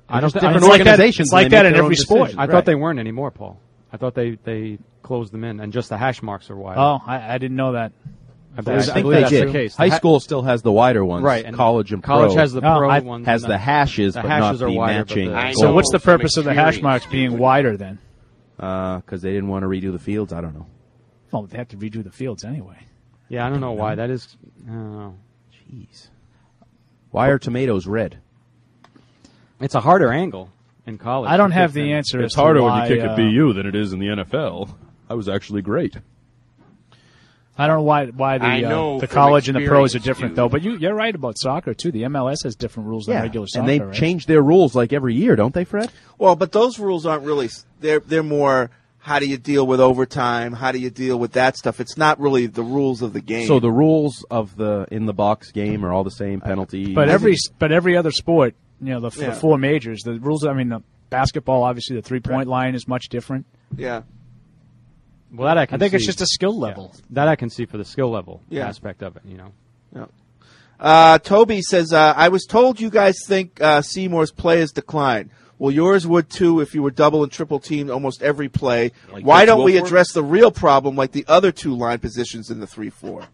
I don't. Different I mean, organizations. It's like that, it's like that in every sport. I right. thought they weren't anymore, Paul. I thought they, they closed them in, and just the hash marks are wide. Oh, I, I didn't know that. I believe, I I believe they that's did. the case. High the ha- school still has the wider ones, right? And college and college pro. has the no, pro I, ones. Has the hashes, the but hashes not are the wider, matching. The, so what's the purpose of the hash marks being wider then? Because uh, they didn't want to redo the fields. I don't know. Well, they have to redo the fields anyway. Yeah, I don't know why. That is, I don't know. Jeez. Why are tomatoes red? It's a harder angle in college. I don't have the answer. It's harder why, when you kick uh, at B U than it is in the N F L. I was actually great. I don't know why why the uh, the college and the pros are different, though. But you, you're right about soccer, too. The M L S has different rules yeah, than regular soccer, and they right? change their rules like every year, don't they, Fred? Well, but those rules aren't really – they're they're more how do you deal with overtime, how do you deal with that stuff. It's not really the rules of the game. So the rules of the in-the-box game are all the same, penalty. But every but every other sport, you know, the, Yeah. the four majors, the rules, I mean, the basketball, obviously, the three-point Right. line is much different. Yeah. Well, that I can I think see. it's just a skill level. Yeah. That I can see for the skill level Yeah. aspect of it, you know. Yeah. Uh, Toby says, uh, I was told you guys think uh, Seymour's play has declined. Well, yours would too if you were double and triple teamed almost every play. Like Why Coach don't we Wilfork? address the real problem like the other two line positions in the three four?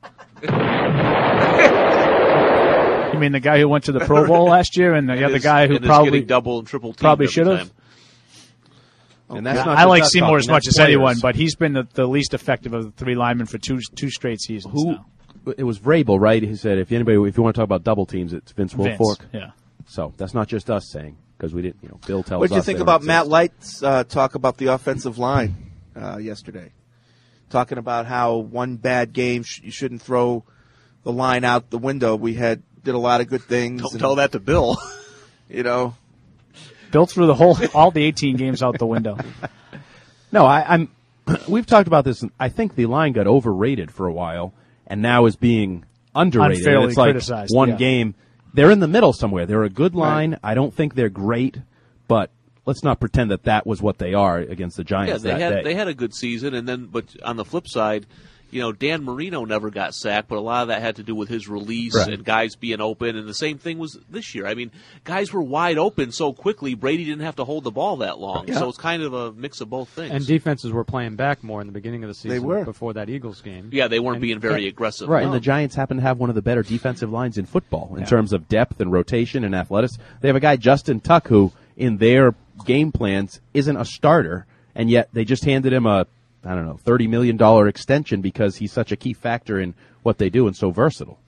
You mean the guy who went to the Pro Bowl last year and the And other is- guy who and is probably getting double and triple teamed probably every should have? time. And that's Yeah, not I just like us Seymour talking, as much that's as anyone, players. but he's been the, the least effective of the three linemen for two two straight seasons Who? now. It was Vrabel, right? He said, if anybody, if you want to talk about double teams, it's Vince Vince, Wilfork. yeah. So that's not just us saying, because we didn't, you know, Bill tells What did you us think they don't about exist. Matt Light's uh, talk about the offensive line uh, yesterday? Talking about how one bad game sh- you shouldn't throw the line out the window. We had did a lot of good things. Don't and, tell that to Bill. You know, Bill threw the whole all the eighteen games out the window. No, I, I'm. We've talked about this. I think the line got overrated for a while, and now is being underrated. Unfairly And it's like criticized, one yeah. game. They're in the middle somewhere. They're a good line. Right. I don't think they're great, but let's not pretend that that was what they are against the Giants. Yeah, they that had day. they had a good season, and then but on the flip side, you know, Dan Marino never got sacked, but a lot of that had to do with his release Right. and guys being open. And the same thing was this year. I mean, guys were wide open so quickly. Brady didn't have to hold the ball that long, Yeah. so it's kind of a mix of both things. And defenses were playing back more in the beginning of the season were. before that Eagles game. yeah, they weren't And- being very aggressive. Right, No. and the Giants happen to have one of the better defensive lines in football in Yeah. terms of depth and rotation and athletics. They have a guy, Justin Tuck, who in their game plans isn't a starter, and yet they just handed him a, I don't know, thirty million dollars extension because he's such a key factor in what they do and so versatile.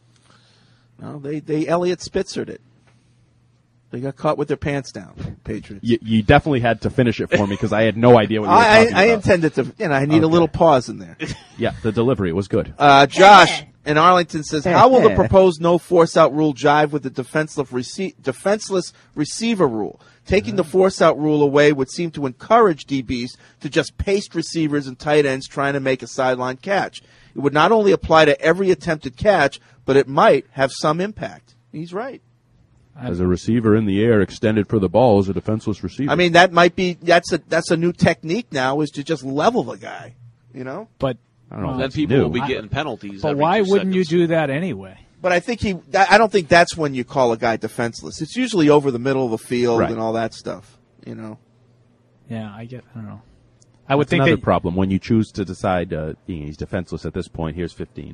no, they they Elliott Spitzered it. They got caught with their pants down, Patriots. You, you definitely had to finish it for me because I had no idea what you were I, talking I, I about. intended to, you know, I need Okay. a little pause in there. Yeah, the delivery was good. Uh, Josh in Arlington says, how will the proposed no force-out rule jive with the defenseless, rece- defenseless receiver rule? Taking the force-out rule away would seem to encourage D Bs to just paste receivers and tight ends trying to make a sideline catch. It would not only apply to every attempted catch, but it might have some impact. He's right. As a receiver in the air, extended for the ball as a defenseless receiver. I mean, that might be that's a that's a new technique now, is to just level the guy. You know, But I don't know. Well, if Then that's people new. will be getting penalties. but every why two wouldn't you seconds. do that anyway? but I think he. I don't think that's when you call a guy defenseless. It's usually over the middle of the field Right. and all that stuff. You know. Yeah, I get. I don't know. I would That's think another that problem when you choose to decide uh, he's defenseless at this point. Here's fifteen.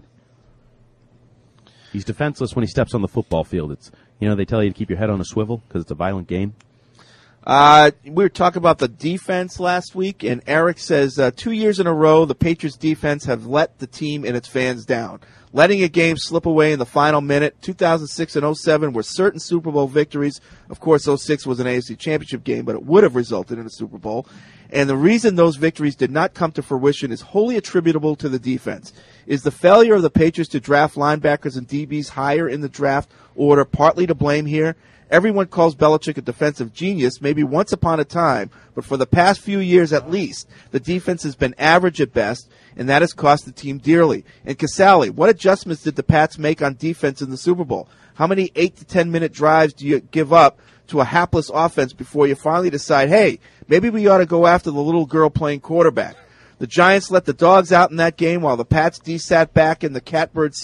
He's defenseless when he steps on the football field. It's you know they tell you to keep your head on a swivel because it's a violent game. Uh, we were talking about the defense last week, and Eric says uh, two years in a row the Patriots defense have let the team and its fans down. Letting a game slip away in the final minute. two thousand six and oh seven were certain Super Bowl victories. Of course, oh six was an A F C Championship game, but it would have resulted in a Super Bowl. And the reason those victories did not come to fruition is wholly attributable to the defense. Is the failure of the Patriots to draft linebackers and D Bs higher in the draft order partly to blame here? Everyone calls Belichick a defensive genius, maybe once upon a time, but for the past few years at least, the defense has been average at best, and that has cost the team dearly. And Casale, what adjustments did the Pats make on defense in the Super Bowl? How many eight to ten minute drives do you give up to a hapless offense before you finally decide, hey, maybe we ought to go after the little girl playing quarterback? The Giants let the dogs out in that game while the Pats D sat back in the catbird seat,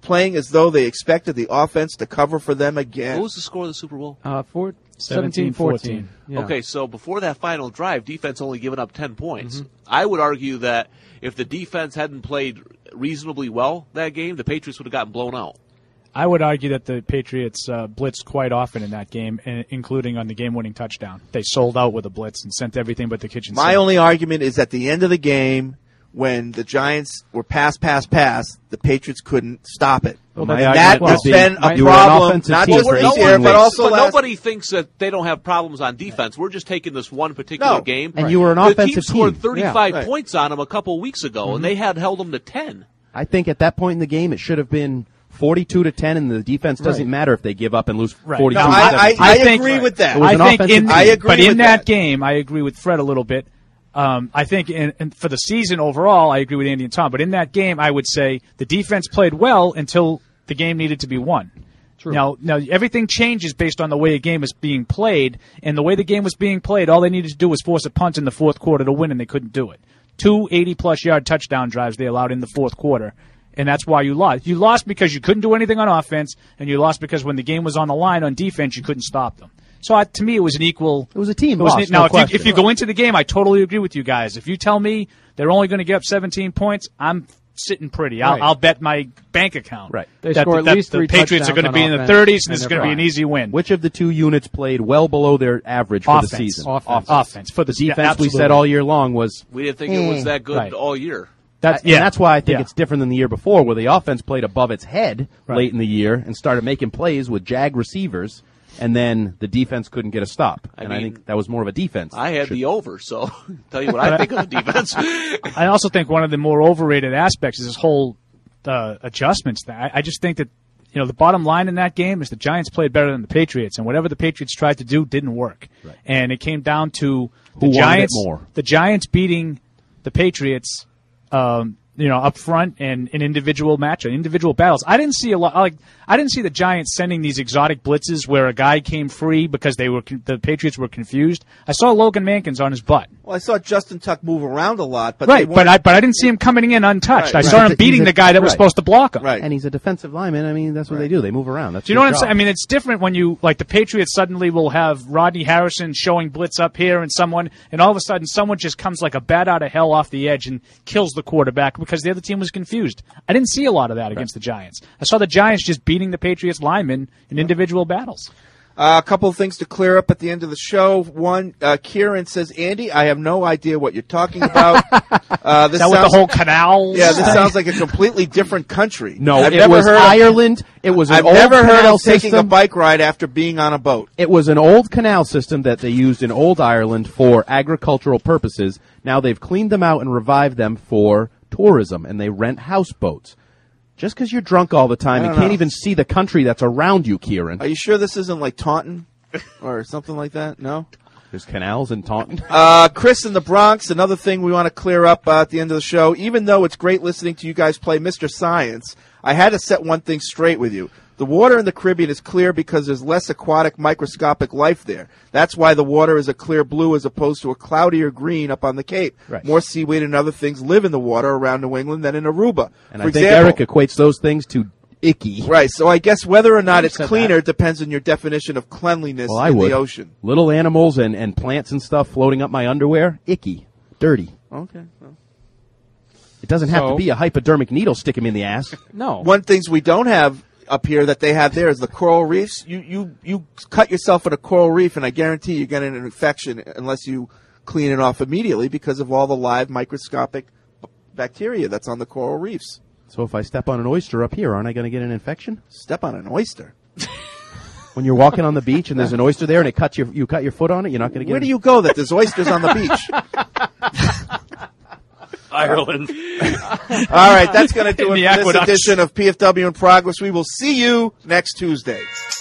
playing as though they expected the offense to cover for them again. What was the score of the Super Bowl? Uh, four, seventeen fourteen. Yeah. Okay, so before that final drive, defense only given up ten points. Mm-hmm. I would argue that if the defense hadn't played reasonably well that game, the Patriots would have gotten blown out. I would argue that the Patriots uh, blitzed quite often in that game, and including on the game-winning touchdown. They sold out with a blitz and sent everything but the kitchen My sink. only argument is at the end of the game, when the Giants were pass, pass, pass, the Patriots couldn't stop it. Well, and my that argument has would be been a you were an problem, offensive not team just for this eighteen year, but weeks. also But last. nobody thinks that they don't have problems on defense. We're just taking this one particular No. game. And you were an the offensive team scored team. thirty-five Yeah. Right. points on them a couple weeks ago, Mhm. and they had held them to ten. I think at that point in the game, it should have been forty-two to ten, and the defense doesn't Right. matter if they give up and lose Right. forty-two No, to I, seven. I, I, think- agree with that. It was I an think offensive in, team. I agree but with in that that. game, I agree with Fred a little bit. Um, I think in, in, for the season overall, I agree with Andy and Tom. But in that game, I would say the defense played well until the game needed to be won. True. Now, now everything changes based on the way a game is being played, and the way the game was being played, all they needed to do was force a punt in the fourth quarter to win, and they couldn't do it. Two eighty-plus yard touchdown drives they allowed in the fourth quarter, and that's why you lost. You lost because you couldn't do anything on offense, and you lost because when the game was on the line on defense, you couldn't stop them. So I, to me, it was an equal. It was a team it was loss, an- now, no if, question. you, if you go into the game, I totally agree with you guys. If you tell me they're only going to get up seventeen points, I'm sitting pretty. I'll, Right. I'll bet my bank account. Right. They that, score at that least the three Patriots are going to touchdowns be on in the offense, thirties, and and this is they're going to be an fine. easy win. Which of the two units played well below their average for offense. the season? Offense. Offense. For the The defense we absolutely. said all year long was We didn't think it was that good Right. all year. That's, and that's why I think yeah. it's different than the year before, where the offense played above its head Right. late in the year and started making plays with jag receivers, and then the defense couldn't get a stop. I and I mean, think that was more of a defense. I had Should- the over, so tell you what I think of the defense. I also think one of the more overrated aspects is this whole uh, adjustments thing. I, I just think that you know the bottom line in that game is the Giants played better than the Patriots, and whatever the Patriots tried to do didn't work. Right. And it came down to the Who wanted it Giants, more? the Giants beating the Patriots. Um, you know, up front and in individual match, individual battles. I didn't see a lot. Like I didn't see the Giants sending these exotic blitzes where a guy came free because they were the Patriots were confused. I saw Logan Mankins on his butt. Well, I saw Justin Tuck move around a lot, but Right, they but I but I didn't see him coming in untouched. Right, I saw right. him beating He's a- the guy that was right. supposed to block him. Right. And he's a defensive lineman. I mean, that's what Right. they do. They move around. That's Do you know their what I'm job. saying? I mean, it's different when you like the Patriots suddenly will have Rodney Harrison showing blitz up here and someone, and all of a sudden someone just comes like a bat out of hell off the edge and kills the quarterback because the other team was confused. I didn't see a lot of that against the Giants. I saw the Giants just beating the Patriots linemen in individual battles. Uh, a couple of things to clear up at the end of the show. One, uh, Kieran says, Andy, I have no idea what you're talking about. Uh, this Is that with sounds, the whole canals? Yeah, this sounds like a completely different country. No, I've it never was heard of- Ireland. It was an I've old never heard canal of taking a system. bike ride after being on a boat. It was an old canal system that they used in old Ireland for agricultural purposes. Now they've cleaned them out and revived them for tourism, and they rent houseboats. Just because you're drunk all the time I and don't can't know. even see the country that's around you, Kieran. Are you sure this isn't like Taunton or something like that? No? There's canals in Taunton. Uh, Chris in the Bronx, another thing we want to clear up uh, at the end of the show. Even though it's great listening to you guys play Mister Science, I had to set one thing straight with you. The water in the Caribbean is clear because there's less aquatic microscopic life there. That's why the water is a clear blue as opposed to a cloudier green up on the Cape. Right. More seaweed and other things live in the water around New England than in Aruba. And For I think example, Eric equates those things to icky. Right, so I guess whether or not it's said cleaner depends on your definition of cleanliness Well, I in would. the ocean. Little animals and, and plants and stuff floating up my underwear, icky, dirty. Okay. Well. It doesn't have So- to be a hypodermic needle stick him in the ass. No. One things we don't have up here that they have there is the coral reefs. You you you cut yourself at a coral reef, and I guarantee you're getting an infection unless you clean it off immediately because of all the live microscopic b- bacteria that's on the coral reefs. So if I step on an oyster up here, aren't I going to get an infection? Step on an oyster. When you're walking on the beach and there's an oyster there and it cuts your, you cut your foot on it, you're not going to get Where an do you go that there's oysters on the beach? Ireland. All right, that's going to do In it the for this aqueducts. edition of P F W in Progress. We will see you next Tuesday.